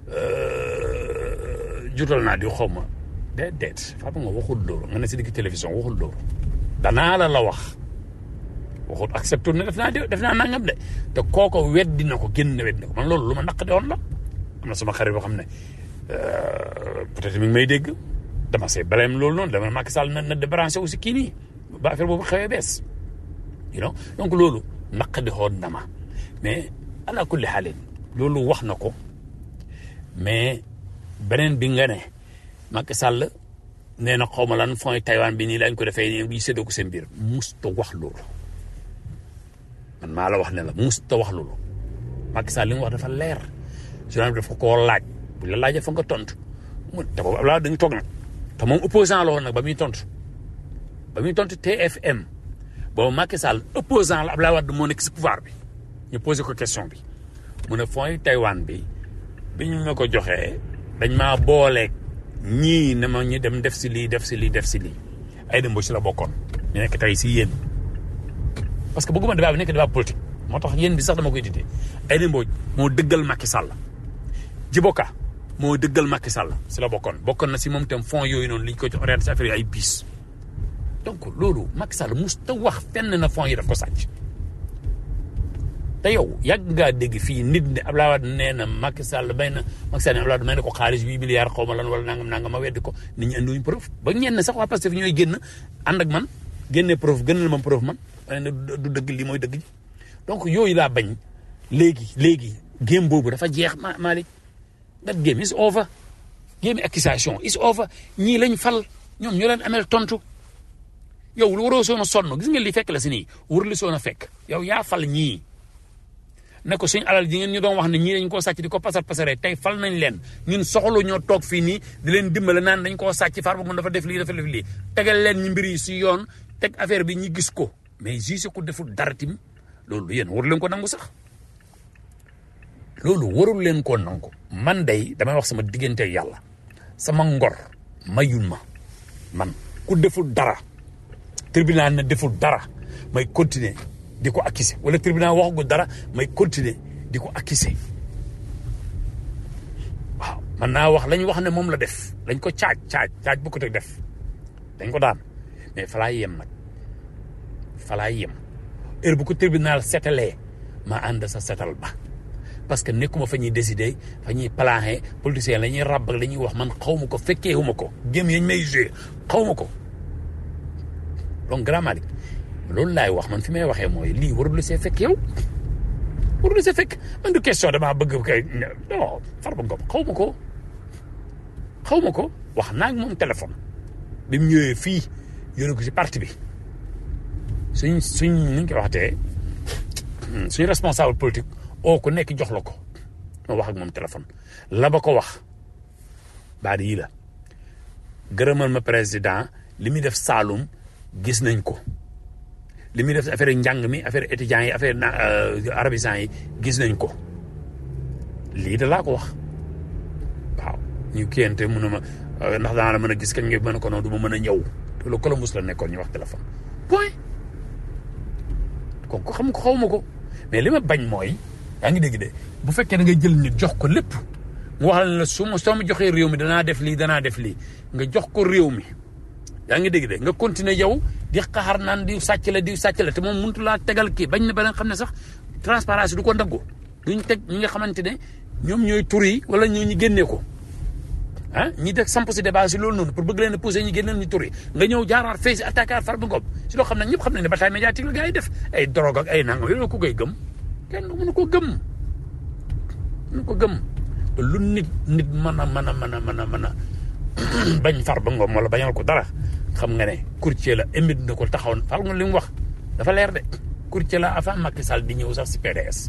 jutal naa di xaw ma déedéet Farba Ngom waxul loolu nga ne si digg télévision waxul loolu danaa la la wax waxut accepté ne def naa def naa nangam de te kooko weddi na ko génn weddi na ko man loolu lu ma naq de woon la am na sama xarit boo xam ne peut-être mi ngi may dégg dama see baleem loolu noonu dama Macky Sall na na débranché aussi kii nii ba affaire boobu xewee bees you know donc loolu naq di xoon na ma mais ala kulli xaalin loolu wax na ko mais beneen bi nga ne Macky Sall nee na xaw ma lan fond Taïwan bi nii lañ ko defee nii séddoo ko seen biir musta wax loolu man maa la wax ne la musta wax loolu Macky Sall li mu wax dafa leer journal bi dafa koo laaj bu la laajee fa nga tontu mu te boobu Abdoulaye dañu toog nag te moom opposant la woon nag ba muy tontu ba muy tontu T F M boobu Macky Sall opposant la Abdoulaye Wade moo nekk si pouvoir bi ñu posé ko question bi mu ne fond Taïwan bi bi ñu ma ko joxee dañ maa booleeg ñii ne ma ñu dem def si lii def si lii def si lii ay dem si la bokkoon ñu nekk tey si yéen parce que bëgguma débat bi nekk débat politique moo tax yéen bi sax dama koy dite ay dem moo dëggal Macky Sall Djiboka moo dëggal Macky Sall si la bokkoon bokkoon na si moom itam fonds yooyu noonu li ñu ko jox orienté si affaire yi ay bis donc loolu Macky Sall mus ta wax fenn na fonds yi daf ko sàcc te yow yàgg ngaa dégg fii nit ne Abdoulaye Wade nee na Macky Sall may na Macky Sall ne Abdoulaye Wade may na ko xaalis huit milliards xaw ma lan wala nangam nangam ma weddi ko nit ñi andiwuñ preuve ba ñenn sax waa Pastef ñooy génn ànd ak man génne preuve gënal ma preuve man ma ne du dëgg lii mooy dëgg ji donc yooyu laa bañ léegi léegi game boobu dafa jeex ma Malick that game is over game accusation is over ñii lañ fal ñoom ñoo leen amel tontu yow lu waroo soon a sonn gis nga li fekk la si nii war li soon a fekk yow yaa fal ñii ne ko suñu alal ji ngeen ñu doon wax ne ñii dañ koo sàcc di ko pasar pasaree tey fal nañ leen ñun soxla ñoo toog fii nii di leen dimbale naan dañ koo sàcc Farba Ngom dafa def lii dafa def lii tegal leen ñu mbir yi si yoon teg affaire bi ñi gis ko mais juge ko deful dara tim loolu yéen waru leen ko nangu sax loolu warul leen koo nangu man day damay wax sama diggante yàlla sama ngor mayul ma man ku deful dara tribunal na deful dara may continuer di ko accuser wala tribunal waxagu dara may continuer di ko accuser waaw man naa wax lañ wax ne moom la def lañ ko caaj caaj caaj bu ko teg def dañ ko daan mais fa laa yem nag fa laa yem heure bu ko tribunal setalee ma ànd sa setal ba parce que nekkuma fa ñuy décider fa ñuy plané politicien la ñuy ràbb ak la ñuy wax man xaw ma ko fekkee wu ma ko gém yañ may joué xaw ma ko donc grand Malick loolu laay wax man fi may waxee mooy lii warul la see fekk yow warul la see fekk man du question damaa bëgg kay non Farba Ngom xaw ma ko xaw ma ko wax naa ak moom téléphone bi mu ñëwee fii yónni ko si parti bi suñ suñ ni ñu koy waxtee suñ responsable politique oo ku nekk jox la ko ma wax ak moom téléphone la ba ko wax baat yii la gërëmal ma président li muy def Saloum gis nañ ko li muy def affaire njàng mi affaire étudiants yi affaire arabisants yi gis nañ ko lii da laa ko wax waaw ñu kiyante mun a ma ndax daana la mën a gis kañ nga mën a ko noonu du ma mën a ñëw te lu Columbus la nekkoon ñu wax téléphone point kon ko xam ko xaw ma ko mais li ma bañ mooy yaa ngi dégg de bu fekkee da nga jël nit jox ko lépp mu wax la su ma soo ma joxee réew mi danaa def lii danaa def lii nga jox ko réew mi yaa ngi dégg de nga continuer yow di xaar naan di sàcc la di sàcc la te moom mënut laa tegal kii bañ na ba nga xam ne sax transparence du ko ndaggu duñ teg ñi nga xamante ne ñoom ñooy tur yi wala ñoo ñu génnee ko ah ñi def samp si débat si loolu noonu pour bëgg leen a pousser ñu génneel ñu tur yi nga ñëw jaaraat fee si attaquer Farba Ngom si loo xam ne ñëpp xam nañ ne bataille médiatique la gars yi def ay drogue ak ay nangam yooyu ku koy gëm kenn mënu ko gëm mënu ko gëm lu nit nit mën a mën a mën a mën a mën a bañ Farba Ngom wala bañal ko dara xam nga ne courtier la émit na ko taxaw fal nga li mu wax dafa leer de courtier la avant Macky Sall di ñëw sax si P D S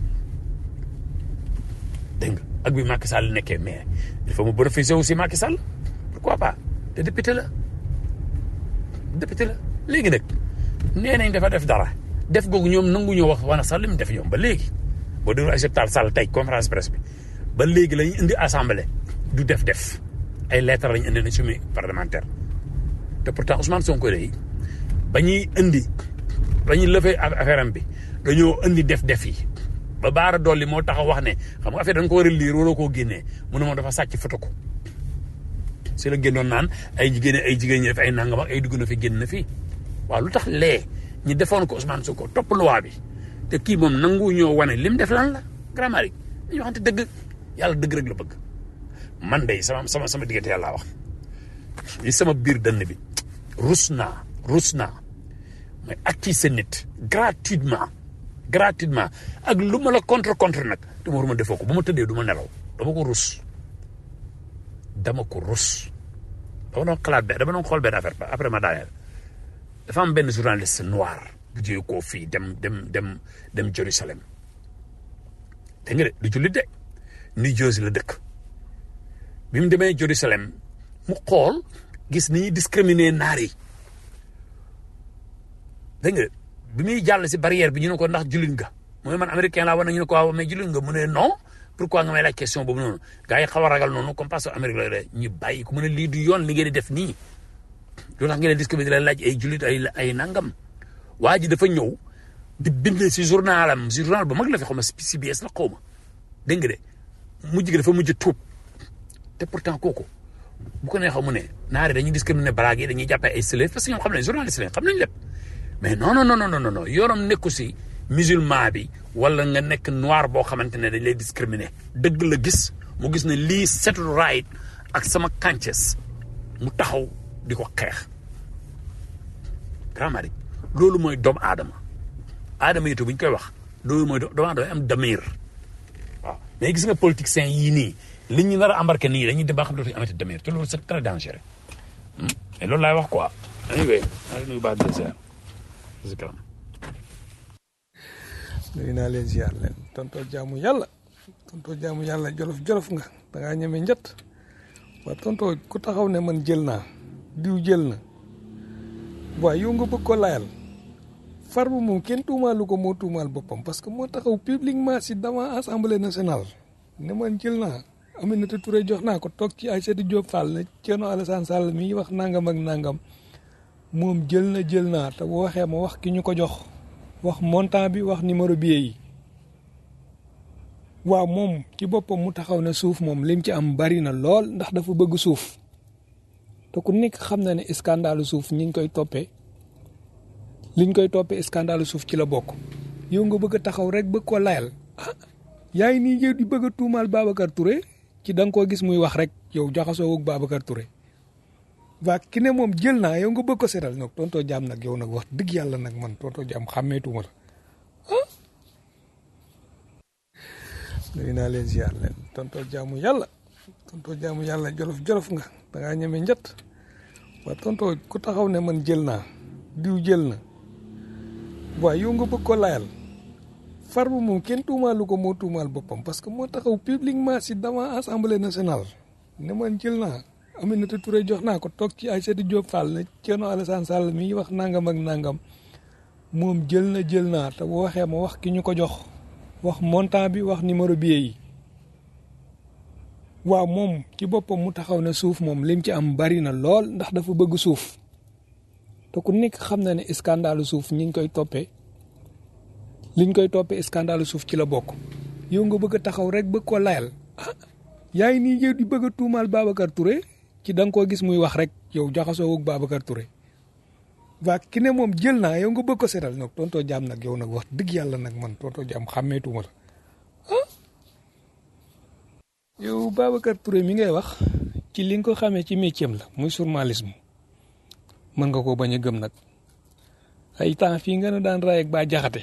dégg nga ak bi Macky Sall nekkee mais il faut mu bénéficier aussi Macky Sall pourquoi pas te député la député la léegi nag nee nañ dafa def dara def googu ñoom nangu ñoo wax wana sax li mu def ñoom ba léegi boo déglu acceptal Sall tey conférence presse bi ba léegi lañu indi assemblée du def def ay lettres lañu indi na chemin parlementaire te pourtant Ousmane Sonko day ba ñuy indi ba ñuy lëfee affaire am bi dañoo indi def def yi ba baara dolli moo taxaw wax ne xam nga affaire dañ ko war a lire waroo koo génnee mu ne moom dafa sàcc foto ko si la génnoon naan ay jigéen ay jigéen ñi def ay nangam ak ay dugg na fi génn na fii waaw lu tax lee ñi defoon ko Ousmane Sonko topp loi bi te kii moom nangu ñoo wane lim def lan la Grand Malick dañu waxante dëgg yàlla dëgg rek la bëgg man day sama sama sama diggante yàlla wax li sama biir dënn bi rus naa rus naa mais acquis nit gratuitement gratuitement ak lu ma la contre contre nag te ma waruma defoo ko bu ma tëddee du ma nelaw dama ko rus dama ko rus dama doon xalaat benn dama doon xool benn affaire ba après ma daaneel dafa am benn journaliste noir bu jógee koo fii dem dem dem dem Jérusalem dégg nga de du jullit de New Jersey la dëkk bi mu demee Jérusalem mu xool gis ni ñuy discriminer naar yi dégg nga bi muy jàll si barrière bi ñu ne ko ndax jullit nga mooy man américain laa war na ñu ne ko waaw mais jullit nga mu ne non pourquoi nga may laaj question boobu noonu gars yi xaw a ragal noonu comme parce que Amérique la ñu bàyyi ko mu ne lii du yoon li ngeen di def nii loolu tax ngeen di discuter di leen laaj ay jullit ay ay nangam waa ji dafa ñëw di bind si journalam si journal bu mag la fi xaw ma C B S la xaw ma dégg nga de mujj gi dafa mujj tuub te pourtant kooku bu ko neexee mu ne naari dañuy discriminer balaag yi dañuy jàppee ay slave parce que ñoom xam nañ journaliste lañ xam nañ lépp mais non non non non non non yoonam nekku si musulman bi wala nga nekk noir boo xamante ne dañ lay discriminer dëgg la gis mu gis ne lii setul right ak sama conscience mu taxaw di ko xeex Grand Malick loolu mooy doomu aadama aadama yi bu ñu koy wax loolu mooy doomu aadama am damir waaw mais gis nga politiciens yii nii li ñu nar a embarqué nii dañuy dem ba xam ne dootuñu amati damir te loolu c'est très dangereux mais loolu laay wax quoi. anyway maa ngi nuyu baax di ziar si kanam. nuyu naa leen ziar leen tontoo jaamu yàlla tontoo jaamu yàlla jolof jolof nga da ngaa ñeme njët waaw tontoo ku taxaw ne man jël naa diw jël na waaye yow nga bëgg ko layal far bu moom kenn tuumaalu ko moo tuumaal boppam parce que moo taxaw publiquement si devant assemblée nationale ne man jël naa Aminata Touré jox naa ko toog ci Aïssatou Diop Fall ne Thierno Alassane Sall mi wax nangam ak nangam moom jël na jël naa te bu waxee ma wax ki ñu ko jox wax montant bi wax numéro billet yi waaw moom ci boppam mu taxaw ne suuf moom lim ci am bari na lool ndax dafa bëgg suuf te ku nekk xam na ne scandale suuf ñi ngi koy toppee liñ koy toppee scandale suuf ci la bokk yow nga bëgg a taxaw rek bëgg ko layal ah yaa ngi nii yow di bëgg a tuumaal Babacar Touré ci da nga koo gis muy wax rek yow jaxasoo ak Babacar Touré waa ki ne moom jël naa yow nga bëgg ko seetal nag tontoo jaam nag yow nag wax dëgg yàlla nag man tontoo jaam xàmmeetuma la ah. nuyu naa leen ziar leen tontoo jaamu yàlla tontoo jaamu yàlla jolof jolof nga da ngaa ñeme njët waa tontoo ku taxaw ne man jël naa diw jël na waaye yow nga bëgg ko layal far bu moom kenn tuumaalu ko moo tuumaal boppam parce que moo taxaw publiquement si devant assemblée nationale ne man jël naa Aminata Touré jox naa ko toog ci Aïssatou Diop Fall ne Thierno Alassane Sall mi wax nangam ak nangam moom jël na jël naa te bu waxee ma wax ki ñu ko jox wax montant bi wax numéro billet yi waaw moom ci boppam mu taxaw ne suuf moom lim ci am bari na lool ndax dafa bëgg suuf te ku nekk xam na ne scandale suuf ñi ngi koy toppee liñ koy toppee scandale suuf ci la bokk yow nga bëgg a taxaw rek bëgg ko layal ah yaa ngi nii yow di bëgg a tuumaal Babacar Touré ci da nga koo gis muy wax rek yow jaxasoo ak Babacar Touré waa ki ne moom jël naa yow nga bëgg ko seetal nag tontoo jaam nag yow nag wax dëgg yàlla nag man tontoo jaam xàmmeetuma la ah. yow Babacar Touré mi ngay wax ci li nga ko xamee ci métier la muy journalisme mën nga koo bañ a gëm nag ay temps fii nga ne daan raay ak Bah Diakhaté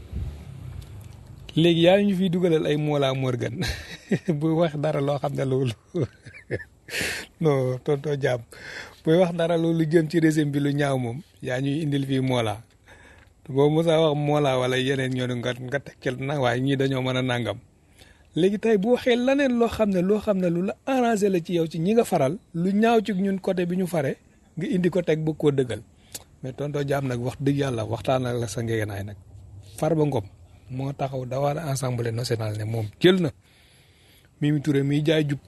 léegi yaa ñu fiy dugalal ay Mollah Morgan buy wax dara loo xam ne loolu non tonton Diam buy wax dara loolu jëm ci régime bi lu ñaaw moom yaa ñuy indil fii Mollah boo mosaa wax Mollah wala yeneen ñoo nga nga tekkil na waaye ñii dañoo mën a nangam léegi tey bu waxee laneen loo xam ne loo xam ne lu la arrangé la ci yow ci ñi nga faral lu ñaaw ci ñun côté bi ñu fare nga indi ko teg bëgg koo dëggal mais tonton Diam nag wax dëgg yàlla waxtaan ak la sa ngeenaay nag Farba Ngom moo taxaw dawal assemblée nationale ne moom jël na Mimi Touré miy jaay jub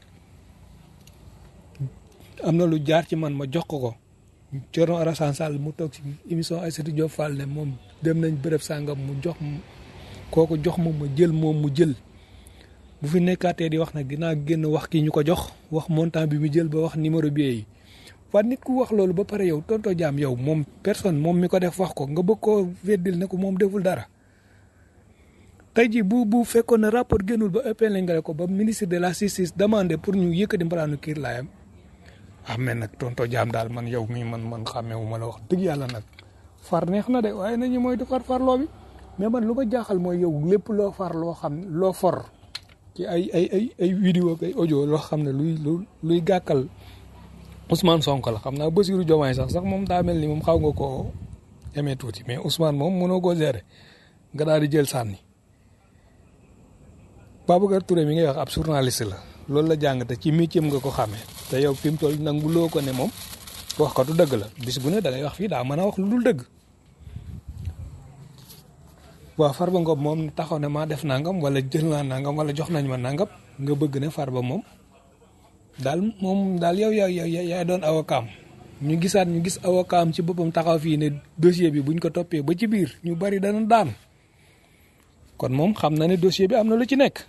am na lu jaar ci man ma jox ko ko Thierno Alassane Sall mu toog ci émission Aïssatou Diop Fall ne moom dem nañ bërëb sàngam mu jox kooku jox ma ma jël moom mu jël bu fi nekkaatee di wax nag dinaa génn wax ki ñu ko jox wax montant bi mu jël ba wax numéro billet yi waaye nit ku wax loolu ba pare yow tonto jaam yow moom personne moom mi ko def wax ko nga bëgg koo weddil ne ko moom deful dara tey jii bu bu fekkoon ne rapport génnul ba ëppee lañ nga ko ba ministre de la justice demandé pour ñu yëkkati mbalaanu kiir laayam ah mais nag tonto jaam daal man yow mii man man xàmmeewu ma la wax dëgg yàlla nag far neex na de waaye nañu mooy du far farloo bi mais man lu ma jaaxal mooy yow lépp loo far loo xam loo for ci ay ay ay ay vidéo ak ay audio loo xam ne luy luy gàkkal Ousmane Sonko la xam naa Bassirou Diomaye sax sax moom daa mel ni moom xaw nga koo amee tuuti mais Ousmane moom mënoo koo gérer nga daal di jël sànni Babacar Touré mi ngay wax ab journaliste la loolu la jàng te ci métier nga ko xamee te yow fi mu toll nangu loo ko ne moom wax ko du dëgg la bis bu ne da ngay wax fii daa mën a wax lu dul dëgg waaw Farba Ngom moom taxaw ne maa def nangam wala jël naa nangam wala jox nañ ma nangam nga bëgg ne Farba moom daal moom daal yow yow yow yaay doon avocat ñu gisaat ñu gis avocat ci boppam taxaw fii ne dossier bi buñ ko toppee ba ci biir ñu bari dana daan kon moom xam na ne dossier bi am na lu ci nekk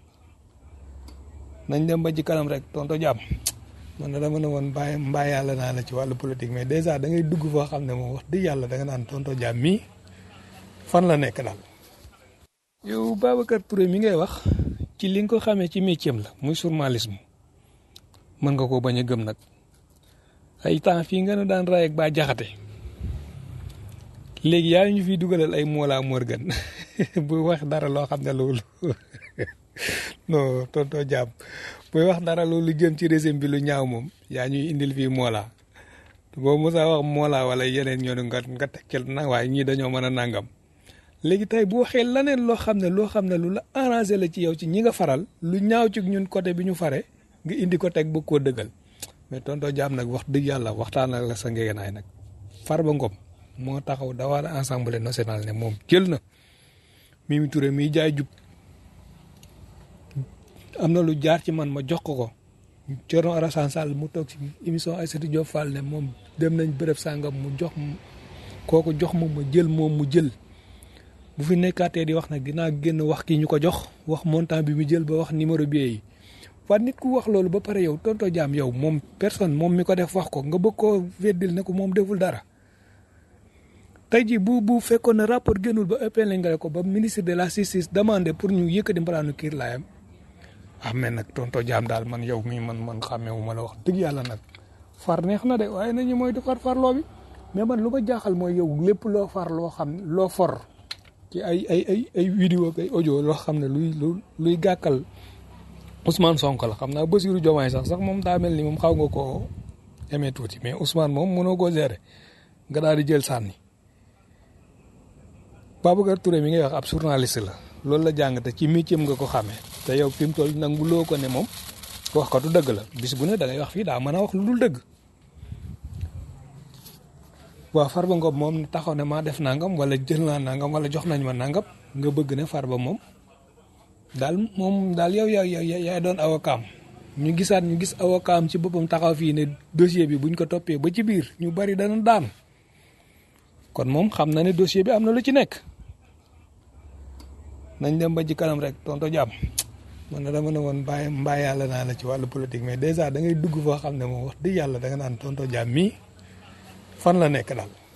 nañ dem ba ci kanam rek tonto jàmm man na dama ne woon mbaay mbaay yàlla naa la ci wàllu politique mais dèjà da ngay dugg foo xam ne moom wax dëgg yàlla da nga naan tonto jàmm mii fan la nekk daal. yow Babacar Touré mi ngay wax ci li nga ko xamee ci métier la muy journalisme mën nga koo bañ a gëm nag ay temps fii nga ne daan ray ak ba jaxate léegi yaa ñu fiy dugalal ay Mollah Morgun buy wax dara loo xam ne loolu non tonto jàmm buy wax dara loolu jëm ci régime bi lu ñaaw moom yaa ñuy indil fii Mollah boo mosaa wax Mollah wala yeneen ñoo nga nga tekkil na waaye ñii dañoo mën a nangam léegi tey bu waxee laneen loo xam ne loo xam ne lu la arrangé la ci yow ci ñi nga faral lu ñaaw ci ñun côté bi ñu fare nga indi ko teg bëgg koo dëggal mais tonto jaam nag wax dëgg yàlla waxtaan ak la sa ngegenaay nag Farba Ngom moo taxaw dawal assemblée nationale ne moom jël na Mimi Touré miy jaay jub am na lu jaar ci man ma jox ko ko Thierno Alassane Sall mu toog ci émission Aïssatou Diop Fall ne moom dem nañ bërëb sàngam mu jox kooku jox ma ma jël moom mu jël bu fi nekkaatee di wax nag dinaa génn wax ki ñu ko jox wax montant bi mu jël ba wax numéro billet yi waaye nit ku wax loolu ba pare yow tonto jaam yow moom personne moom mi ko def wax ko nga bëgg koo weddil ne ko moom deful dara tey jii bu bu fekkoon ne rapport génnul ba ëppee lañ nga ko ba ministre de la justice demandé pour ñu yëkkati mbalaanu kiir laayam ah mais nag tonto jaam daal man yow mii man man xàmmeewu ma la wax dëgg yàlla nag far neex na de waaye nañu mooy du far farloo bi mais man lu ma jaaxal mooy yow lépp loo far loo xam loo for ci ay ay ay ay vidéo ak ay audio loo xam ne luy luy gàkkal Ousmane Sonko la xam naa Bassirou Diomaye sax sax moom daa mel ni moom xaw nga koo amee tuuti mais Ousmane moom mënoo koo gérer nga daal di jël sànni Babacar Touré mi ngay wax ab journaliste la loolu la jàng te ci métier nga ko xamee te yow fi mu toll nangu loo ko ne moom wax ko du dëgg la bis bu ne da ngay wax fii daa mën a wax lu dul dëgg waaw Farba Ngom moom taxaw ne maa def nangam wala jël naa nangam wala jox nañ ma nangam nga bëgg ne Farba moom daal moom daal yow yow yow yaay doon avocat ñu gisaat ñu gis avocat ci boppam taxaw fii ne dossier bi buñ ko toppee ba ci biir ñu bari dana daan kon moom xam na ne dossier bi am na lu ci nekk nañ dem ba ci kanam rek tonto jàmm man na dama ne woon mbaay mbaay yàlla naa la ci wàllu politique mais dèjà da ngay dugg foo xam ne moom wax dëgg yàlla da nga naan tonto jàmm mii fan la nekk daal.